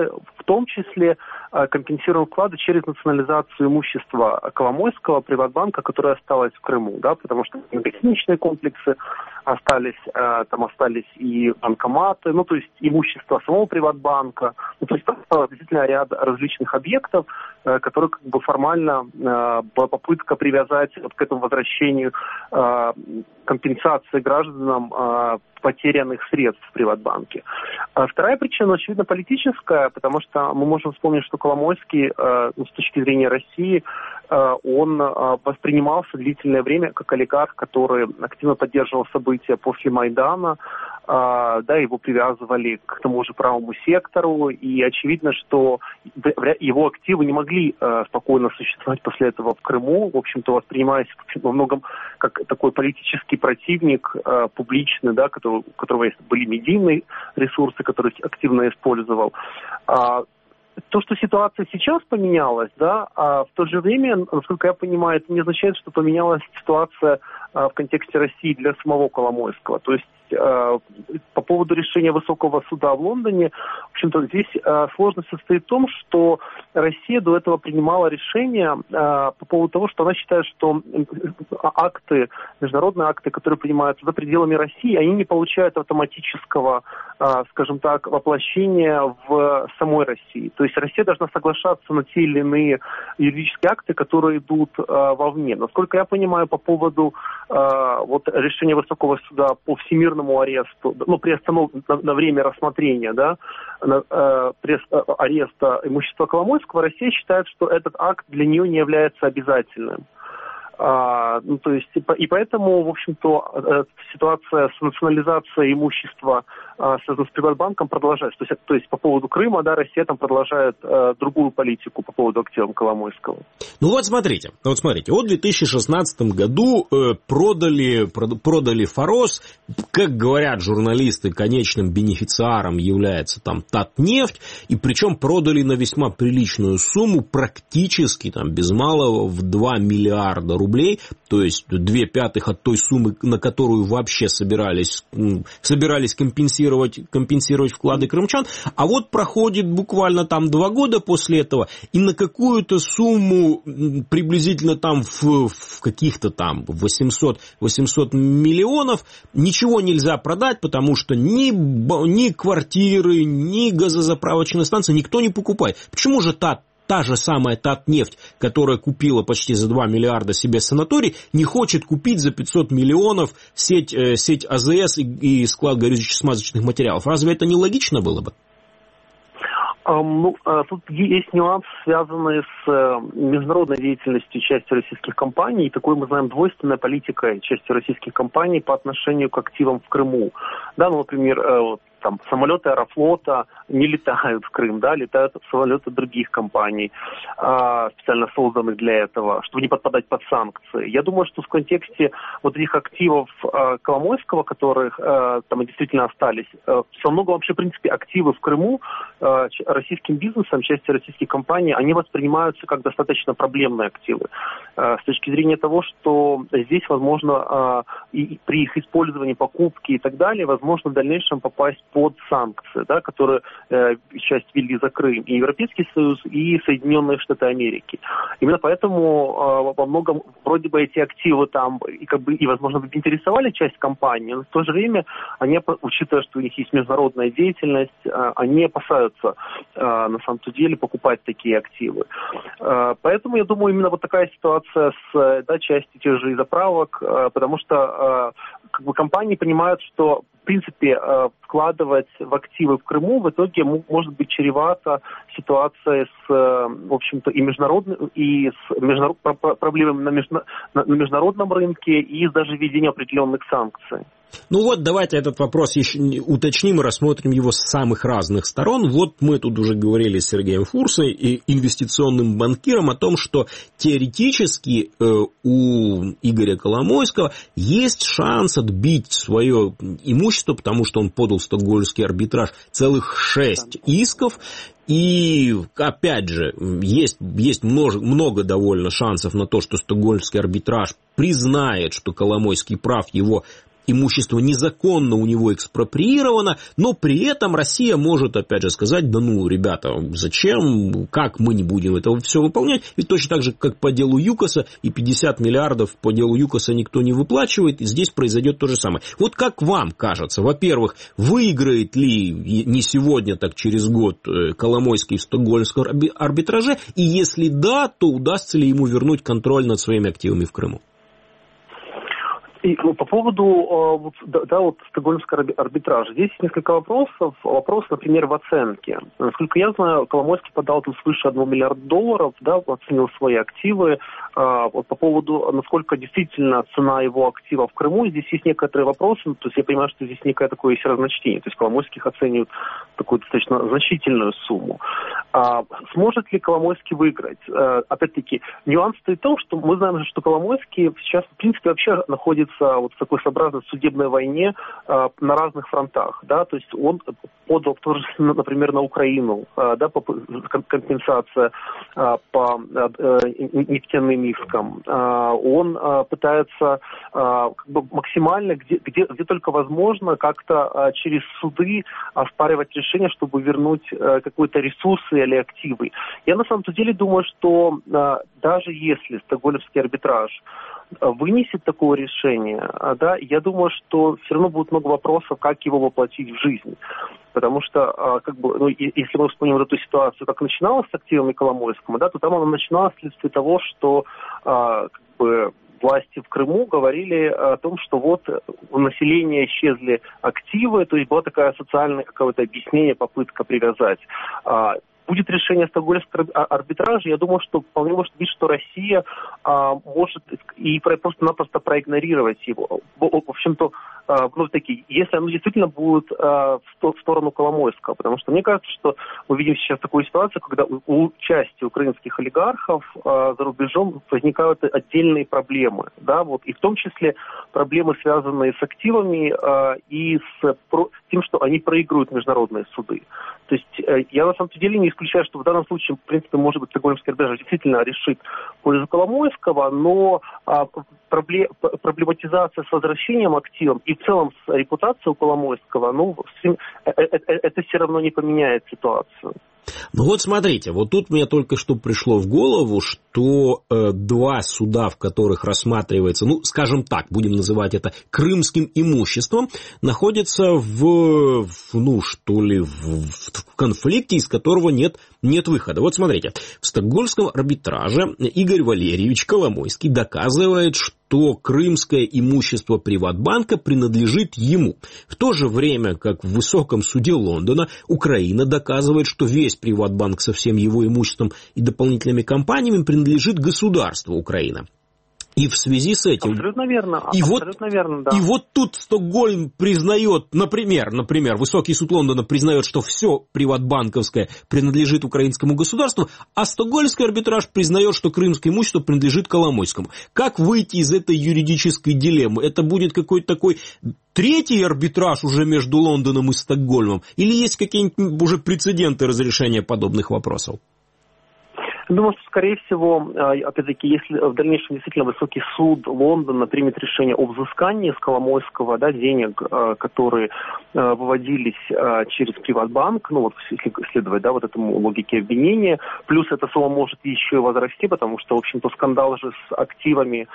том числе компенсируем вклады через национализацию имущества Коломойского, Приватбанка, которое осталось в Крыму, да, потому что гостиничные комплексы остались, там остались и банкоматы, ну, то есть имущество самого Приватбанка, ну, то есть там стало действительно ряд различных объектов, которые как бы формально была попытка привязать вот к этому возвращению компенсации гражданам потерянных средств в Приватбанке. Вторая причина, очевидно, политическая, потому что мы можем вспомнить, что Коломойский, с точки зрения России, он воспринимался длительное время как олигарх, который активно поддерживал события после Майдана, да, его привязывали к тому же правому сектору, и очевидно, что его активы не могли спокойно существовать после этого в Крыму, в общем-то, воспринимаясь во многом как такой политический противник публичный, да, у которого были медийные ресурсы, которые активно использовал. То, что ситуация сейчас поменялась, да, а в то же время, насколько я понимаю, это не означает, что поменялась ситуация в контексте России для самого Коломойского. То есть по поводу решения Высокого суда в Лондоне, в общем-то, здесь сложность состоит в том, что Россия до этого принимала решение по поводу того, что она считает, что акты, международные акты, которые принимаются за пределами России, они не получают автоматического, скажем так, воплощения в самой России. То есть Россия должна соглашаться на те или иные юридические акты, которые идут вовне. Насколько я понимаю, по поводу вот решения Высокого суда по всемирному аресту, ну, на время рассмотрения, да, ареста имущества Коломойского, Россия считает, что этот акт для нее не является обязательным. Ну, то есть, и поэтому, в общем-то, ситуация с национализацией имущества, связанной с Приватбанком, продолжается. То есть по поводу Крыма, да, Россия там продолжает другую политику по поводу активов Коломойского. Ну вот смотрите, вот в 2016 году продали Форос, как говорят журналисты, конечным бенефициаром является там Татнефть, и причем продали на весьма приличную сумму, практически там без малого в 2 миллиарда рублей, то есть 2/5 от той суммы, на которую вообще собирались компенсировать вклады крымчан. А вот проходит буквально там 2 года после этого, и на какую-то сумму приблизительно там в каких-то там 800 миллионов ничего нельзя продать, потому что ни квартиры, ни газозаправочные станции никто не покупает. Почему же та же самая Татнефть, которая купила почти за 2 миллиарда себе санаторий, не хочет купить за 500 миллионов сеть АЗС и склад горюче-смазочных материалов? Разве это не логично было бы? Тут есть нюанс, связанный с международной деятельностью части российских компаний, и такой, мы знаем, двойственная политика части российских компаний по отношению к активам в Крыму. Да, ну, например, там самолеты Аэрофлота не летают в Крым, да, летают самолеты других компаний, специально созданных для этого, чтобы не подпадать под санкции. Я думаю, что в контексте вот этих активов Коломойского, которых там действительно остались, во многом вообще, в принципе, активы в Крыму российским бизнесом, частью российских компаний, они воспринимаются как достаточно проблемные активы. С точки зрения того, что здесь, возможно, и при их использовании, покупке и так далее, возможно в дальнейшем попасть под санкции, да, которые часть ввели за Крым, и Европейский Союз, и Соединенные Штаты Америки. Именно поэтому во многом вроде бы эти активы там и возможно, интересовали часть компании, но в то же время они, учитывая, что у них есть международная деятельность, они опасаются на самом-то деле покупать такие активы. Поэтому, я думаю, именно вот такая ситуация с частью тех же заправок, потому что компании понимают, что в принципе, вкладывать в активы в Крыму в итоге может быть чревато ситуация с, в общем-то, и с проблемами на международном рынке, и даже введением определенных санкций. Ну вот, давайте этот вопрос еще уточним и рассмотрим его с самых разных сторон. Вот мы тут уже говорили с Сергеем Фурсой и инвестиционным банкиром о том, что теоретически у Игоря Коломойского есть шанс отбить свое имущество, потому что он подал в Стокгольмский арбитраж целых 6 исков. И, опять же, есть много довольно шансов на то, что Стокгольмский арбитраж признает, что Коломойский прав, его имущество незаконно у него экспроприировано, но при этом Россия может, опять же, сказать, да ну, ребята, зачем, как мы не будем это все выполнять, ведь точно так же, как по делу ЮКОСа, и 50 миллиардов по делу ЮКОСа никто не выплачивает, и здесь произойдет то же самое. Вот как вам кажется, во-первых, выиграет ли не сегодня, так через год Коломойский в Стокгольмском арбитраже, и если да, то удастся ли ему вернуть контроль над своими активами в Крыму? И, по поводу стокгольмского арбитража. Здесь есть несколько вопросов. Вопрос, например, в оценке. Насколько я знаю, Коломойский подал там свыше $1 миллиарда, да, оценил свои активы. По поводу, насколько действительно цена его актива в Крыму, здесь есть некоторые вопросы. То есть я понимаю, что здесь некое такое есть разночтение. То есть Коломойских оценивают такую достаточно значительную сумму. Сможет ли Коломойский выиграть? Опять-таки, нюанс стоит в том, что мы знаем, что Коломойский сейчас, в принципе, вообще находится в такой своеобразной судебной войне на разных фронтах, да, то есть он подал тоже, например, на Украину, да, компенсация по нефтяным искам. Он пытается максимально, где только возможно, как-то через суды оспаривать решение, чтобы вернуть какой-то ресурсы или активы. Я на самом деле думаю, что даже если стокгольмский арбитраж вынесет такое решение, да, я думаю, что все равно будет много вопросов, как его воплотить в жизнь. Потому что, если мы вспомним эту ситуацию, как начиналась с активами Коломойского, да, то там она начиналась вследствие того, что власти в Крыму говорили о том, что вот у населения исчезли активы, то есть была такая социальная какое-то объяснение, попытка привязать. Будет решение стокгольмского арбитража, я думаю, что вполне может быть, что Россия может и просто-напросто проигнорировать его. В общем-то, если оно действительно будет в сторону Коломойского, потому что мне кажется, что мы видим сейчас такую ситуацию, когда у части украинских олигархов за рубежом возникают отдельные проблемы, да, вот, и в том числе проблемы, связанные с активами и с тем, что они проигрывают международные суды. То есть я на самом деле не исключаю, что в данном случае, в принципе, может быть, стокгольмский арбитраж действительно решит пользу Коломойского, но проблематизация с возвращением активов и в целом с репутацией у Коломойского, это все равно не поменяет ситуацию. Ну вот смотрите, вот тут мне только что пришло в голову, что два суда, в которых рассматривается, скажем так, будем называть это крымским имуществом, находятся в конфликте, из которого нет выхода. Вот смотрите, в стокгольмском арбитраже Игорь Валерьевич Коломойский доказывает, что крымское имущество Приватбанка принадлежит ему. В то же время, как в высоком суде Лондона, Украина доказывает, что весь Приватбанк со всем его имуществом и дополнительными компаниями принадлежит государству Украина. И в связи с этим... Абсолютно верно. Да. И вот тут Стокгольм признает, например, высокий суд Лондона признает, что все приватбанковское принадлежит украинскому государству, а стокгольмский арбитраж признает, что крымское имущество принадлежит Коломойскому. Как выйти из этой юридической дилеммы? Это будет какой-то такой третий арбитраж уже между Лондоном и Стокгольмом? Или есть какие-нибудь уже прецеденты разрешения подобных вопросов? Думаю, что, скорее всего, опять-таки, если в дальнейшем действительно высокий суд Лондона примет решение о взыскании с Коломойского, да, денег, которые выводились через Приватбанк, если следовать, да, вот этому логике обвинения, плюс эта сумма может еще и возрасти, потому что, в общем-то, скандал же с активами,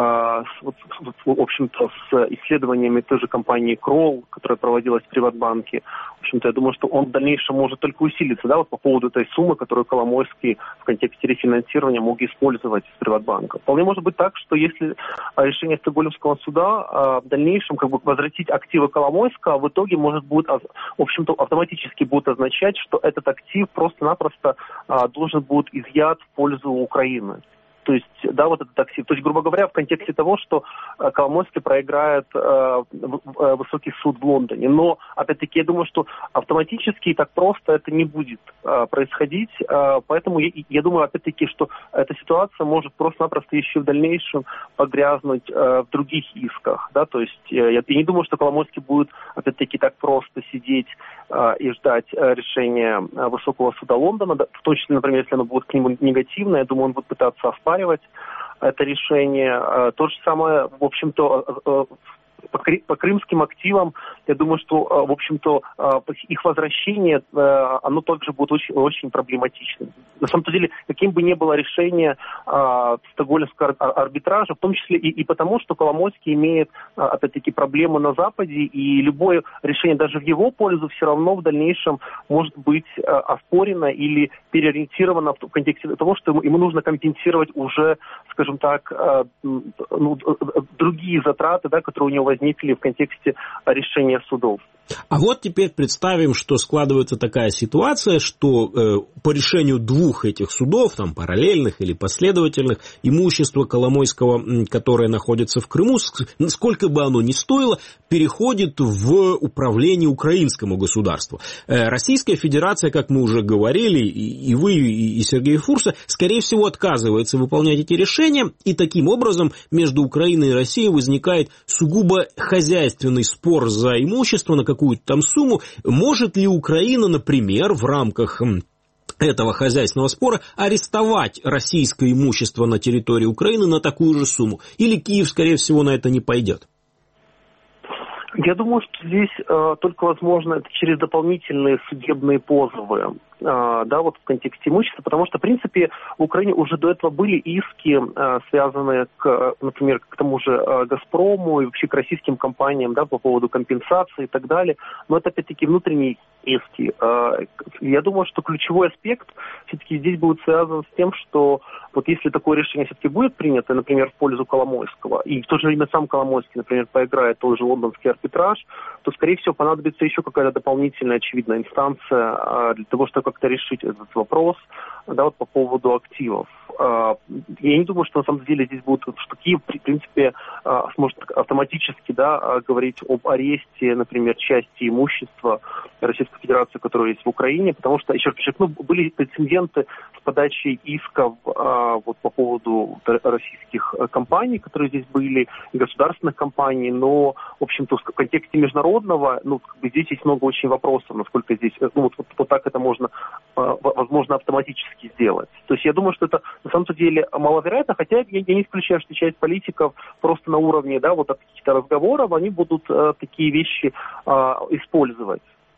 в общем-то, с исследованиями той же компании Kroll, которая проводилась в Приватбанке, в общем-то, я думаю, что он в дальнейшем может только усилиться, да, вот по поводу этой суммы, которую Коломойский в контексте рефинансирования мог использовать с Приватбанка. Вполне может быть так, что если решение Стокгольмского суда в дальнейшем возвратить активы Коломойского, в итоге будет, в общем-то, автоматически будет означать, что этот актив просто-напросто должен будет изъят в пользу Украины. То есть, да, вот этот актив. То есть, грубо говоря, в контексте того, что Коломойский проиграет высокий суд в Лондоне. Но, опять-таки, я думаю, что автоматически и так просто это не будет происходить. Поэтому я думаю, опять-таки, что эта ситуация может просто-напросто еще в дальнейшем погрязнуть в других исках. Да? То есть, я не думаю, что Коломойский будет, опять-таки, так просто сидеть и ждать решения высокого суда Лондона. В том числе, например, если оно будет к нему негативное, я думаю, он будет пытаться оспаривать это решение. То же самое, в общем-то, по крымским активам, я думаю, что, в общем-то, их возвращение, оно также будет очень, очень проблематичным. На самом деле, каким бы ни было решение стокгольмского арбитража, в том числе и потому, что Коломойский имеет, опять-таки, проблемы на Западе, и любое решение даже в его пользу все равно в дальнейшем может быть оспорено или переориентировано в контексте того, что ему нужно компенсировать уже, скажем так, другие затраты, да, которые у него возникли в контексте решения судов. А вот теперь представим, что складывается такая ситуация, что по решению двух этих судов, там параллельных или последовательных, имущество Коломойского, которое находится в Крыму, сколько бы оно ни стоило, переходит в управление украинскому государству. Российская Федерация, как мы уже говорили, и вы, и Сергей Фурса, скорее всего, отказывается выполнять эти решения, и таким образом между Украиной и Россией возникает сугубо хозяйственный спор за имущество на какую-то там сумму. Может ли Украина, например, в рамках этого хозяйственного спора арестовать российское имущество на территории Украины на такую же сумму? Или Киев, скорее всего, на это не пойдет? Я думаю, что здесь только возможно это через дополнительные судебные позовы, да, вот в контексте имущества, потому что, в принципе, в Украине уже до этого были иски, связанные, например, к тому же «Газпрому» и вообще к российским компаниям, да, по поводу компенсации и так далее, но это, опять-таки, внутренние иски. Я думаю, что ключевой аспект все-таки здесь будет связан с тем, что вот если такое решение все-таки будет принято, например, в пользу Коломойского, и в то же время сам Коломойский, например, поиграет тот же лондонский арбитраж, то, скорее всего, понадобится еще какая-то дополнительная, очевидная инстанция для того, чтобы как-то решить этот вопрос, да, вот по поводу активов. Я не думаю, что на самом деле здесь будет, что Киев, в принципе, сможет автоматически, да, говорить об аресте, например, части имущества Российской Федерации, которое есть в Украине, потому что, еще раз подчеркну, были прецеденты с подачей исков вот по поводу российских компаний, которые здесь были, государственных компаний, но, в общем-то, в контексте международного, ну, как бы здесь есть много очень вопросов, насколько здесь, ну, вот так это можно, возможно, автоматически сделать. То есть я думаю, что это на самом деле маловероятно, хотя я не исключаю, что часть политиков просто на уровне, да, вот от каких-то разговоров, они будут такие вещи использовать.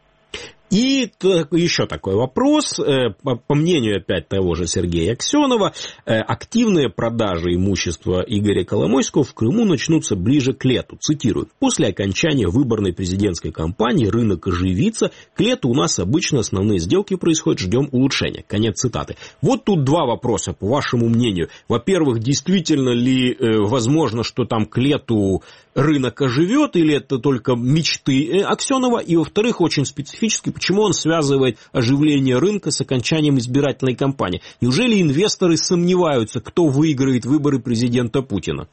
И еще такой вопрос, по мнению опять того же Сергея Аксенова, активные продажи имущества Игоря Коломойского в Крыму начнутся ближе к лету. Цитирую: «После окончания выборной президентской кампании рынок оживится, к лету у нас обычно основные сделки происходят, ждем улучшения». Конец цитаты. Вот тут два вопроса, по вашему мнению. Во-первых, действительно ли возможно, что там к лету рынок оживет, или это только мечты Аксенова? И, во-вторых, очень специфически, почему он связывает оживление рынка с окончанием избирательной кампании? Неужели инвесторы сомневаются, кто выиграет выборы президента Путина?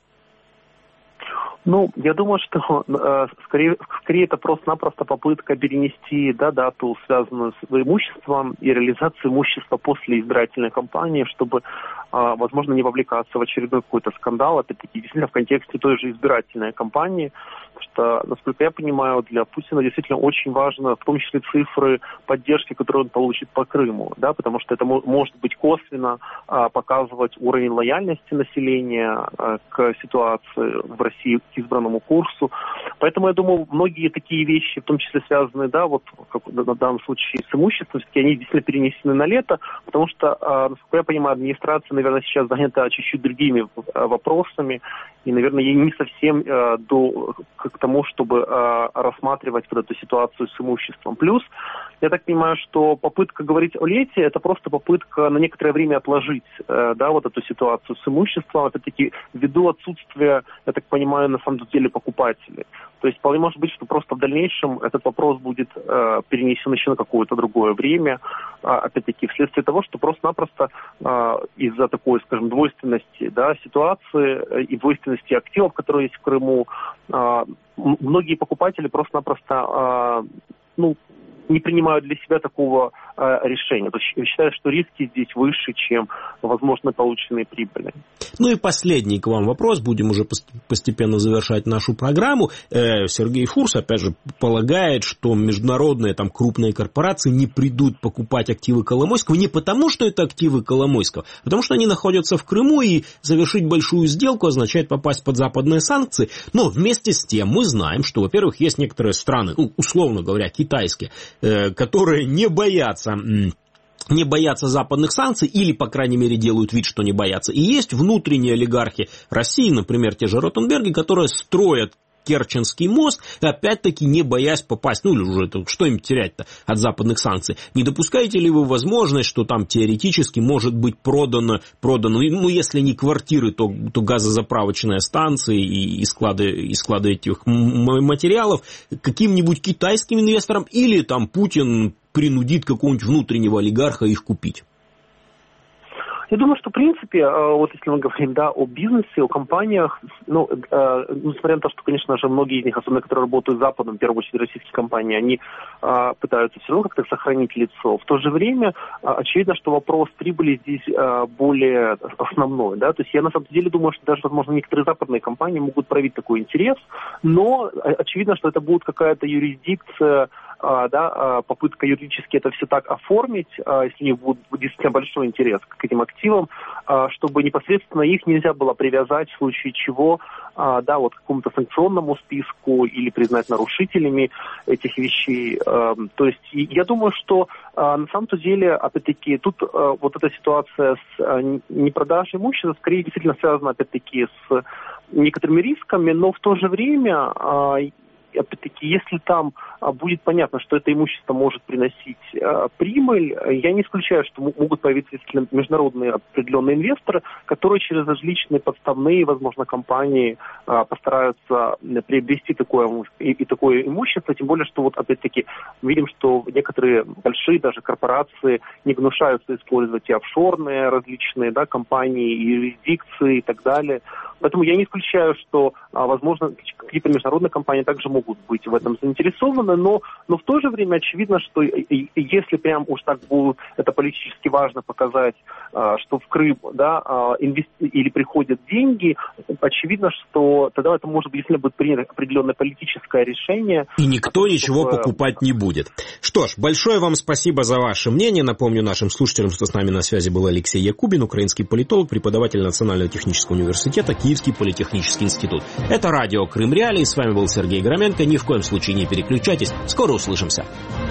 Ну, я думаю, что скорее это просто-напросто попытка перенести, да, дату, связанную с имуществом, и реализацию имущества после избирательной кампании, чтобы, возможно, не вовлекаться в очередной какой-то скандал, опять-таки, действительно, в контексте той же избирательной кампании. Потому что, насколько я понимаю, для Путина действительно очень важно, в том числе, цифры поддержки, которые он получит по Крыму, да, потому что это может быть косвенно показывать уровень лояльности населения к ситуации в России, к избранному курсу. Поэтому, я думаю, многие такие вещи, в том числе связанные, да, вот как на данном случае с имуществом, все-таки они действительно перенесены на лето, потому что, насколько я понимаю, администрация, наверное, сейчас занята чуть-чуть другими вопросами, и, наверное, ей не совсем к тому, чтобы рассматривать вот эту ситуацию с имуществом. Плюс, я так понимаю, что попытка говорить о лете, это просто попытка на некоторое время отложить, да, вот эту ситуацию с имуществом, опять-таки, ввиду отсутствия, я так понимаю, на самом деле покупателей. То есть, вполне может быть, что просто в дальнейшем этот вопрос будет перенесен еще на какое-то другое время, опять-таки, вследствие того, что просто-напросто из-за такой, скажем, двойственности, да, ситуации и двойственности активов, которые есть в Крыму, многие покупатели просто-напросто, ну, не принимают для себя такого решения. То есть я считаю, что риски здесь выше, чем возможно полученные прибыли. Ну и последний к вам вопрос, будем уже постепенно завершать нашу программу. Сергей Фурс, опять же, полагает, что международные там крупные корпорации не придут покупать активы Коломойского не потому, что это активы Коломойского, а потому что они находятся в Крыму, и завершить большую сделку означает попасть под западные санкции. Но вместе с тем мы знаем, что, во-первых, есть некоторые страны, условно говоря, китайские, которые не боятся западных санкций, или, по крайней мере, делают вид, что не боятся. И есть внутренние олигархи России, например, те же Ротенберги, которые строят Керченский мост, опять-таки не боясь попасть, или уже что им терять-то от западных санкций. Не допускаете ли вы возможность, что там теоретически может быть продано, если не квартиры, то газозаправочные станции и склады этих материалов каким-нибудь китайским инвесторам, или там Путин принудит какого-нибудь внутреннего олигарха их купить? Я думаю, что, в принципе, вот если мы говорим, о бизнесе, о компаниях, несмотря на то, что, конечно же, многие из них, особенно которые работают с Западом, в первую очередь российские компании, они пытаются все равно как-то сохранить лицо. В то же время, очевидно, что вопрос прибыли здесь более основной, То есть я на самом деле думаю, что даже, возможно, некоторые западные компании могут проявить такой интерес, но очевидно, что это будет какая-то юрисдикция, попытка юридически это все так оформить, если у них будет действительно большой интерес к этим активам, чтобы непосредственно их нельзя было привязать в случае чего, к какому-то санкционному списку или признать нарушителями этих вещей. То есть я думаю, что на самом-то деле, опять-таки, тут вот эта ситуация с непродажей имущества скорее действительно связана, опять-таки, с некоторыми рисками, но в то же время, опять-таки, если там будет понятно, что это имущество может приносить прибыль, я не исключаю, что могут появиться международные определенные инвесторы, которые через различные подставные, возможно, компании постараются приобрести такое имущество, тем более, что опять-таки видим, что некоторые большие даже корпорации не гнушаются использовать и офшорные различные компании, и юрисдикции и так далее. Поэтому я не исключаю, что, возможно, какие-то международные компании также могут быть в этом заинтересованы, но в то же время очевидно, что если прям уж так будет это политически важно показать, что в Крым или приходят деньги, очевидно, что тогда это может быть, если будет принято определенное политическое решение. И никто ничего покупать не будет. Что ж, большое вам спасибо за ваше мнение. Напомню нашим слушателям, что с нами на связи был Алексей Якубин, украинский политолог, преподаватель Национального технического университета, Киевский политехнический институт. Это радио Крым Реалии. С вами был Сергей Громенко. Ни в коем случае не переключайтесь. Скоро услышимся.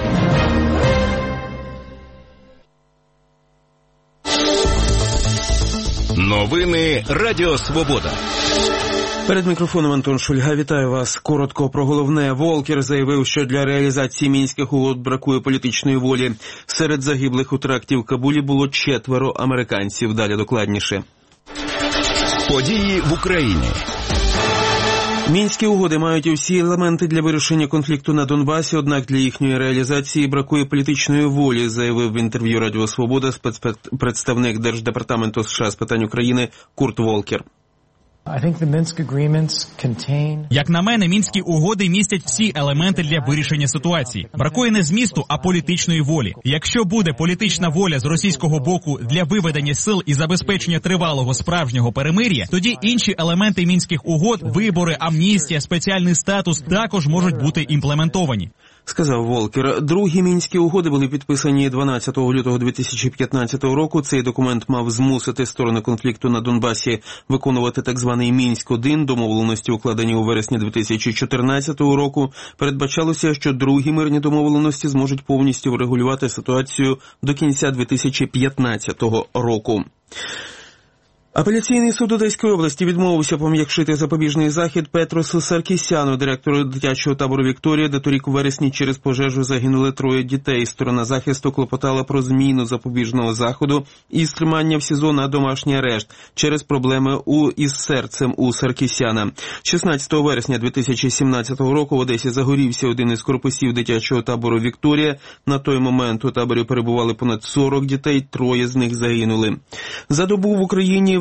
Новини Радіо Свобода. Перед мікрофоном Антон Шульга. Вітаю вас. Коротко про головне. Волкер заявив, що для реалізації Мінських угод бракує політичної волі. Серед загиблих у теракті в Кабулі було 4 американців. Далі докладніше. Події в Україні. Мінські угоди мають усі елементи для вирішення конфлікту на Донбасі, однак для їхньої реалізації бракує політичної волі, заявив в інтерв'ю Радіо Свобода спецпредставник Держдепартаменту США з питань України Курт Волкер. Як на мене, Мінські угоди містять всі елементи для вирішення ситуації. Бракує не змісту, а політичної волі. Якщо буде політична воля з російського боку для виведення сил і забезпечення тривалого справжнього перемир'я, тоді інші елементи Мінських угод, вибори, амністія, спеціальний статус також можуть бути імплементовані. Сказав Волкер. Другі Мінські угоди були підписані 12 лютого 2015 року. Цей документ мав змусити сторони конфлікту на Донбасі виконувати так званий Мінськ-1, домовленості, укладені у вересні 2014 року. Передбачалося, що другі мирні домовленості зможуть повністю врегулювати ситуацію до кінця 2015 року. Апеляційний суд Одеської області відмовився пом'якшити запобіжний захід Петросу Саркісяну, директору дитячого табору «Вікторія», де торік у вересні через пожежу загинули 3 дітей. Сторона захисту клопотала про зміну запобіжного заходу із тримання в СІЗО на домашній арешт через проблеми із серцем у Саркісяна. 16 вересня 2017 року в Одесі загорівся один із корпусів дитячого табору «Вікторія». На той момент у таборі перебували понад 40 дітей, 3 з них загинули. За добу в Україні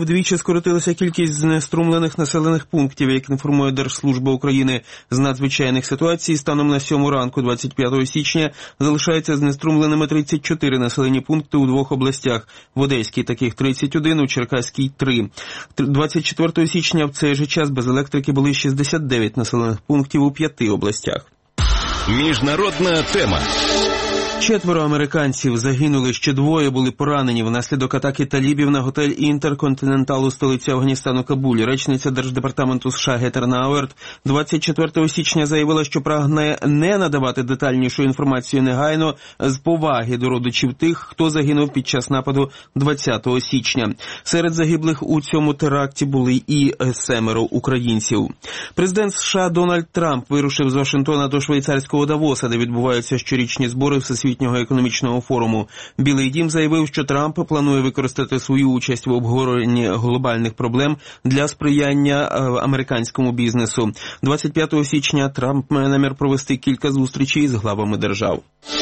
вдвічі скоротилася кількість знеструмлених населених пунктів, як інформує Держслужба України з надзвичайних ситуацій. Станом на 7 ранку 25 січня залишаються знеструмленими 34 населені пункти у 2 областях. В Одеській таких 31, у Черкаській 3. 24 січня в цей же час без електрики були 69 населених пунктів у 5 областях. Міжнародна тема. 4 американців загинули, ще 2 були поранені внаслідок атаки талібів на готель «Інтерконтинентал» у столиці Афганістану Кабулі. Речниця Держдепартаменту США Гетер Науерт 24 січня заявила, що прагне не надавати детальнішу інформацію негайно з поваги до родичів тих, хто загинув під час нападу 20 січня. Серед загиблих у цьому теракті були і 7 українців. Президент США Дональд Трамп вирушив з Вашингтона до швейцарського Давоса, де відбуваються щорічні збори Всесвітнього економічного форуму. Білий дім заявив, що Трамп планує використати свою участь в обговоренні глобальних проблем для сприяння американському бізнесу. 25 січня Трамп має намір провести кілька зустрічей з главами держав.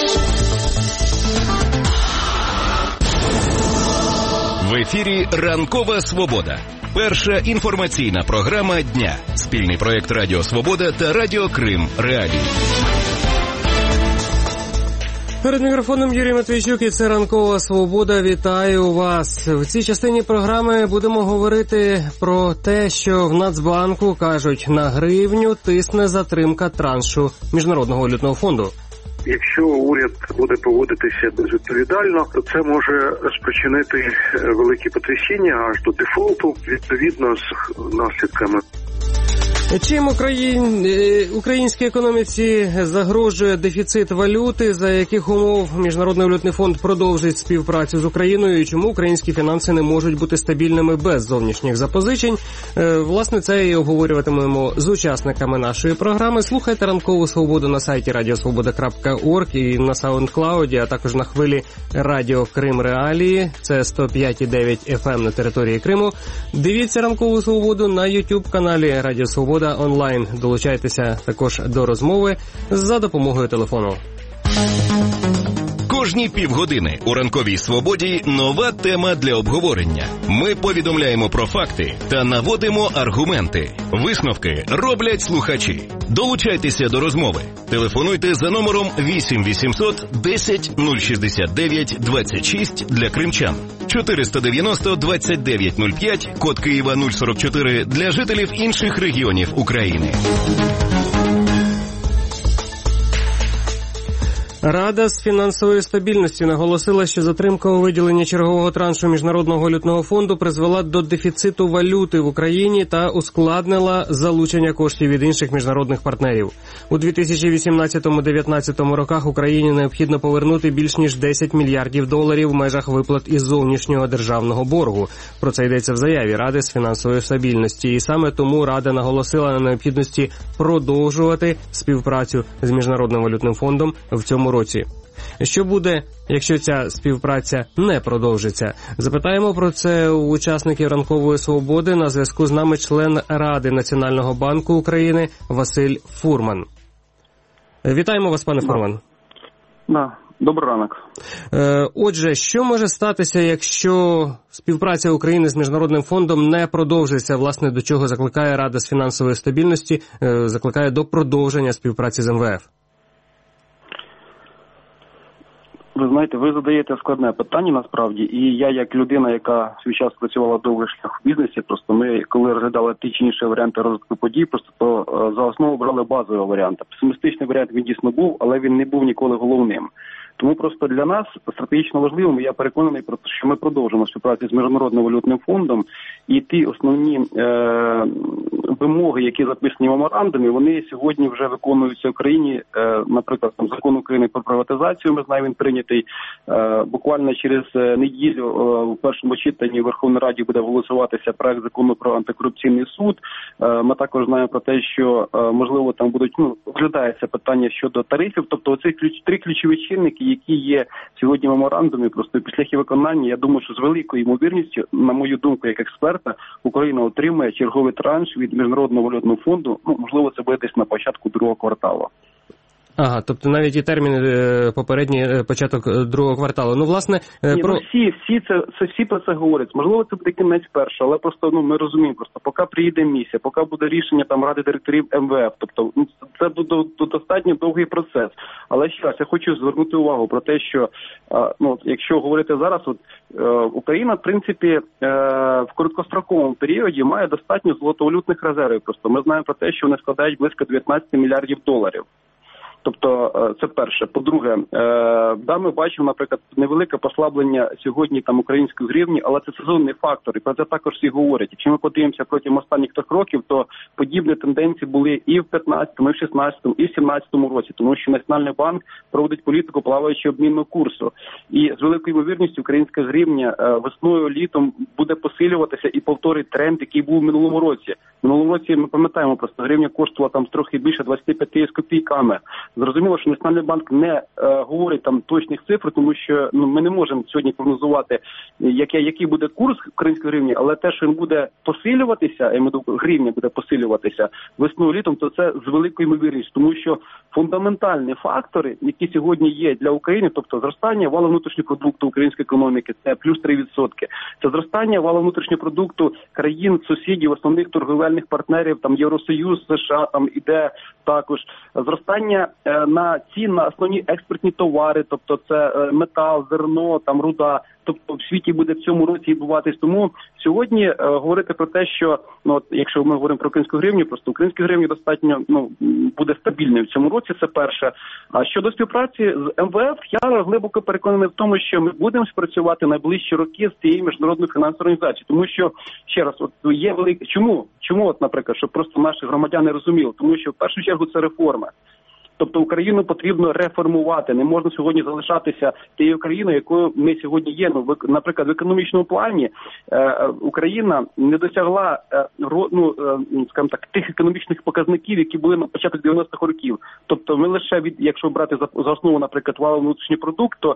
В ефірі «Ранкова свобода». Перша інформаційна програма дня. Спільний проєкт Радіо Свобода та Радіо Крим Реалії. Перед мікрофоном Юрій Матвійчук і це «Ранкова свобода». Вітаю вас. В цій частині програми будемо говорити про те, що в Нацбанку, кажуть, на гривню тисне затримка траншу Міжнародного валютного фонду. Якщо уряд буде поводитися безвідповідально, то це може спричинити великі потрясіння аж до дефолту, відповідно з наслідками. Чим українській економіці загрожує дефіцит валюти, за яких умов Міжнародний валютний фонд продовжить співпрацю з Україною і чому українські фінанси не можуть бути стабільними без зовнішніх запозичень? Власне, це і обговорюватимемо з учасниками нашої програми. Слухайте «Ранкову свободу» на сайті radiosvoboda.org і на SoundCloud, а також на хвилі Радіо Крим Реалії. Це 105,9 FM на території Криму. Дивіться «Ранкову свободу» на YouTube-каналі Радіо Свобода онлайн. Долучайтеся також до розмови за допомогою телефону. Кожні півгодини у «Ранковій свободі» нова тема для обговорення. Ми повідомляємо про факти та наводимо аргументи. Висновки роблять слухачі. Долучайтеся до розмови. Телефонуйте за номером 8 800 10 069 26 для кримчан. 490 29 05, код Києва 044 для жителів інших регіонів України. Рада з фінансової стабільності наголосила, що затримка у виділенні чергового траншу Міжнародного валютного фонду призвела до дефіциту валюти в Україні та ускладнила залучення коштів від інших міжнародних партнерів. У 2018-2019 роках Україні необхідно повернути більш ніж 10 мільярдів доларів в межах виплат із зовнішнього державного боргу. Про це йдеться в заяві Ради з фінансової стабільності. І саме тому Рада наголосила на необхідності продовжувати співпрацю з Міжнародним валютним фондом в цьому році. Що буде, якщо ця співпраця не продовжиться? Запитаємо про це у учасників «Ранкової свободи». На зв'язку з нами член Ради Національного банку України Василь Фурман. Вітаємо вас, пане Фурман. Добрий ранок. Отже, що може статися, якщо співпраця України з Міжнародним фондом не продовжиться? Власне, до чого закликає Рада з фінансової стабільності, закликає до продовження співпраці з МВФ? Ви знаєте, ви задаєте складне питання насправді, і я як людина, яка свій час працювала довгий шлях в бізнесі, просто ми, коли розглядали ті чи інші варіанти розвитку подій, просто то за основу брали базовий варіант. Песимістичний варіант він дійсно був, але він не був ніколи головним. Тому просто для нас стратегічно важливим, я переконаний про те, що ми продовжимо співпрацю з Міжнародним валютним фондом, і ті основні вимоги, які записані в меморандумі, вони сьогодні вже виконуються в країні. Наприклад, Закон України про приватизацію, ми знаємо, він прийнятий. Буквально через неділю в першому читанні в Верховній Раді буде голосуватися проект закону про антикорупційний суд. Ми також знаємо про те, що можливо там будуть, розглядається питання щодо тарифів. Тобто оці три ключові чинники, які є сьогодні в меморандумі, просто після їх виконання, я думаю, що з великою ймовірністю, на мою думку, як експерта, Україна отримає черговий транш від Міжнародного валютного фонду. Можливо, це буде десь на початку другого кварталу. Ага, тобто навіть і терміни попередній початок другого кварталу. Ну, власне, всі про це говорять. Можливо, це буде кінець першого, але просто ми розуміємо, просто поки приїде місія, поки буде рішення там Ради директорів МВФ, тобто це буде достатньо довгий процес. Але ще раз, я хочу звернути увагу про те, що якщо говорити зараз, Україна, в принципі, в короткостроковому періоді має достатньо золотовалютних резервів. Просто ми знаємо про те, що вони складають близько 19 мільярдів доларів. Тобто, це перше. По-друге, ми бачимо, наприклад, невелике послаблення сьогодні там української гривні, але це сезонний фактор, і про це також всі говорять. Якщо ми подивимося протягом останніх 3 років, то подібні тенденції були і в 15-му, і в 16-му, і в 17-му році, тому що Національний банк проводить політику плаваючого обмінного курсу. І з великою ймовірністю українська гривня весною, літом буде посилюватися і повторить тренд, який був в минулому році. В минулому році, ми пам'ятаємо, просто гривня коштувала там трохи більше 25 з копійками. Зрозуміло, що Національний банк не говорить там точних цифр, тому що ми не можемо сьогодні прогнозувати, який буде курс української гривні, але те, що він буде посилюватися, гривня буде посилюватися весною, літом, то це з великою ймовірністю, тому що фундаментальні фактори, які сьогодні є для України, тобто зростання валового внутрішнього продукту української економіки, це плюс 3%, це зростання валового внутрішнього продукту країн, сусідів, основних торговельних партнерів, там Євросоюз, США, там іде також зростання на цін на основні експортні товари, тобто це метал, зерно, там руда, тобто в світі буде в цьому році відбуватись. Тому сьогодні говорити про те, що якщо ми говоримо про українську гривню, просто українська гривня достатньо буде стабільною в цьому році, це перше. А щодо співпраці з МВФ, я глибоко переконаний в тому, що ми будемо спрацювати найближчі роки з цією міжнародною фінансовою організацією, тому що, ще раз, є великі... Чому, наприклад, щоб просто наші громадяни розуміли? Тому що в першу чергу це реформа. Тобто Україну потрібно реформувати. Не можна сьогодні залишатися тією країною, якою ми сьогодні є. Наприклад, в економічному плані Україна не досягла скажімо так, тих економічних показників, які були на початку 90-х років. Тобто ми лише якщо брати за основу, наприклад, валовий внутрішній продукт, то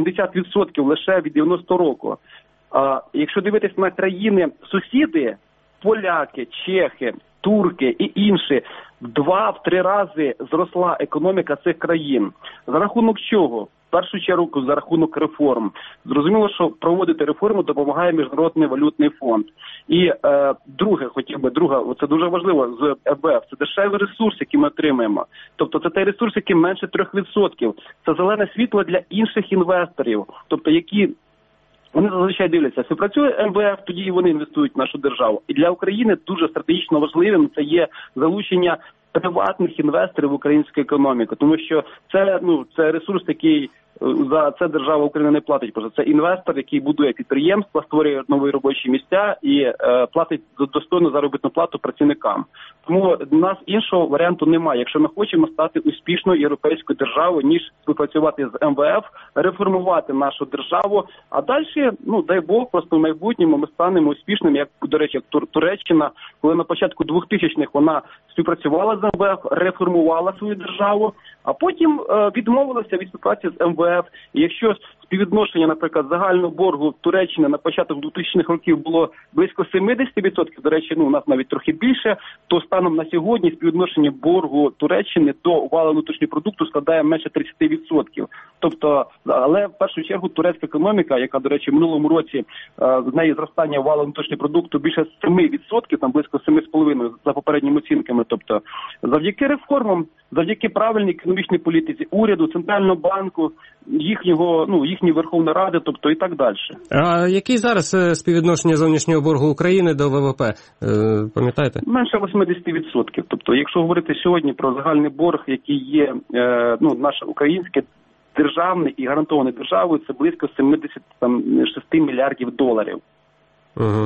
70% лише від 90-го року. Якщо дивитися на країни-сусіди, поляки, чехи, турки і інші, в 2-3 рази зросла економіка цих країн. За рахунок чого? В першу чергу за рахунок реформ. Зрозуміло, що проводити реформу допомагає Міжнародний валютний фонд. І друге, це дуже важливо, з МВФ, це дешевий ресурс, який ми отримаємо. Тобто це той ресурс, який менше 3%. Це зелене світло для інших інвесторів, тобто які... Вони зазвичай дивляться, співпрацює МВФ, тоді і вони інвестують в нашу державу. І для України дуже стратегічно важливим це є залучення приватних інвесторів в українську економіку, тому що це ресурс, який за це держава України не платить. Просто це інвестор, який будує підприємства, створює нові робочі місця і платить достойну заробітну плату працівникам. Тому в нас іншого варіанту немає, якщо ми хочемо стати успішною європейською державою, ніж співпрацювати з МВФ, реформувати нашу державу, а далі, дай Бог, просто в майбутньому ми станемо успішними, як, до речі, як Туреччина, коли на початку 2000-х вона співпрацювала з МВФ, реформувала свою державу, а потім відмовилася від співпраці з МВФ. І якщо співвідношення, наприклад, загального боргу Туреччини на початок 2000-х років було близько 70%, до речі, у нас навіть трохи більше, то станом на сьогодні співвідношення боргу Туреччини до валового внутрішнього продукту складає менше 30%. Тобто, але в першу чергу турецька економіка, яка, до речі, в минулому році в неї зростання валового внутрішнього продукту більше 7%, там близько 7,5% за попередніми оцінками. Тобто, завдяки реформам, завдяки правильній економічній політиці уряду, Центрального банку, їхньої Верховної Ради, тобто і так далі. А який зараз співвідношення зовнішнього боргу України до ВВП? Пам'ятаєте? Менше 80%. Тобто, якщо говорити сьогодні про загальний борг, який є наш український, державний і гарантований державою, це близько 76 мільярдів доларів. Угу.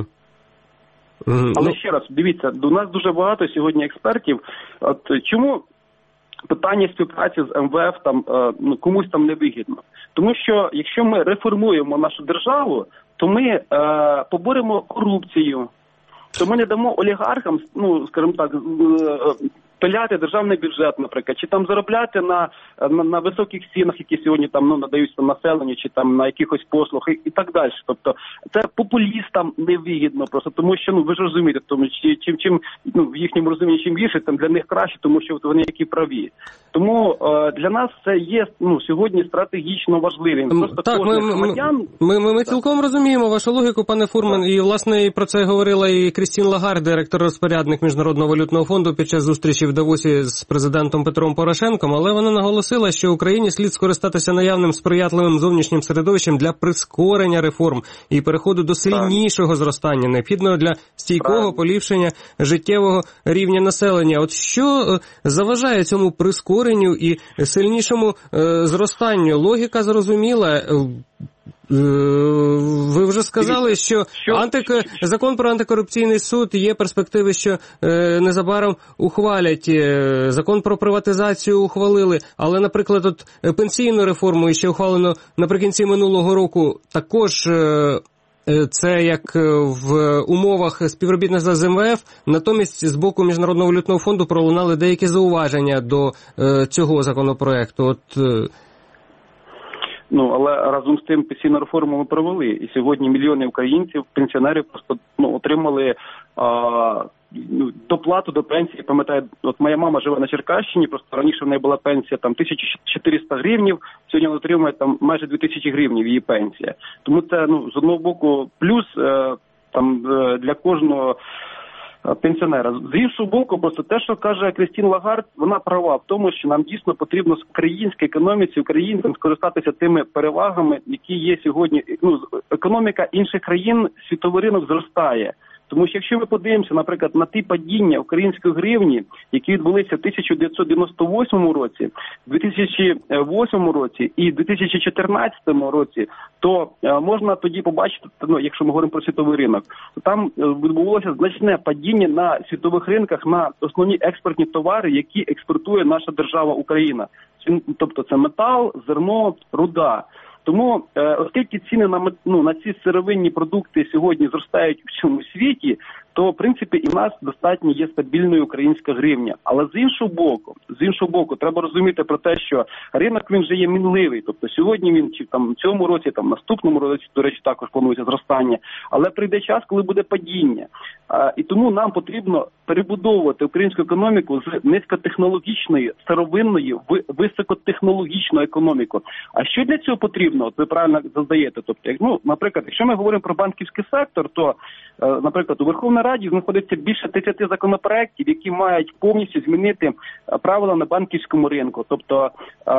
Але ще раз, дивіться, у нас дуже багато сьогодні експертів. Чому питання співпраці з МВФ комусь там не вигідно? Тому що якщо ми реформуємо нашу державу, то ми поборемо корупцію, то ми не дамо олігархам, скажімо так, пиляти державний бюджет, наприклад, чи там заробляти на високих цінах, які сьогодні там надаються населенню, чи там на якихось послуг і так далі. Тобто це популістам невигідно просто, тому що ви ж розумієте, тому чим в їхньому розумінні чим більше, тим для них краще, тому що вони які праві. Тому для нас це є сьогодні стратегічно важливим. Просто так, ми цілком розуміємо вашу логіку, пане Фурман, і власне про це говорила і Крістін Лагард, директор-розпорядник Міжнародного валютного фонду під час зустрічі в Давосі з президентом Петром Порошенком, але вона наголосила, що Україні слід скористатися наявним сприятливим зовнішнім середовищем для прискорення реформ і переходу до сильнішого зростання, необхідного для стійкого поліпшення життєвого рівня населення. От що заважає цьому прискоренню і сильнішому зростанню? Логіка зрозуміла. Ви вже сказали, що закон про антикорупційний суд, є перспективи, що незабаром ухвалять. Закон про приватизацію ухвалили, але, наприклад, пенсійну реформу ще ухвалено наприкінці минулого року. Також це як в умовах співробітництва з МВФ, натомість з боку Міжнародного валютного фонду пролунали деякі зауваження до цього законопроекту. Але разом з тим пенсійну реформу ми провели. І сьогодні мільйони українців, пенсіонерів просто отримали доплату до пенсії. Пам'ятаю, моя мама живе на Черкащині, просто раніше в неї була пенсія 1400 гривнів, сьогодні вона отримує майже 2000 гривнів її пенсія. Тому це, з одного боку, плюс для кожного пенсіонера. З іншого боку, просто те, що каже Крістін Лагард, вона права в тому, що нам дійсно потрібно з українській економіці, українцям скористатися тими перевагами, які є сьогодні. Економіка інших країн, світовий ринок зростає. Тому що якщо ми подивимося, наприклад, на ті падіння української гривні, які відбулися в 1998 році, 2008 році і 2014 році, то можна тоді побачити, якщо ми говоримо про світовий ринок, то там відбулося значне падіння на світових ринках на основні експортні товари, які експортує наша держава Україна. Тобто це метал, зерно, руда. Тому, оскільки ціни на ці сировинні продукти сьогодні зростають у всьому світі, то, в принципі, і в нас достатньо є стабільною українська гривня. Але з іншого боку, треба розуміти про те, що ринок, він вже є мінливий. Тобто сьогодні він, чи в цьому році, наступному році, до речі, також планується зростання. Але прийде час, коли буде падіння. І тому нам потрібно перебудовувати українську економіку з низькотехнологічної, сировинної в високотехнологічну економіку. А що для цього потрібно? Ви правильно задаєте. Тобто, наприклад, якщо ми говоримо про банківський сектор, то, наприклад, у Верховній Раді знаходиться більше 30 законопроєктів, які мають повністю змінити правила на банківському ринку. Тобто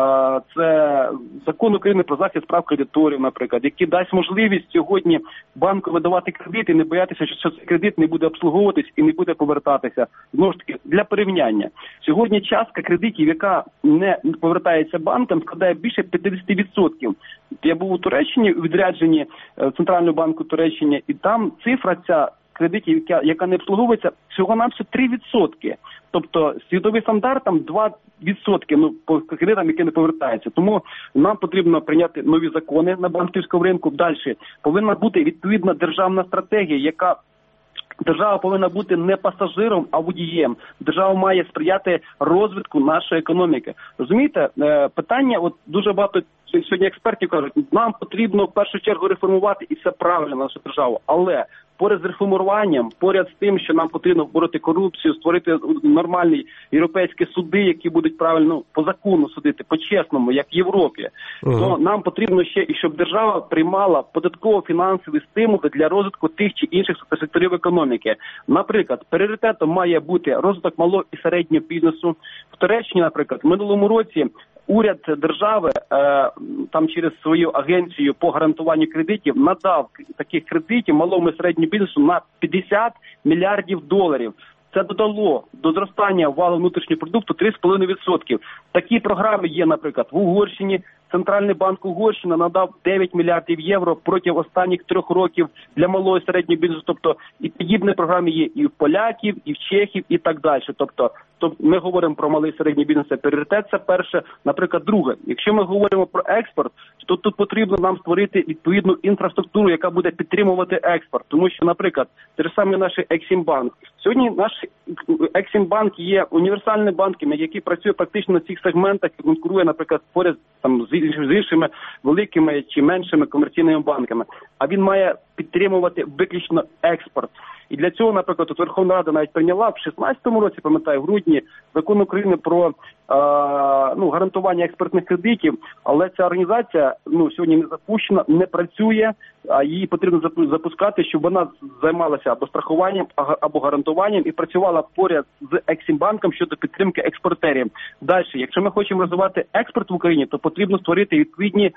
це закон України про захист прав кредиторів, наприклад, який дасть можливість сьогодні банку видавати кредит і не боятися, що цей кредит не буде обслуговуватись і не буде повертатися. Знову ж таки, для порівняння. Сьогодні частка кредитів, яка не повертається банкам, складає більше 50%. Я був у Туреччині, у відрядженні Центрального банку Туреччини, і там цифра ця кредитів, яка не обслуговується, всього-навсього 3%. Тобто світовий стандарт там 2% по кредитам, які не повертаються. Тому нам потрібно прийняти нові закони на банківському ринку. Далі повинна бути відповідна державна стратегія, яка держава повинна бути не пасажиром, а водієм. Держава має сприяти розвитку нашої економіки. Розумієте, питання, дуже багато сьогодні експертів кажуть, нам потрібно в першу чергу реформувати, і це правильно, нашу державу. Але поряд з реформуванням, поряд з тим, що нам потрібно боротьти корупцію, створити нормальні європейські суди, які будуть правильно по закону судити, по-чесному, як в Європі, то нам потрібно ще, і щоб держава приймала податково-фінансові стимули для розвитку тих чи інших секторів економіки. Наприклад, пріоритетом має бути розвиток малого і середнього бізнесу. В Туреччині, наприклад, в минулому році уряд держави там через свою агенцію по гарантуванню кредитів надав таких кредитів малому і середньому бізнесу на 50 мільярдів доларів. Це додало до зростання валового внутрішнього продукту 3,5%. Такі програми є, наприклад, в Угорщині, Центральний банк Угорщини надав 9 мільярдів євро протягом останніх 3 років для малого і середнього бізнесу. Тобто і подібні програми є і в поляків, і в чехів, і так далі. Тобто ми говоримо про малий і середній бізнес, це пріоритет, це перше. Наприклад, друге, якщо ми говоримо про експорт, то тут потрібно нам створити відповідну інфраструктуру, яка буде підтримувати експорт. Тому що, наприклад, те ж саме наш Ексімбанк. Сьогодні наш Ексімбанк є універсальним банком, який працює практично на цих сегментах і конкурує, наприклад, поряд з іншими великими чи меншими комерційними банками. А він має підтримувати виключно експорт. І для цього, наприклад, Верховна Рада навіть прийняла в 2016 році, пам'ятаю, в грудні, закон України про гарантування експортних кредитів, але ця організація сьогодні не запущена, не працює, а її потрібно запускати, щоб вона займалася або страхуванням, або гарантуванням і працювала поряд з Ексімбанком щодо підтримки експортерів. Далі, якщо ми хочемо розвивати експорт в Україні, то потрібно створити відповідні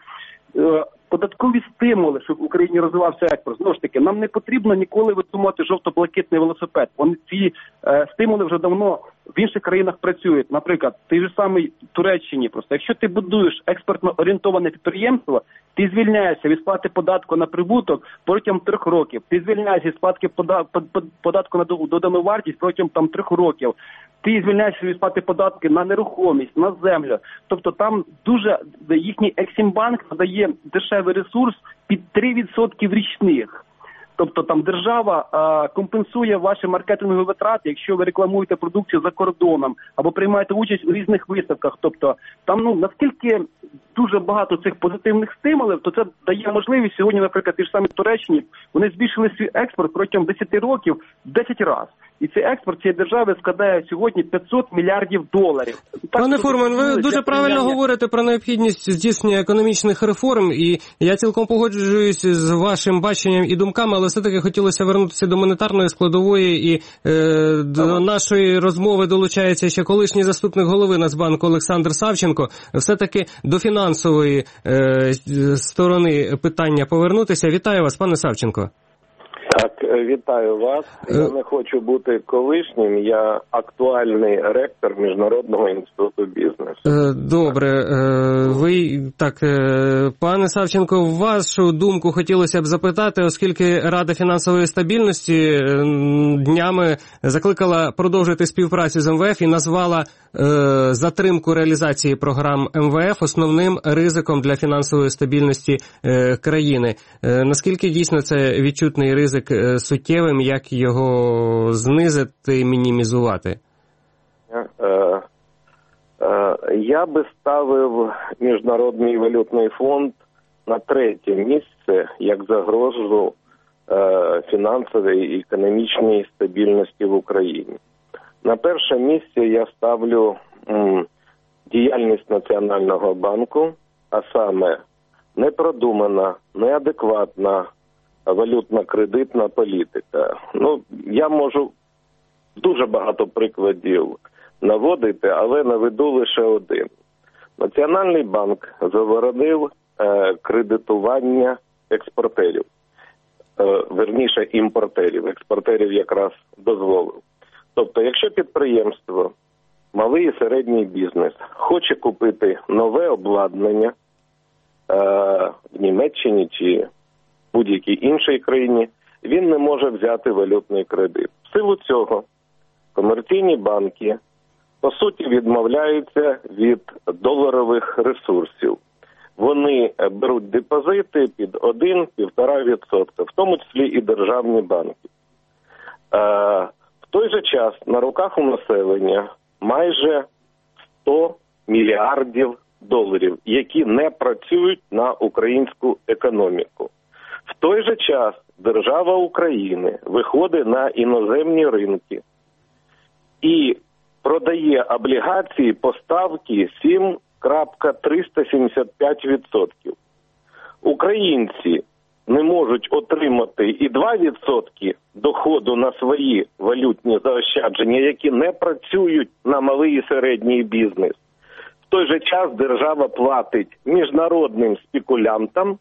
податкові стимули, щоб в Україні розвивався експорт. Знову ж таки, нам не потрібно ніколи видумувати жовто-блакитний велосипед. Ці стимули вже давно в інших країнах працюють. Наприклад, в тій же самій Туреччині просто. Якщо ти будуєш експортно орієнтоване підприємство, ти звільняєшся від сплати податку на прибуток протягом 3 років. Ти звільняєшся від сплати податку на додану вартість протягом 3 років. Ти звільняєшся від сплати податки на нерухомість, на землю. Тобто там дуже їхній Ексімбанк надає дешевий ресурс під 3% річних. Тобто там держава компенсує ваші маркетингові витрати, якщо ви рекламуєте продукцію за кордоном або приймаєте участь у різних виставках. Тобто там наскільки дуже багато цих позитивних стимулів, то це дає можливість сьогодні, наприклад, ті ж самі Туреччині, вони збільшили свій експорт протягом 10 років в 10 разів. І цей експорт цієї держави складає сьогодні $500 мільярдів. Пане Фурман, ви дуже правильно говорите про необхідність здійснення економічних реформ, і я цілком погоджуюсь з вашим баченням і думками, але все-таки хотілося вернутися до монетарної складової, і до нашої розмови долучається ще колишній заступник голови Нацбанку Олександр Савченко. Все-таки до фінансової сторони питання повернутися. Вітаю вас, пане Савченко. Так, вітаю вас. Я не хочу бути колишнім, я актуальний ректор Міжнародного інституту бізнесу. Добре. Пане Савченко, вашу думку хотілося б запитати, оскільки Рада фінансової стабільності днями закликала продовжити співпрацю з МВФ і назвала затримку реалізації програм МВФ основним ризиком для фінансової стабільності країни. Наскільки дійсно це відчутний ризик суттєвим, як його знизити, мінімізувати? Я би ставив Міжнародний валютний фонд на 3-є місце як загрозу фінансової і економічної стабільності в Україні. На 1-е місце я ставлю діяльність Національного банку, а саме непродумана, неадекватна валютно-кредитна політика. Я можу дуже багато прикладів наводити, але наведу лише один. Національний банк заборонив кредитування експортерів, верніше імпортерів. Експортерів якраз дозволив. Тобто, якщо підприємство, малий і середній бізнес, хоче купити нове обладнання в Німеччині чи будь-якій іншій країні, він не може взяти валютний кредит. В силу цього комерційні банки, по суті, відмовляються від доларових ресурсів. Вони беруть депозити під 1-1,5%, в тому числі і державні банки. В той же час на руках у населення майже 100 мільярдів доларів, які не працюють на українську економіку. В той же час держава України виходить на іноземні ринки і продає облігації по ставці 7,375%. Українці не можуть отримати і 2% доходу на свої валютні заощадження, які не працюють на малий і середній бізнес. В той же час держава платить міжнародним спекулянтам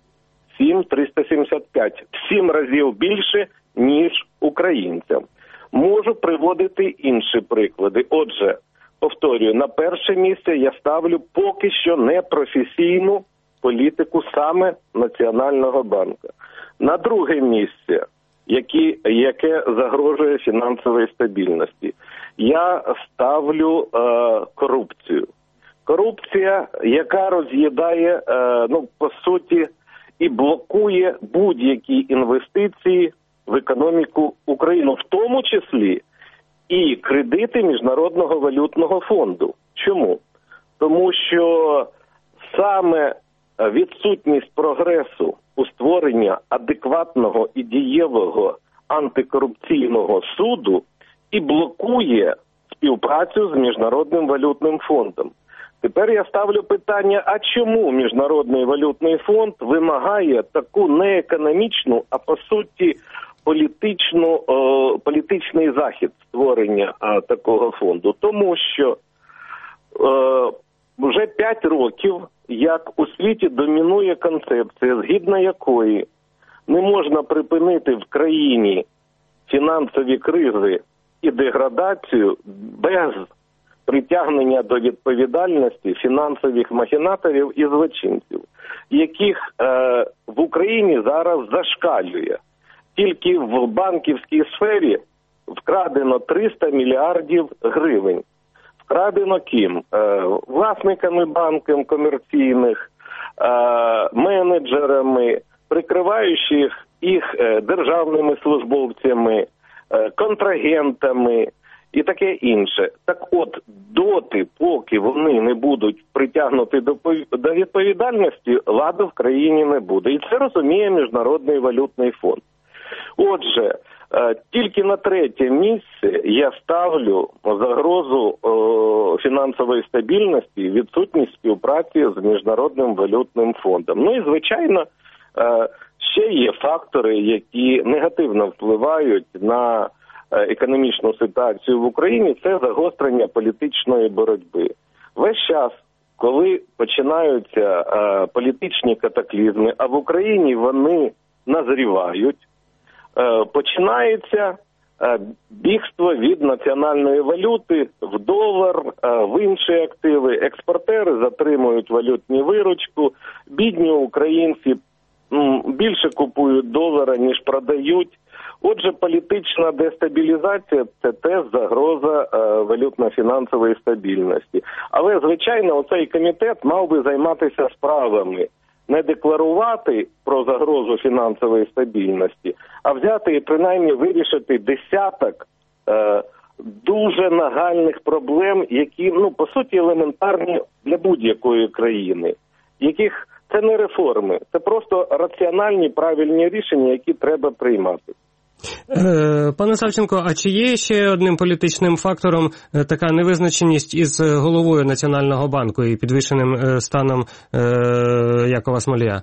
7,375, в 7 разів більше, ніж українцям. Можу приводити інші приклади. Отже, повторюю, на перше місце я ставлю поки що непрофесійну політику саме Національного банку. На друге місце, яке загрожує фінансовій стабільності, я ставлю корупцію. Корупція, яка роз'їдає, по суті, і блокує будь-які інвестиції в економіку України, в тому числі і кредити Міжнародного валютного фонду. Чому? Тому що саме відсутність прогресу у створенні адекватного і дієвого антикорупційного суду і блокує співпрацю з Міжнародним валютним фондом. Тепер я ставлю питання, а чому Міжнародний валютний фонд вимагає таку не економічну, а по суті політичний захід створення такого фонду? Тому що вже 5 років, як у світі домінує концепція, згідно якої не можна припинити в країні фінансові кризи і деградацію без притягнення до відповідальності фінансових махінаторів і злочинців, яких в Україні зараз зашкалює. Тільки в банківській сфері вкрадено 300 мільярдів гривень. Вкрадено ким? Власниками банків комерційних, менеджерами, прикриваючи їх державними службовцями, контрагентами і таке інше. Так от, доти, поки вони не будуть притягнуті до відповідальності, ладу в країні не буде. І це розуміє Міжнародний валютний фонд. Отже, тільки на третє місце я ставлю загрозу фінансової стабільності, відсутність співпраці з Міжнародним валютним фондом. Ну і, звичайно, ще є фактори, які негативно впливають на економічну ситуацію в Україні. Це загострення політичної боротьби. Весь час, коли починаються політичні катаклізми, а в Україні вони назрівають, починається бігство від національної валюти в долар, в інші активи. Експортери затримують валютну виручку, бідні українці більше купують долара, ніж продають. Отже, політична дестабілізація – це теж загроза валютно-фінансової стабільності. Але, звичайно, оцей комітет мав би займатися справами. Не декларувати про загрозу фінансової стабільності, а взяти і принаймні вирішити десяток дуже нагальних проблем, які, по суті, елементарні для будь-якої країни, яких це не реформи, це просто раціональні, правильні рішення, які треба приймати. Пане Савченко, а чи є ще одним політичним фактором така невизначеність із головою Національного банку і підвищеним станом Якова Смолія?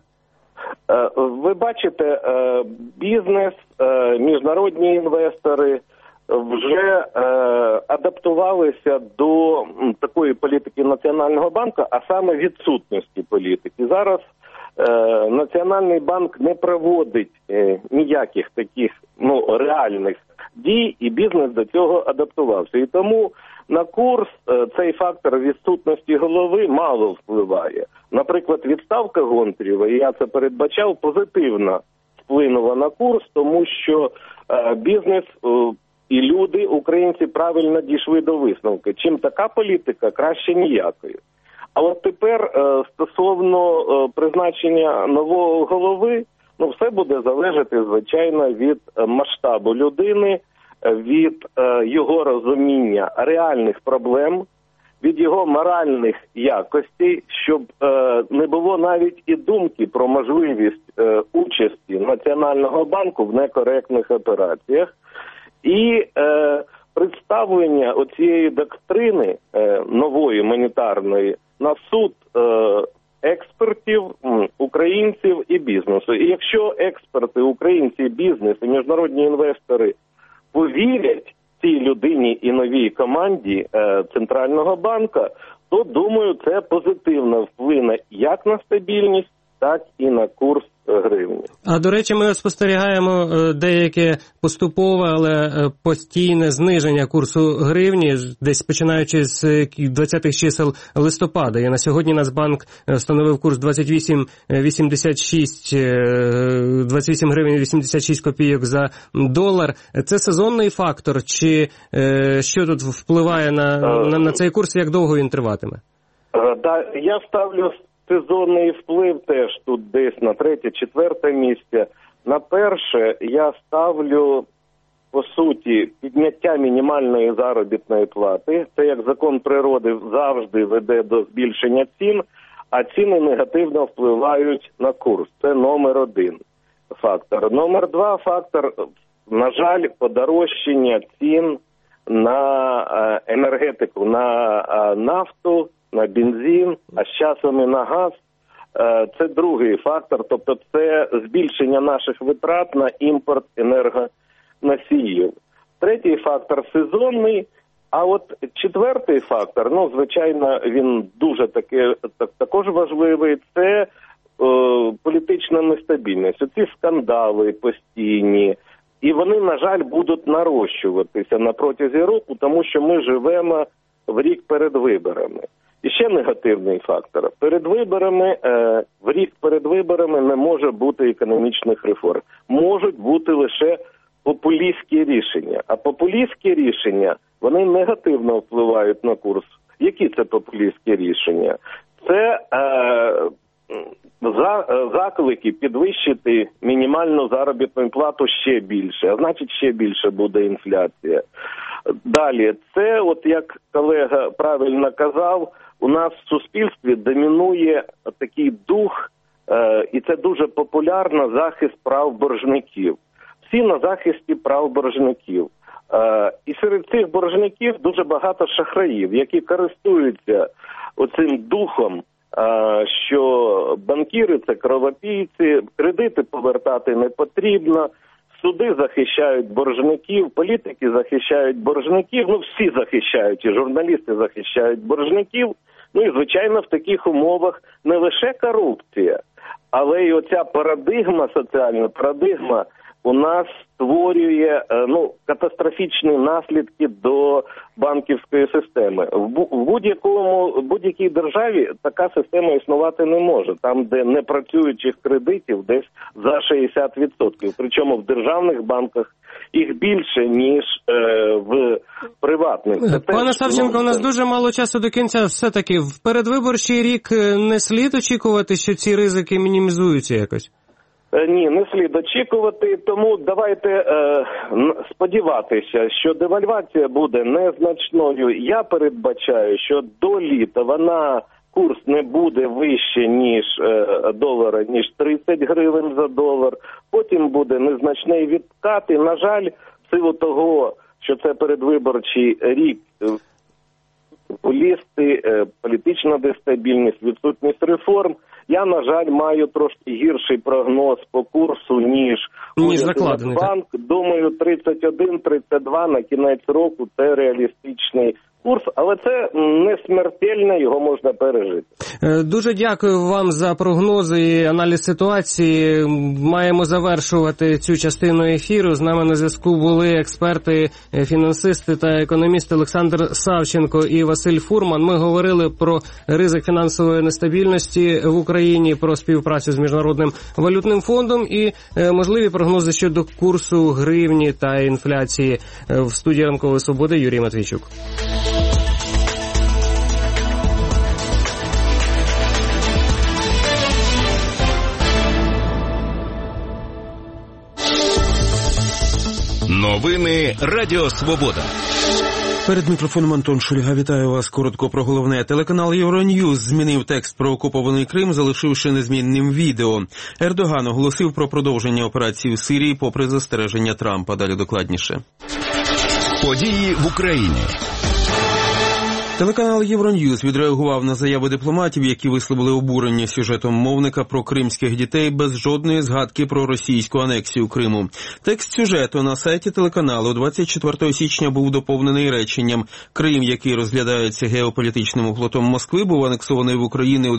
Ви бачите, бізнес, міжнародні інвестори вже адаптувалися до такої політики Національного банку, а саме відсутності політики. Зараз Національний банк не проводить ніяких таких реальних дій, і бізнес до цього адаптувався. І тому на курс цей фактор відсутності голови мало впливає. Наприклад, відставка Гонтарєва, і я це передбачав, позитивно вплинула на курс, тому що бізнес і люди, українці, правильно дійшли до висновку. Чим така політика, краще ніякої. А от тепер стосовно призначення нового голови, все буде залежати, звичайно, від масштабу людини, від його розуміння реальних проблем, від його моральних якостей, щоб не було навіть і думки про можливість участі Національного банку в некоректних операціях. І представлення оцієї доктрини нової монетарної на суд експертів, українців і бізнесу. І якщо експерти, українці, бізнес і міжнародні інвестори повірять цій людині і новій команді Центрального банку, то, думаю, це позитивно вплине як на стабільність, так і на курс гривні. А до речі, ми спостерігаємо деяке поступове, але постійне зниження курсу гривні, десь починаючи з 20-х чисел листопада. І на сьогодні Нацбанк встановив курс 28 гривень 86 копійок за долар. Це сезонний фактор, чи що тут впливає на цей курс, як довго він триватиме? Я ставлю сезонний вплив теж тут десь на 3-4 місце. На перше я ставлю, по суті, підняття мінімальної заробітної плати. Це як закон природи завжди веде до збільшення цін, а ціни негативно впливають на курс. Це номер 1 фактор. Номер 2 фактор, на жаль, подорожчання цін на енергетику, на нафту, на бензин, а з часом і на газ. Це другий фактор, тобто це збільшення наших витрат на імпорт енергоносіїв. Третій фактор сезонний, а от четвертий фактор, звичайно, він дуже також важливий, це політична нестабільність. Оці скандали постійні, і вони, на жаль, будуть нарощуватися на протязі року, тому що ми живемо в рік перед виборами. І ще негативний фактор. В рік перед виборами не може бути економічних реформ. Можуть бути лише популістські рішення. А популістські рішення, вони негативно впливають на курс. Які це популістські рішення? Це заклики підвищити мінімальну заробітну плату ще більше, а значить ще більше буде інфляція. Далі, це, от як колега правильно казав, у нас в суспільстві домінує такий дух, і це дуже популярно, захист прав боржників. Всі на захисті прав боржників. І серед цих боржників дуже багато шахраїв, які користуються оцим духом, що банкіри – це кровопійці, кредити повертати не потрібно, суди захищають боржників, політики захищають боржників, всі захищають, і журналісти захищають боржників. І, звичайно, в таких умовах не лише корупція, але й оця соціальна парадигма у нас створює катастрофічні наслідки до банківської системи. В будь-якій державі така система існувати не може. Там, де непрацюючих кредитів, десь за 60%. Причому в державних банках їх більше, ніж в приватних. Пане Савченко, у нас дуже мало часу до кінця. Все-таки в передвиборчий рік не слід очікувати, що ці ризики мінімізуються якось? Ні, не слід очікувати, тому давайте сподіватися, що девальвація буде незначною. Я передбачаю, що до літа курс не буде вище, ніж долара, ніж 30 гривень за долар. Потім буде незначний відкат. І, на жаль, в силу того, що це передвиборчий рік, популісти, політична дестабільність, відсутність реформ, я, на жаль, маю трошки гірший прогноз по курсу, ніж закладений. Банк. Думаю, 31-32 на кінець року – це реалістичний курс, але це не смертельно, його можна пережити. Дуже дякую вам за прогнози і аналіз ситуації. Маємо завершувати цю частину ефіру. З нами на зв'язку були експерти, фінансисти та економісти Олександр Савченко і Василь Фурман. Ми говорили про ризик фінансової нестабільності в Україні, про співпрацю з Міжнародним валютним фондом і можливі прогнози щодо курсу гривні та інфляції. В студії «Ранкової свободи» Юрій Матвійчук. Новини Радіо Свобода. Перед мікрофоном Антон Шульга. Вітаю вас. Коротко про головне. Телеканал Євроньюз змінив текст про окупований Крим, залишивши незмінним відео. Ердоган оголосив про продовження операції в Сирії попри застереження Трампа. Далі докладніше. Події в Україні. Телеканал Євроньюз відреагував на заяви дипломатів, які висловили обурення сюжетом мовника про кримських дітей без жодної згадки про російську анексію Криму. Текст сюжету на сайті телеканалу 24 січня був доповнений реченням: «Крим, який розглядається геополітичним уплотом Москви, був анексований в Україну у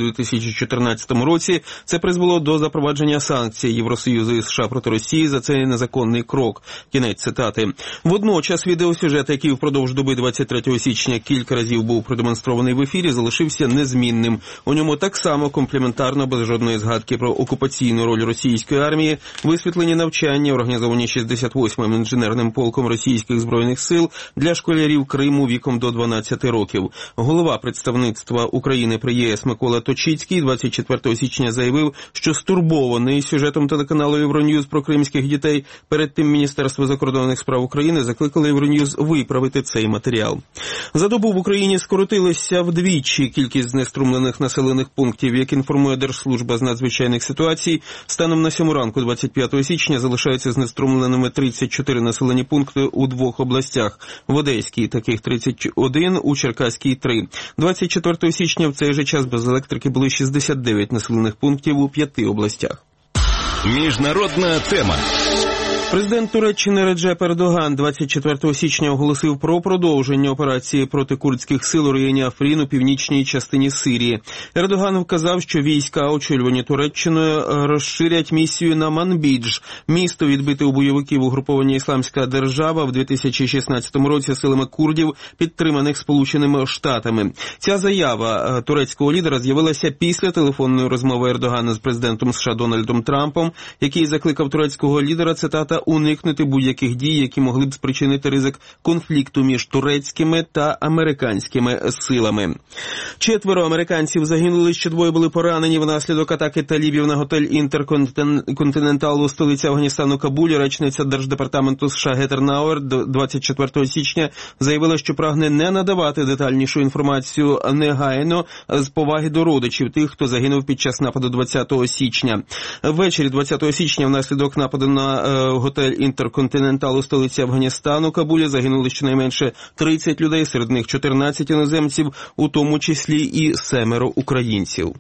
2014 році. Це призвело до запровадження санкцій Євросоюзу і США проти Росії за цей незаконний крок». Кінець цитати. Водночас відеосюжет, який впродовж доби 23 січня кілька разів був продемонстрований в ефірі, залишився незмінним. У ньому так само компліментарно, без жодної згадки про окупаційну роль російської армії, висвітлені навчання, організовані 68-м інженерним полком російських збройних сил для школярів Криму віком до 12 років. Голова представництва України при ЄС Микола Точицький 24 січня заявив, що стурбований сюжетом телеканалу Євроньюз про кримських дітей. Перед тим Міністерство закордонних справ України закликало Євроньюз виправити цей матеріал. За добу в Україні скоротилася вдвічі кількість знеструмлених населених пунктів. Як інформує Держслужба з надзвичайних ситуацій, станом на 7 ранку 25 січня залишаються знеструмленими 34 населені пункти у 2 областях. В Одеській таких 31, у Черкаській 3. 24 січня в цей же час без електрики були 69 населених пунктів у 5 областях. Міжнародна тема. Президент Туреччини Реджеп Ердоган 24 січня оголосив про продовження операції проти курдських сил у районі Афрін у північній частині Сирії. Ердоган вказав, що війська, очолювані Туреччиною, розширять місію на Манбідж. Місто відбите у бойовиків угруповання «Ісламська держава» в 2016 році силами курдів, підтриманих Сполученими Штатами. Ця заява турецького лідера з'явилася після телефонної розмови Ердогана з президентом США Дональдом Трампом, який закликав турецького лідера, цитата, уникнути будь-яких дій, які могли б спричинити ризик конфлікту між турецькими та американськими силами. 4 американців загинули, ще 2 були поранені внаслідок атаки талібів на готель «Інтерконтинентал» у столиці Афганістану Кабулі. Речниця Держдепартаменту США Гетер Науер 24 січня заявила, що прагне не надавати детальнішу інформацію негайно з поваги до родичів тих, хто загинув під час нападу 20 січня. Ввечері 20 січня внаслідок нападу на готель «Інтерконтинентал» у столиці Афганістану Кабулі загинули щонайменше 30 людей, серед них 14 іноземців, у тому числі і 7 українців.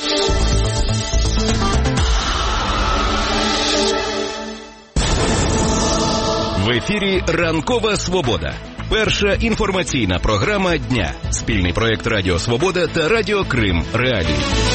В ефірі «Ранкова свобода». Перша інформаційна програма дня. Спільний проєкт Радіо Свобода та Радіо Крим Реалії.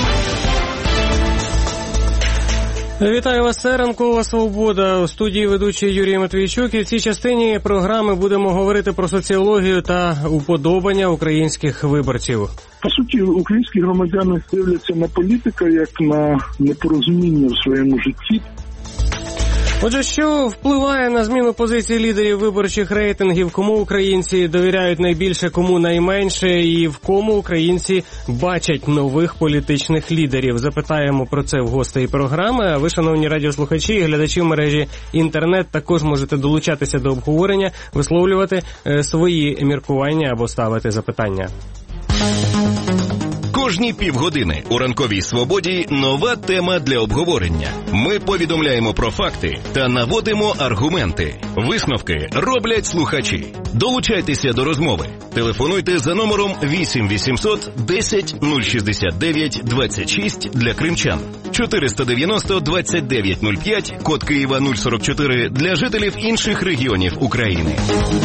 Вітаю вас, це «Ранкова свобода». У студії ведучий Юрій Матвійчук. І в цій частині програми будемо говорити про соціологію та уподобання українських виборців. По суті, українські громадяни дивляться на політика як на непорозуміння в своєму житті. Отже, що впливає на зміну позицій лідерів виборчих рейтингів, кому українці довіряють найбільше, кому найменше, і в кому українці бачать нових політичних лідерів? Запитаємо про це в гостей програми. А ви, шановні радіослухачі і глядачі в мережі інтернет, також можете долучатися до обговорення, висловлювати свої міркування або ставити запитання. Кожні півгодини у «Ранковій свободі» нова тема для обговорення. Ми повідомляємо про факти та наводимо аргументи. Висновки роблять слухачі. Долучайтеся до розмови. Телефонуйте за номером 8 800 10 069 26 для кримчан. 490 29 05, код Києва 044 для жителів інших регіонів України.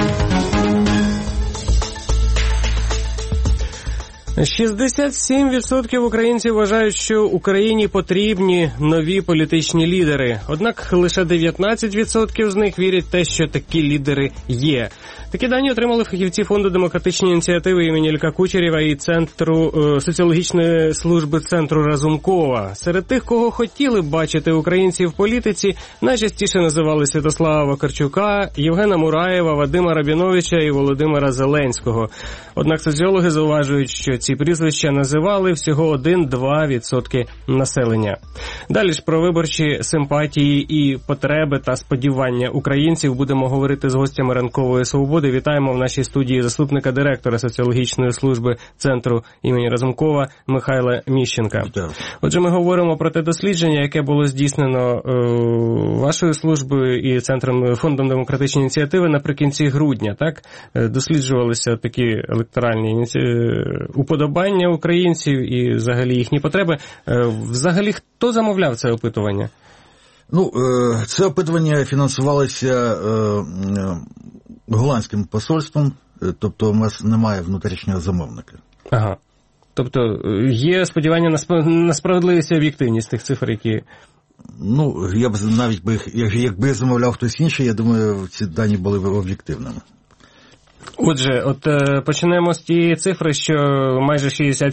67% українців вважають, що Україні потрібні нові політичні лідери. Однак лише 19% з них вірять в те, що такі лідери є. Такі дані отримали фахівці Фонду демократичні ініціативи імені Ілька Кучерєва і Центру соціологічної служби Центру Разумкова. Серед тих, кого хотіли б бачити українці в політиці, найчастіше називали Святослава Вакарчука, Євгена Мураєва, Вадима Рабіновича і Володимира Зеленського. Однак соціологи зауважують, що ці ці прізвища називали всього 1-2% населення. Далі ж про виборчі симпатії і потреби та сподівання українців будемо говорити з гостями Ранкової свободи. Вітаємо в нашій студії заступника директора соціологічної служби Центру імені Разумкова Михайла Міщенка. Отже, ми говоримо про те дослідження, яке було здійснено вашою службою і Центром Фондом демократичної ініціативи наприкінці грудня, так? Досліджувалися такі електоральні уподобання українців і взагалі їхні потреби. Взагалі, хто замовляв це опитування? Ну, це опитування фінансувалося голландським посольством, тобто у нас немає внутрішнього замовника. Ага. Тобто є сподівання на справедливість і об'єктивність тих цифр, які... Ну, я б навіть, якби я замовляв хтось інший, я думаю, ці дані були б об'єктивними. Отже, почнемо з тієї цифри, що майже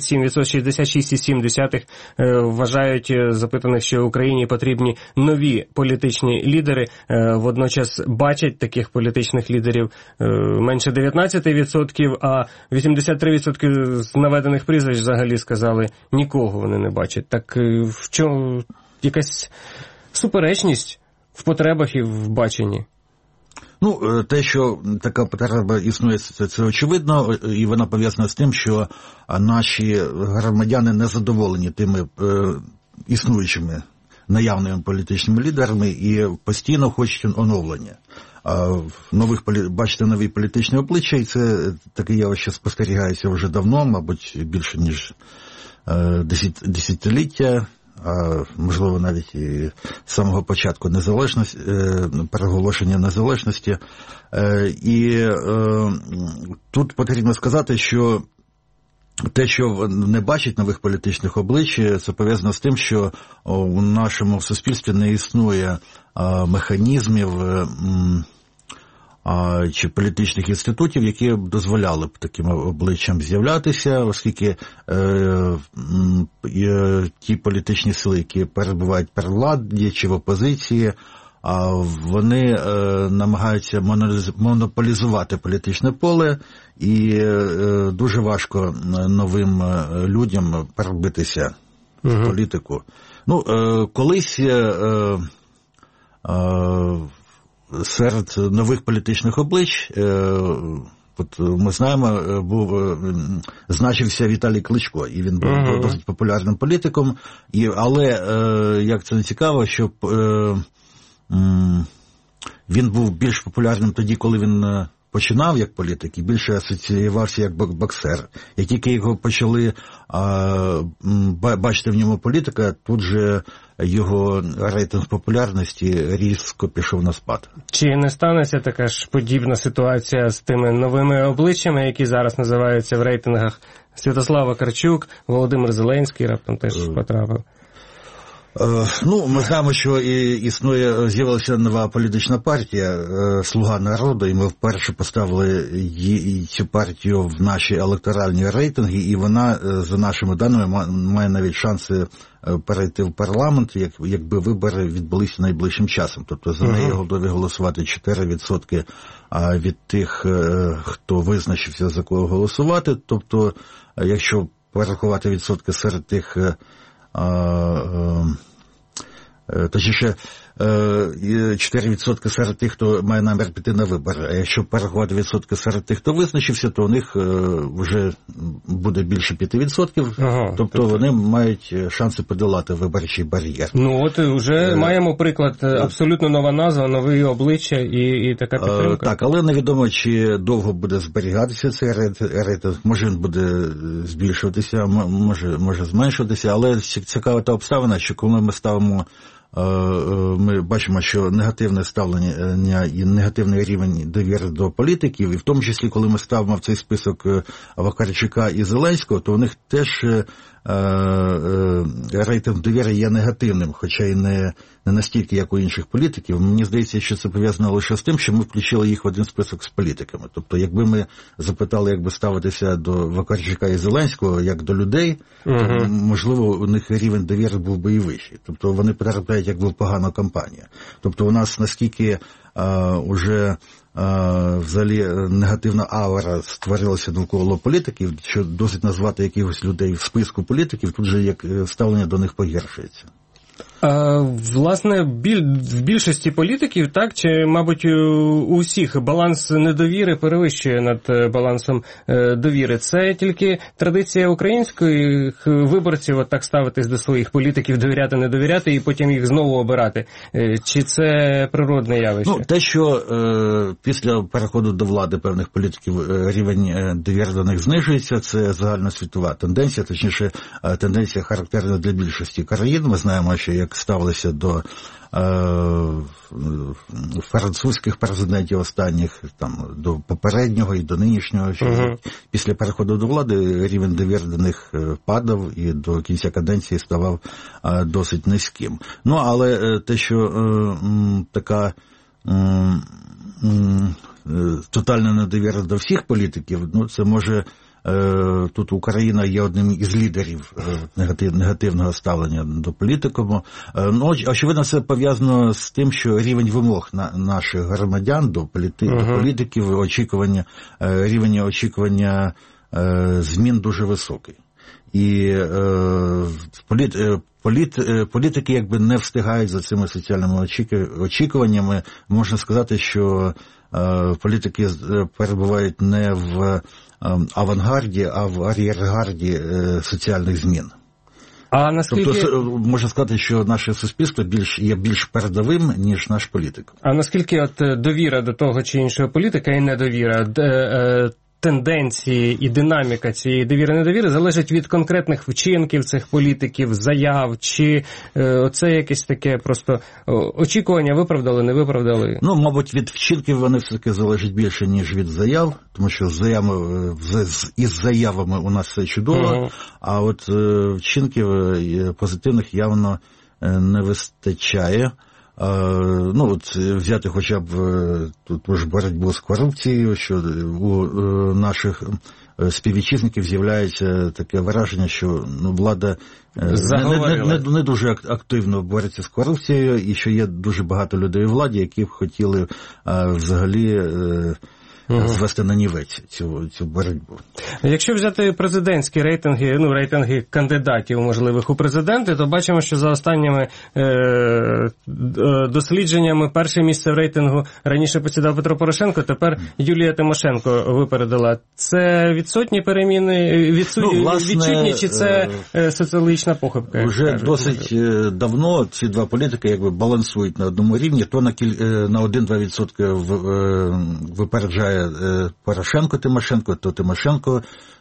66,7% вважають запитаних, що Україні потрібні нові політичні лідери. Водночас бачать таких політичних лідерів менше 19%, а 83% з наведених прізвищ взагалі сказали, нікого вони не бачать. Так в чому якась суперечність в потребах і в баченні? Ну, те, що така потреба існує, це очевидно, і вона пов'язана з тим, що наші громадяни не задоволені тими існуючими наявними політичними лідерами і постійно хочуть оновлення. Бачите нові політичні обличчя, і це таке явище спостерігається вже давно, мабуть, більше ніж десятиліття. А можливо навіть і з самого початку незалежності, переголошення незалежності. І тут потрібно сказати, що те, що не бачить нових політичних облич, це пов'язано з тим, що у нашому суспільстві не існує механізмів чи політичних інститутів, які б дозволяли б таким обличчям з'являтися, оскільки ті політичні сили, які перебувають при владі чи в опозиції, вони намагаються монополізувати політичне поле, і дуже важко новим людям перебитися в політику. Ну, колись серед нових політичних облич, от ми знаємо, значився Віталій Кличко, і він був досить популярним політиком, але, як це не цікаво, що він був більш популярним тоді, коли він починав як політик, і більше асоціювався як боксер. Як тільки його почали бачити в ньому політика, тут же його рейтинг популярності різко пішов на спад. Чи не станеться така ж подібна ситуація з тими новими обличчями, які зараз називаються в рейтингах? Святослав Вакарчук, Володимир Зеленський раптом теж потрапив. Ну, ми знаємо, що з'явилася нова політична партія «Слуга народу», і ми вперше поставили цю партію в наші електоральні рейтинги, і вона, за нашими даними, має навіть шанси перейти в парламент, якби вибори відбулися найближчим часом. Тобто за неї готові голосувати 4% від тих, хто визначився, за кого голосувати. Тобто, якщо порахувати відсотки серед тих, точніше, 4% серед тих, хто має намір піти на вибори. А якщо порахувати відсотки серед тих, хто визначився, то у них вже буде більше 5%. Тобто вони мають шанси подолати виборчий бар'єр. Ну от вже маємо приклад, абсолютно нова назва, нові обличчя і така підтримка. Так, але невідомо, чи довго буде зберігатися цей рейтинг. Може він буде збільшуватися, може зменшуватися, але цікава та обставина, що коли ми ставимо, ми бачимо, що негативне ставлення і негативний рівень довіри до політиків, і в тому числі, коли ми ставимо в цей список Вакарчука і Зеленського, то у них теж рейтинг довіри є негативним, хоча й не настільки, як у інших політиків. Мені здається, що це пов'язано лише з тим, що ми включили їх в один список з політиками. Тобто, якби ми запитали, як би ставитися до Вакарчука і Зеленського, як до людей, то, можливо, у них рівень довіри був би і вищий. Тобто, вони потрапляють якби в погану кампанію. Тобто, у нас наскільки уже взагалі негативна аура створилася навколо політиків, що досить назвати якихось людей в списку політиків, тут же як ставлення до них погіршується. Власне, в більшості політиків, так, чи, мабуть, у всіх баланс недовіри перевищує над балансом довіри. Це тільки традиція українських виборців от так ставитись до своїх політиків, довіряти, не довіряти, і потім їх знову обирати. Чи це природне явище? Ну, те, що після переходу до влади певних політиків рівень довіри до них знижується, це загальносвітова тенденція, точніше, тенденція характерна для більшості країн. Ми знаємо, що як ставилися до французьких президентів останніх, там, до попереднього і до нинішнього, що після переходу до влади рівень довіри до них падав і до кінця каденції ставав досить низьким. Ну, але те, що така тотальна недовіра до всіх політиків, ну, це може тут Україна є одним із лідерів негативного ставлення до політикуму. Ну, очевидно, це пов'язано з тим, що рівень вимог наших громадян до політиків, рівень очікування змін дуже високий. І політики якби не встигають за цими соціальними очікуваннями. Можна сказати, що політики перебувають не в авангарді, а в ар'єргарді соціальних змін. А наскільки... Тобто, можна сказати, що наше суспільство є більш передовим, ніж наш політик. А наскільки от довіра до того чи іншого політика і недовіра, тенденції і динаміка цієї довіри-недовіри залежить від конкретних вчинків цих політиків, заяв, чи оце якесь таке просто очікування виправдали, не виправдали? Ну, мабуть, від вчинків вони все-таки залежать більше, ніж від заяв, тому що із заявами у нас все чудово, а от вчинків позитивних явно не вистачає. Ну, от взяти хоча б тут ж боротьбу з корупцією, що у наших співвітчизників з'являється таке враження, що влада не дуже активно бореться з корупцією, і що є дуже багато людей у владі, які б хотіли взагалі звести на нівець цю боротьбу. Якщо взяти президентські рейтинги, рейтинги кандидатів можливих у президенти, то бачимо, що за останніми дослідженнями перше місце в рейтингу раніше посідав Петро Порошенко, тепер Юлія Тимошенко випередила. Це відсотні переміни, відчутні, чи це соціологічна похибка? Вже досить давно ці два політики якби балансують на одному рівні, то на 1-2% випереджає Порошенко Тимошенко, то Тимошенко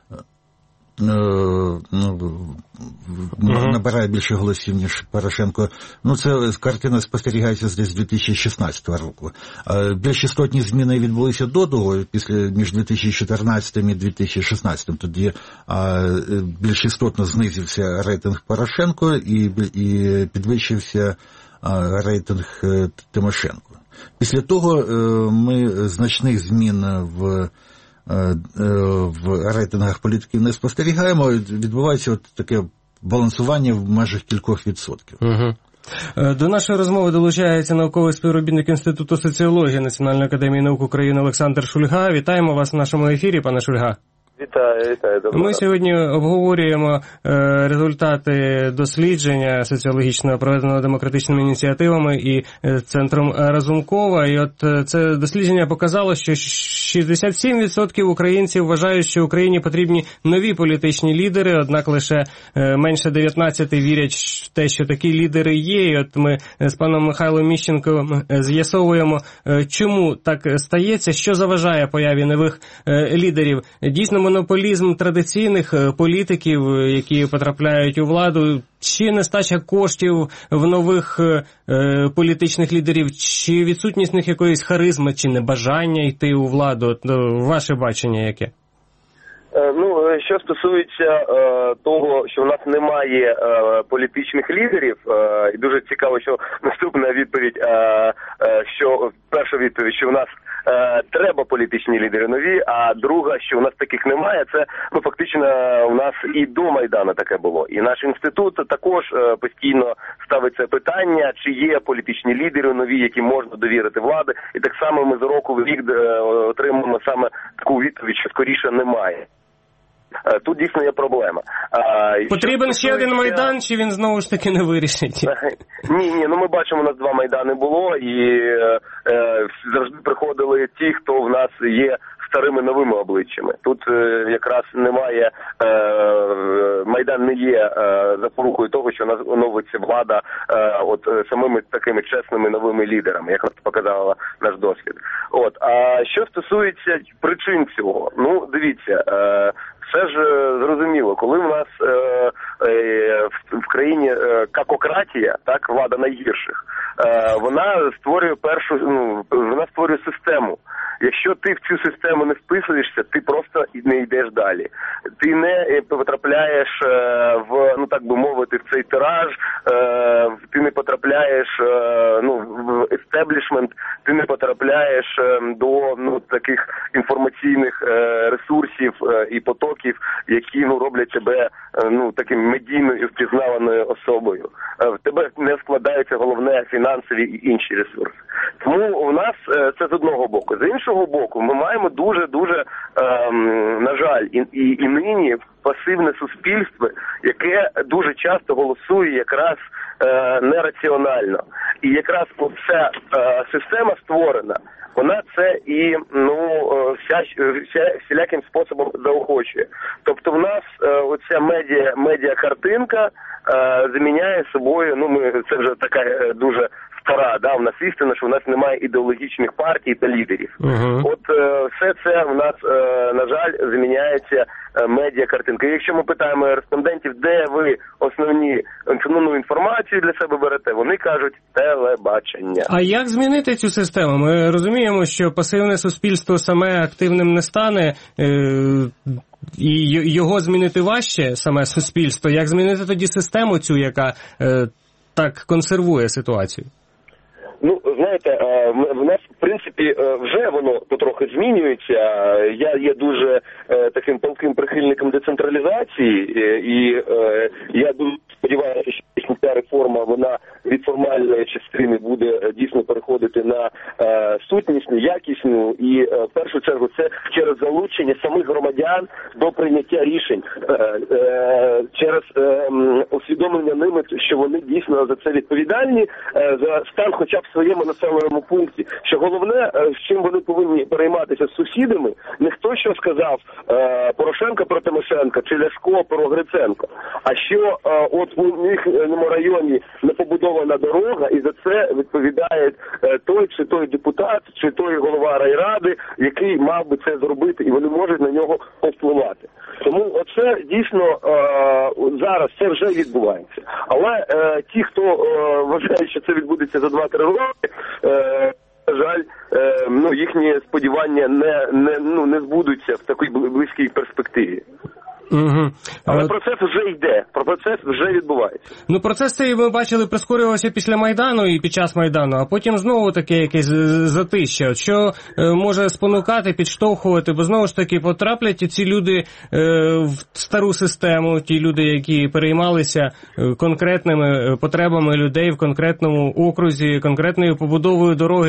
набирає більше голосів, ніж Порошенко. Ну, це картина спостерігається десь з 2016 року. Більш істотні зміни відбулися до того, між 2014 і 2016. Тоді більш істотно знизився рейтинг Порошенко і підвищився рейтинг Тимошенко. Після того ми значних змін в рейтингах політиків не спостерігаємо, відбувається от таке балансування в межах кількох відсотків. До нашої розмови долучається науковий співробітник Інституту соціології Національної академії наук України Олександр Шульга. Вітаємо вас в нашому ефірі, пане Шульга. Вітаю. Ми сьогодні обговорюємо результати дослідження соціологічного, проведеного демократичними ініціативами і Центром Разумкова. І от це дослідження показало, що 67% українців вважають, що Україні потрібні нові політичні лідери, однак лише менше 19% вірять в те, що такі лідери є. І от ми з паном Михайлом Міщенком з'ясовуємо, чому так стається, що заважає появі нових лідерів. Дійсно, монополізм традиційних політиків, які потрапляють у владу, чи нестача коштів в нових політичних лідерів, чи відсутність в них якоїсь харизми, чи небажання йти у владу? Ваше бачення яке? Що стосується того, що в нас немає політичних лідерів, і дуже цікаво, що наступна відповідь, перша відповідь, що в нас треба політичні лідери нові, а друга, що у нас таких немає, це фактично у нас і до Майдану таке було. І наш інститут також постійно ставить це питання, чи є політичні лідери нові, які можна довірити влади. І так само ми з року в рік отримуємо саме таку відповідь, що скоріше немає. Тут дійсно є проблема. Потрібен ще один Майдан, чи він знову ж таки не вирішить? Ні, ми бачимо, у нас 2 Майдани було, і завжди приходили ті, хто в нас є старими новими обличчями. Тут якраз немає, Майдан не є запорукою того, що оновиться влада самими такими чесними новими лідерами, як нас показала наш досвід. А що стосується причин цього, дивіться, все ж зрозуміло, коли в нас в країні какократія, так, влада найгірших, вона створює систему. Якщо ти в цю систему не вписуєшся, ти просто не йдеш далі. Ти не потрапляєш в, так би мовити, в цей тираж, ти не потрапляєш в естеблішмент, ти не потрапляєш до таких інформаційних ресурсів і потоків, які роблять тебе таким медійною впізнаваною особою. В тебе не складаються головне фінансові і інші ресурси. Тому у нас це з одного боку. З іншого боку, ми маємо дуже-дуже, на жаль, і нині пасивне суспільство, яке дуже часто голосує якраз нераціонально. І якраз ця система створена, вона це і всіляким способом заохочує. Тобто в нас оця медіа-картинка заміняє собою, це вже така дуже стара, в нас істина, що в нас немає ідеологічних партій та лідерів. Все це в нас, на жаль, заміняється медіа-картинкою. Якщо ми питаємо респондентів, де ви основну інформацію для себе берете, вони кажуть телебачення. А як змінити цю систему? Ми розуміємо, що пасивне суспільство саме активним не стане, і його змінити важче, саме суспільство. Як змінити тоді систему цю, яка так консервує ситуацію? Знаєте, в нас, в принципі, вже воно потрохи змінюється. Я є дуже таким палким прихильником децентралізації, і я дуже сподіваюся, що ця реформа, вона від формальної частини буде дійсно переходити на сутнісну, якісну, і в першу чергу це через залучення самих громадян до прийняття рішень, через усвідомлення ними, що вони дійсно за це відповідальні, за стан хоча б в своєму населеному пункті, що головне, з чим вони повинні перейматися з сусідами, не хто що сказав Порошенко про Тимошенко чи Ляшко про Гриценко, а що у їхньому районі не побудована дорога, і за це відповідає той чи той депутат, чи той голова райради, який мав би це зробити, і вони можуть на нього повпливати. Тому оце дійсно зараз це вже відбувається. Але ті, хто вважає, що це відбудеться за 2-3 роки, на жаль, їхні сподівання не збудуться в такій близькій перспективі. Але процес вже йде, процес вже відбувається. Процес цей, ми бачили, прискорювався після Майдану і під час Майдану, а потім знову таке якесь затища. Що може спонукати, підштовхувати, бо знову ж таки потраплять ці люди в стару систему, ті люди, які переймалися конкретними потребами людей в конкретному окрузі, конкретною побудовою дороги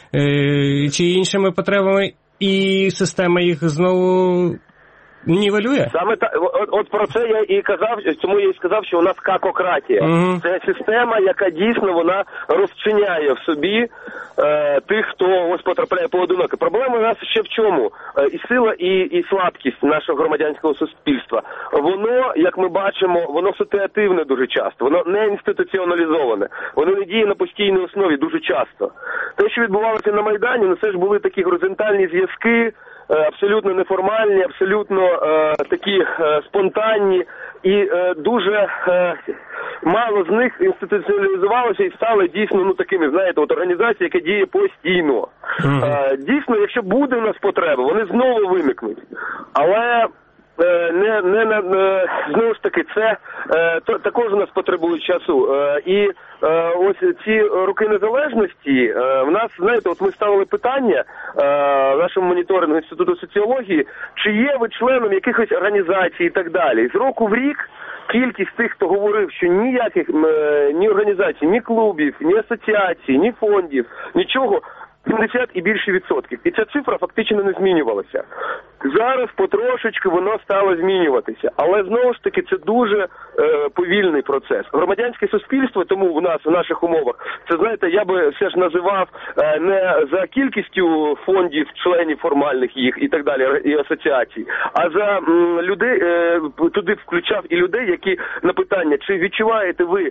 чи іншими потребами, і система їх знову нівелює? Саме так, от про це я і казав, тому я і сказав, що у нас какократія. Це система, яка дійсно вона розчиняє в собі тих, хто потрапляє поодиноко. Проблема у нас ще в чому? І сила, і слабкість нашого громадянського суспільства. Воно, як ми бачимо, воно ситуативне дуже часто, воно не інституціоналізоване, воно не діє на постійній основі дуже часто. Те, що відбувалося на Майдані, це ж були такі горизонтальні зв'язки, абсолютно неформальні, абсолютно такі спонтанні, і дуже мало з них інституціалізувалося і стали дійсно такими, знаєте, організації, яка діє постійно. Дійсно, якщо буде у нас потреба, вони знову виникнуть. Але знову ж таки, це також у нас потребує часу. І ось ці роки незалежності, в нас, знаєте, от ми ставили питання в нашому моніторингу Інституту соціології, чи є ви членом якихось організацій і так далі. З року в рік кількість тих, хто говорив, що ніяких ні організацій, ні клубів, ні асоціацій, ні фондів, нічого, 70 і більше відсотків. І ця цифра фактично не змінювалася. Зараз потрошечки воно стало змінюватися. Але знову ж таки це дуже повільний процес. Громадянське суспільство, тому в нас, в наших умовах, це, знаєте, я би все ж називав не за кількістю фондів, членів формальних їх і так далі, і асоціацій, а за людей, туди включав і людей, які на питання, чи відчуваєте ви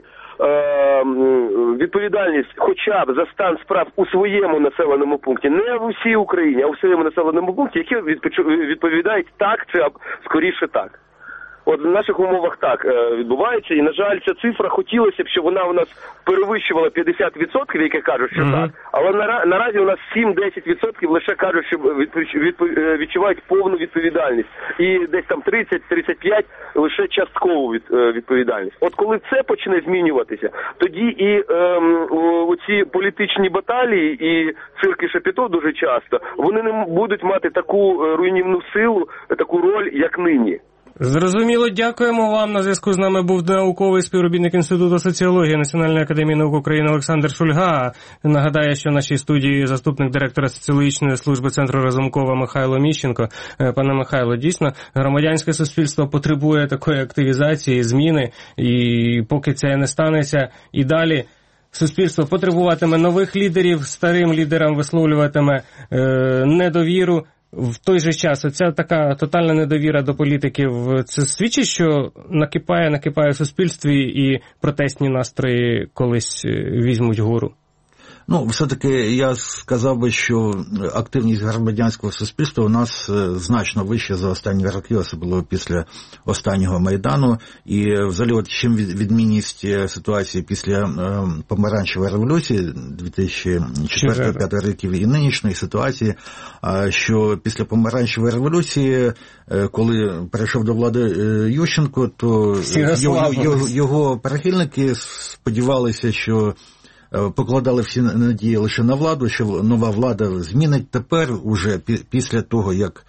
відповідальність хоча б за стан справ у своєму населеному пункті, не в усій Україні, а у своєму населеному пункті, які відповідають так чи скоріше так. От в наших умовах так відбувається, і, на жаль, ця цифра хотілося б, щоб вона у нас перевищувала 50%, які кажуть, що так, але наразі у нас 7-10% лише кажуть, що відчувають повну відповідальність, і десь там 30-35% лише часткову відповідальність. От коли це почне змінюватися, тоді і оці політичні баталії і цирки Шапіто дуже часто, вони не будуть мати таку руйнівну силу, таку роль, як нині. Зрозуміло, дякуємо вам. На зв'язку з нами був науковий співробітник Інституту соціології Національної академії наук України Олександр Шульга. Нагадаю, що в нашій студії заступник директора соціологічної служби Центру Разумкова Михайло Міщенко. Пане Михайло, дійсно, громадянське суспільство потребує такої активізації, зміни, і поки це не станеться, і далі суспільство потребуватиме нових лідерів, старим лідерам висловлюватиме недовіру. В той же час оця така тотальна недовіра до політиків, це свідчить, що накипає в суспільстві і протестні настрої колись візьмуть гору? Ну, все-таки я сказав би, що активність громадянського суспільства у нас значно вища за останні роки, особливо після останнього Майдану. І взагалі, от чим відмінність ситуації після помаранчевої революції 2004-2005 років і нинішньої ситуації, що після помаранчевої революції, коли перейшов до влади Ющенко, то його прихильники сподівалися, що покладали всі надії лише на владу, що нова влада змінить. Тепер, уже після того, як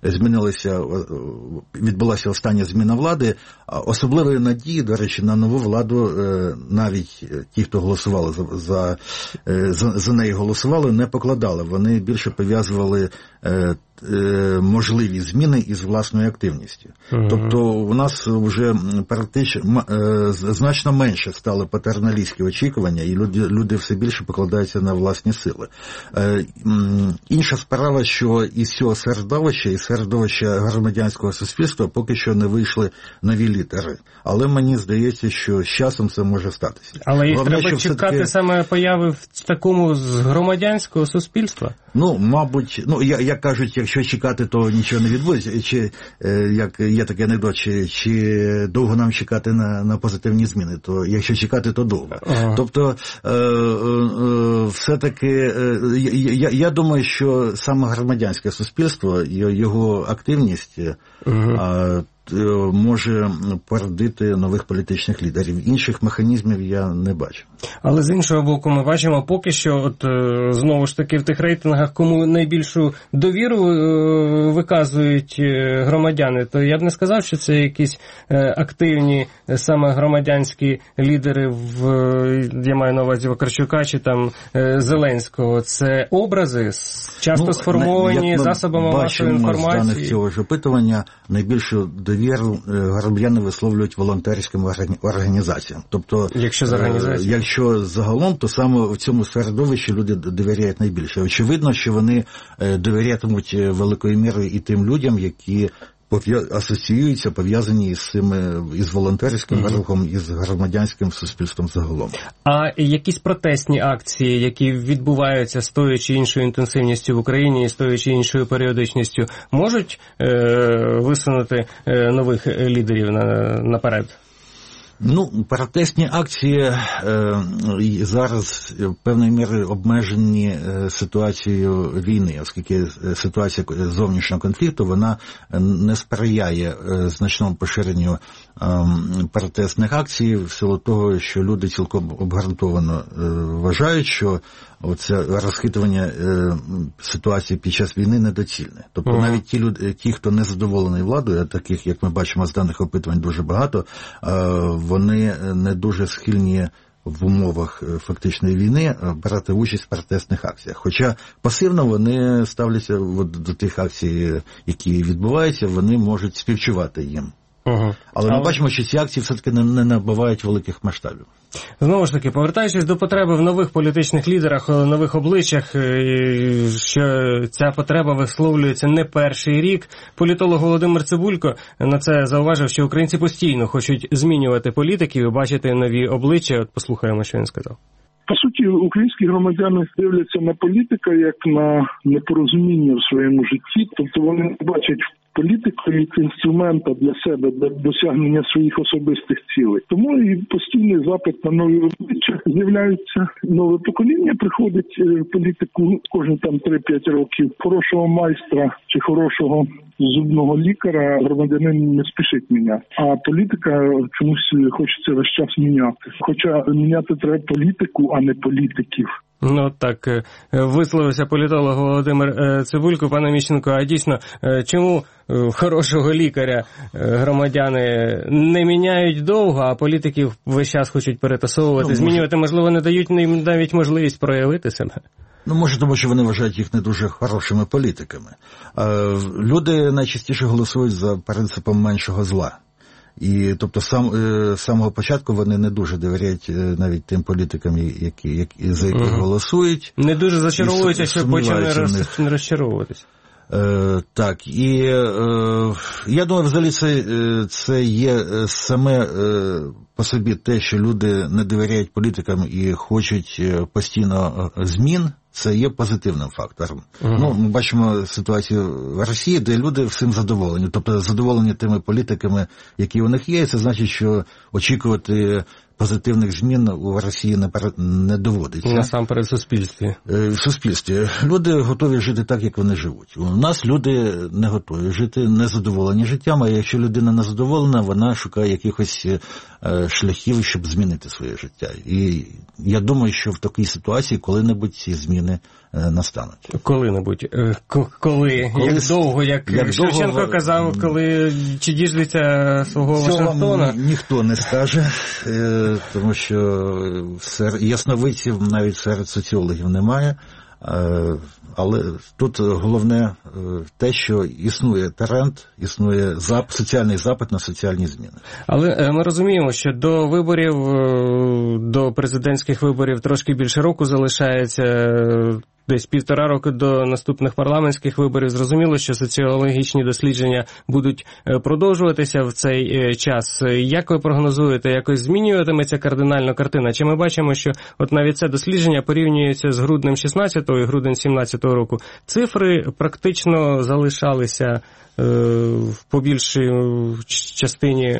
відбулася остання зміна влади, особливої надії, до речі, на нову владу навіть ті, хто голосували за неї голосували, не покладали. Вони більше пов'язували можливі зміни із власною активністю. Тобто у нас вже практично значно менше стали патерналістські очікування, і люди все більше покладаються на власні сили. Інша справа, що із цього середовища, із середовища громадянського суспільства поки що не вийшли нові лідери. Але мені здається, що з часом це може статися. Але їх треба чекати саме появи в такому з громадянського суспільства? Ну, мабуть, як кажуть, якщо чекати, то нічого не відбудеться. Чи, як є такий анекдот, чи довго нам чекати на позитивні зміни, то якщо чекати, то довго. Тобто, все-таки, я думаю, що саме громадянське суспільство, його активність може породити нових політичних лідерів. Інших механізмів я не бачу. Але з іншого боку, ми бачимо поки що, от знову ж таки в тих рейтингах, кому найбільшу довіру виказують громадяни, то я б не сказав, що це якісь активні саме громадянські лідери, я маю на увазі Вакарчука чи там Зеленського. Це образи, часто сформовані засобами масової інформації. Бачимо з даних цього ж опитування, найбільшу довіру громадяни висловлюють волонтерським організаціям. Тобто, якщо загалом, то саме в цьому середовищі люди довіряють найбільше. Очевидно, що вони довірятимуть великою мірою і тим людям, які асоціюються, пов'язані із волонтерським рухом, із громадянським суспільством загалом. А якісь протестні акції, які відбуваються з тою чи іншою інтенсивністю в Україні, з тою чи іншою періодичністю, можуть висунути нових лідерів наперед? Ну, протестні акції зараз певною мірою обмежені ситуацією війни, оскільки ситуація зовнішнього конфлікту, вона не сприяє значному поширенню протестних акцій в силу того, що люди цілком обґрунтовано вважають, що оце розхитування ситуації під час війни недоцільне. Тобто навіть ті, хто не задоволений владою, а таких, як ми бачимо з даних опитувань, дуже багато, вони не дуже схильні в умовах фактичної війни брати участь в протестних акціях. Хоча пасивно вони ставляться до тих акцій, які відбуваються, вони можуть співчувати їм. Але ми бачимо, що ці акції все-таки не набувають великих масштабів. Знову ж таки, повертаючись до потреби в нових політичних лідерах, нових обличчях, що ця потреба висловлюється не перший рік, політолог Володимир Цибулько на це зауважив, що українці постійно хочуть змінювати політиків і бачити нові обличчя. От послухаємо, що він сказав. По суті, українські громадяни дивляться на політика як на непорозуміння в своєму житті, тобто вони бачать політику як інструмента для себе, для досягнення своїх особистих цілей. Тому і постійний запит на нові обличчя з'являються. Нове покоління приходить в політику кожні там 3-5 років. Хорошого майстра чи хорошого зубного лікаря громадянин не спішить міняти. А політика чомусь хочеться весь час міняти. Хоча міняти треба політику, а не політиків. Ну так, висловився політолог Володимир Цибулько. Пане Міщенко, а дійсно, чому хорошого лікаря громадяни не міняють довго, а політиків весь час хочуть перетасовувати, змінювати, можливо, не дають їм навіть можливість проявити себе? Ну, може, тому що вони вважають їх не дуже хорошими політиками. Люди найчастіше голосують за принципом меншого зла. І, тобто, з самого початку вони не дуже довіряють навіть тим політикам, за яких голосують. Не дуже зачаровуються, щоб потім не розчаровуватися. Так, і я думаю, взагалі це є саме по собі те, що люди не довіряють політикам і хочуть постійно змін, це є позитивним фактором. Ну, ми бачимо ситуацію в Росії, де люди всім задоволені, тобто задоволені тими політиками, які у них є, і це значить, що очікувати позитивних змін у Росії не доводиться. Насамперед в суспільстві. В суспільстві. Люди готові жити так, як вони живуть. У нас люди не готові жити, не задоволені життям, а якщо людина не задоволена, вона шукає якихось шляхів, щоб змінити своє життя. І я думаю, що в такій ситуації коли-небудь ці зміни настануть. Коли-небудь? Коли? Як довго? Як Шевченко казав, коли чи діждеться свого Вашингтона? Ніхто не скаже, тому що ясновидців навіть серед соціологів немає. Але тут головне те, що існує тренд, існує соціальний запит на соціальні зміни. Але ми розуміємо, що до виборів, до президентських виборів трошки більше року залишається, десь 1,5 роки до наступних парламентських виборів. Зрозуміло, що соціологічні дослідження будуть продовжуватися в цей час. Як ви прогнозуєте, якось змінюватиметься кардинально картина? Чи ми бачимо, що от навіть це дослідження порівнюється з груднем 16-го і грудень 17-го року? Цифри практично залишалися по більшій частині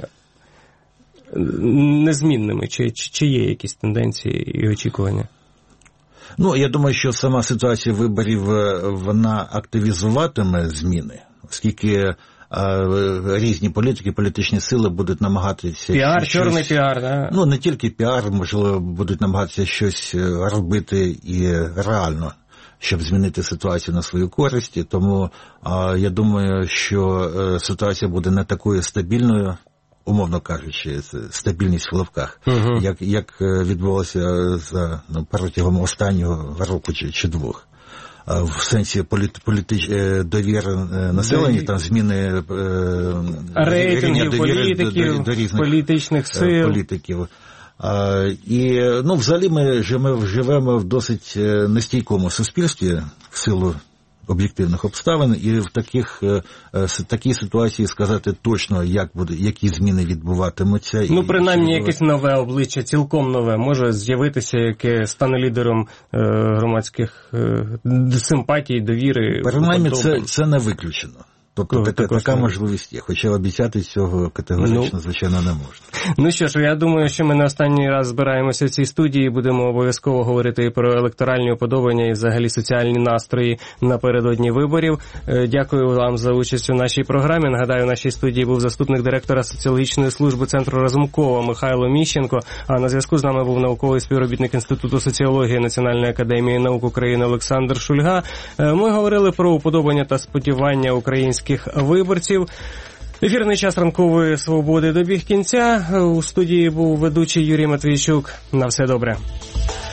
незмінними. Чи є якісь тенденції і очікування? Ну, я думаю, що сама ситуація виборів, вона активізуватиме зміни, оскільки різні політики, політичні сили будуть намагатися... Піар, чорний піар, да? Ну, не тільки піар, можливо, будуть намагатися щось робити і реально, щоб змінити ситуацію на свою користь. Тому я думаю, що ситуація буде не такою стабільною, умовно кажучи, стабільність в лапках, як відбулося протягом останнього року чи двох. В сенсі довіри населення, там зміни рейтингів політиків, до різних політичних сил. Політиків. І, ну, взагалі ми живемо в досить нестійкому суспільстві в силу об'єктивних обставин, і в такій ситуації сказати точно, які зміни відбуватимуться. Ну, принаймні, якесь нове обличчя, цілком нове, може з'явитися, яке стане лідером громадських симпатій, довіри. Принаймні, це не виключено. Тобто така можливість є, хоча обіцяти цього категорично, звичайно, не можна. Ну що ж, я думаю, що ми не останній раз збираємося в цій студії, будемо обов'язково говорити і про електоральні уподобання і взагалі соціальні настрої напередодні виборів. Дякую вам за участь у нашій програмі. Нагадаю, в нашій студії був заступник директора соціологічної служби Центру Разумкова Михайло Міщенко, а на зв'язку з нами був науковий співробітник Інституту соціології Національної академії наук України Олександр Шульга. Ми говорили про уподобання та сподівання українських виборців. Ефірний час ранкової свободи добіг кінця. У студії був ведучий Юрій Матвійчук. На все добре.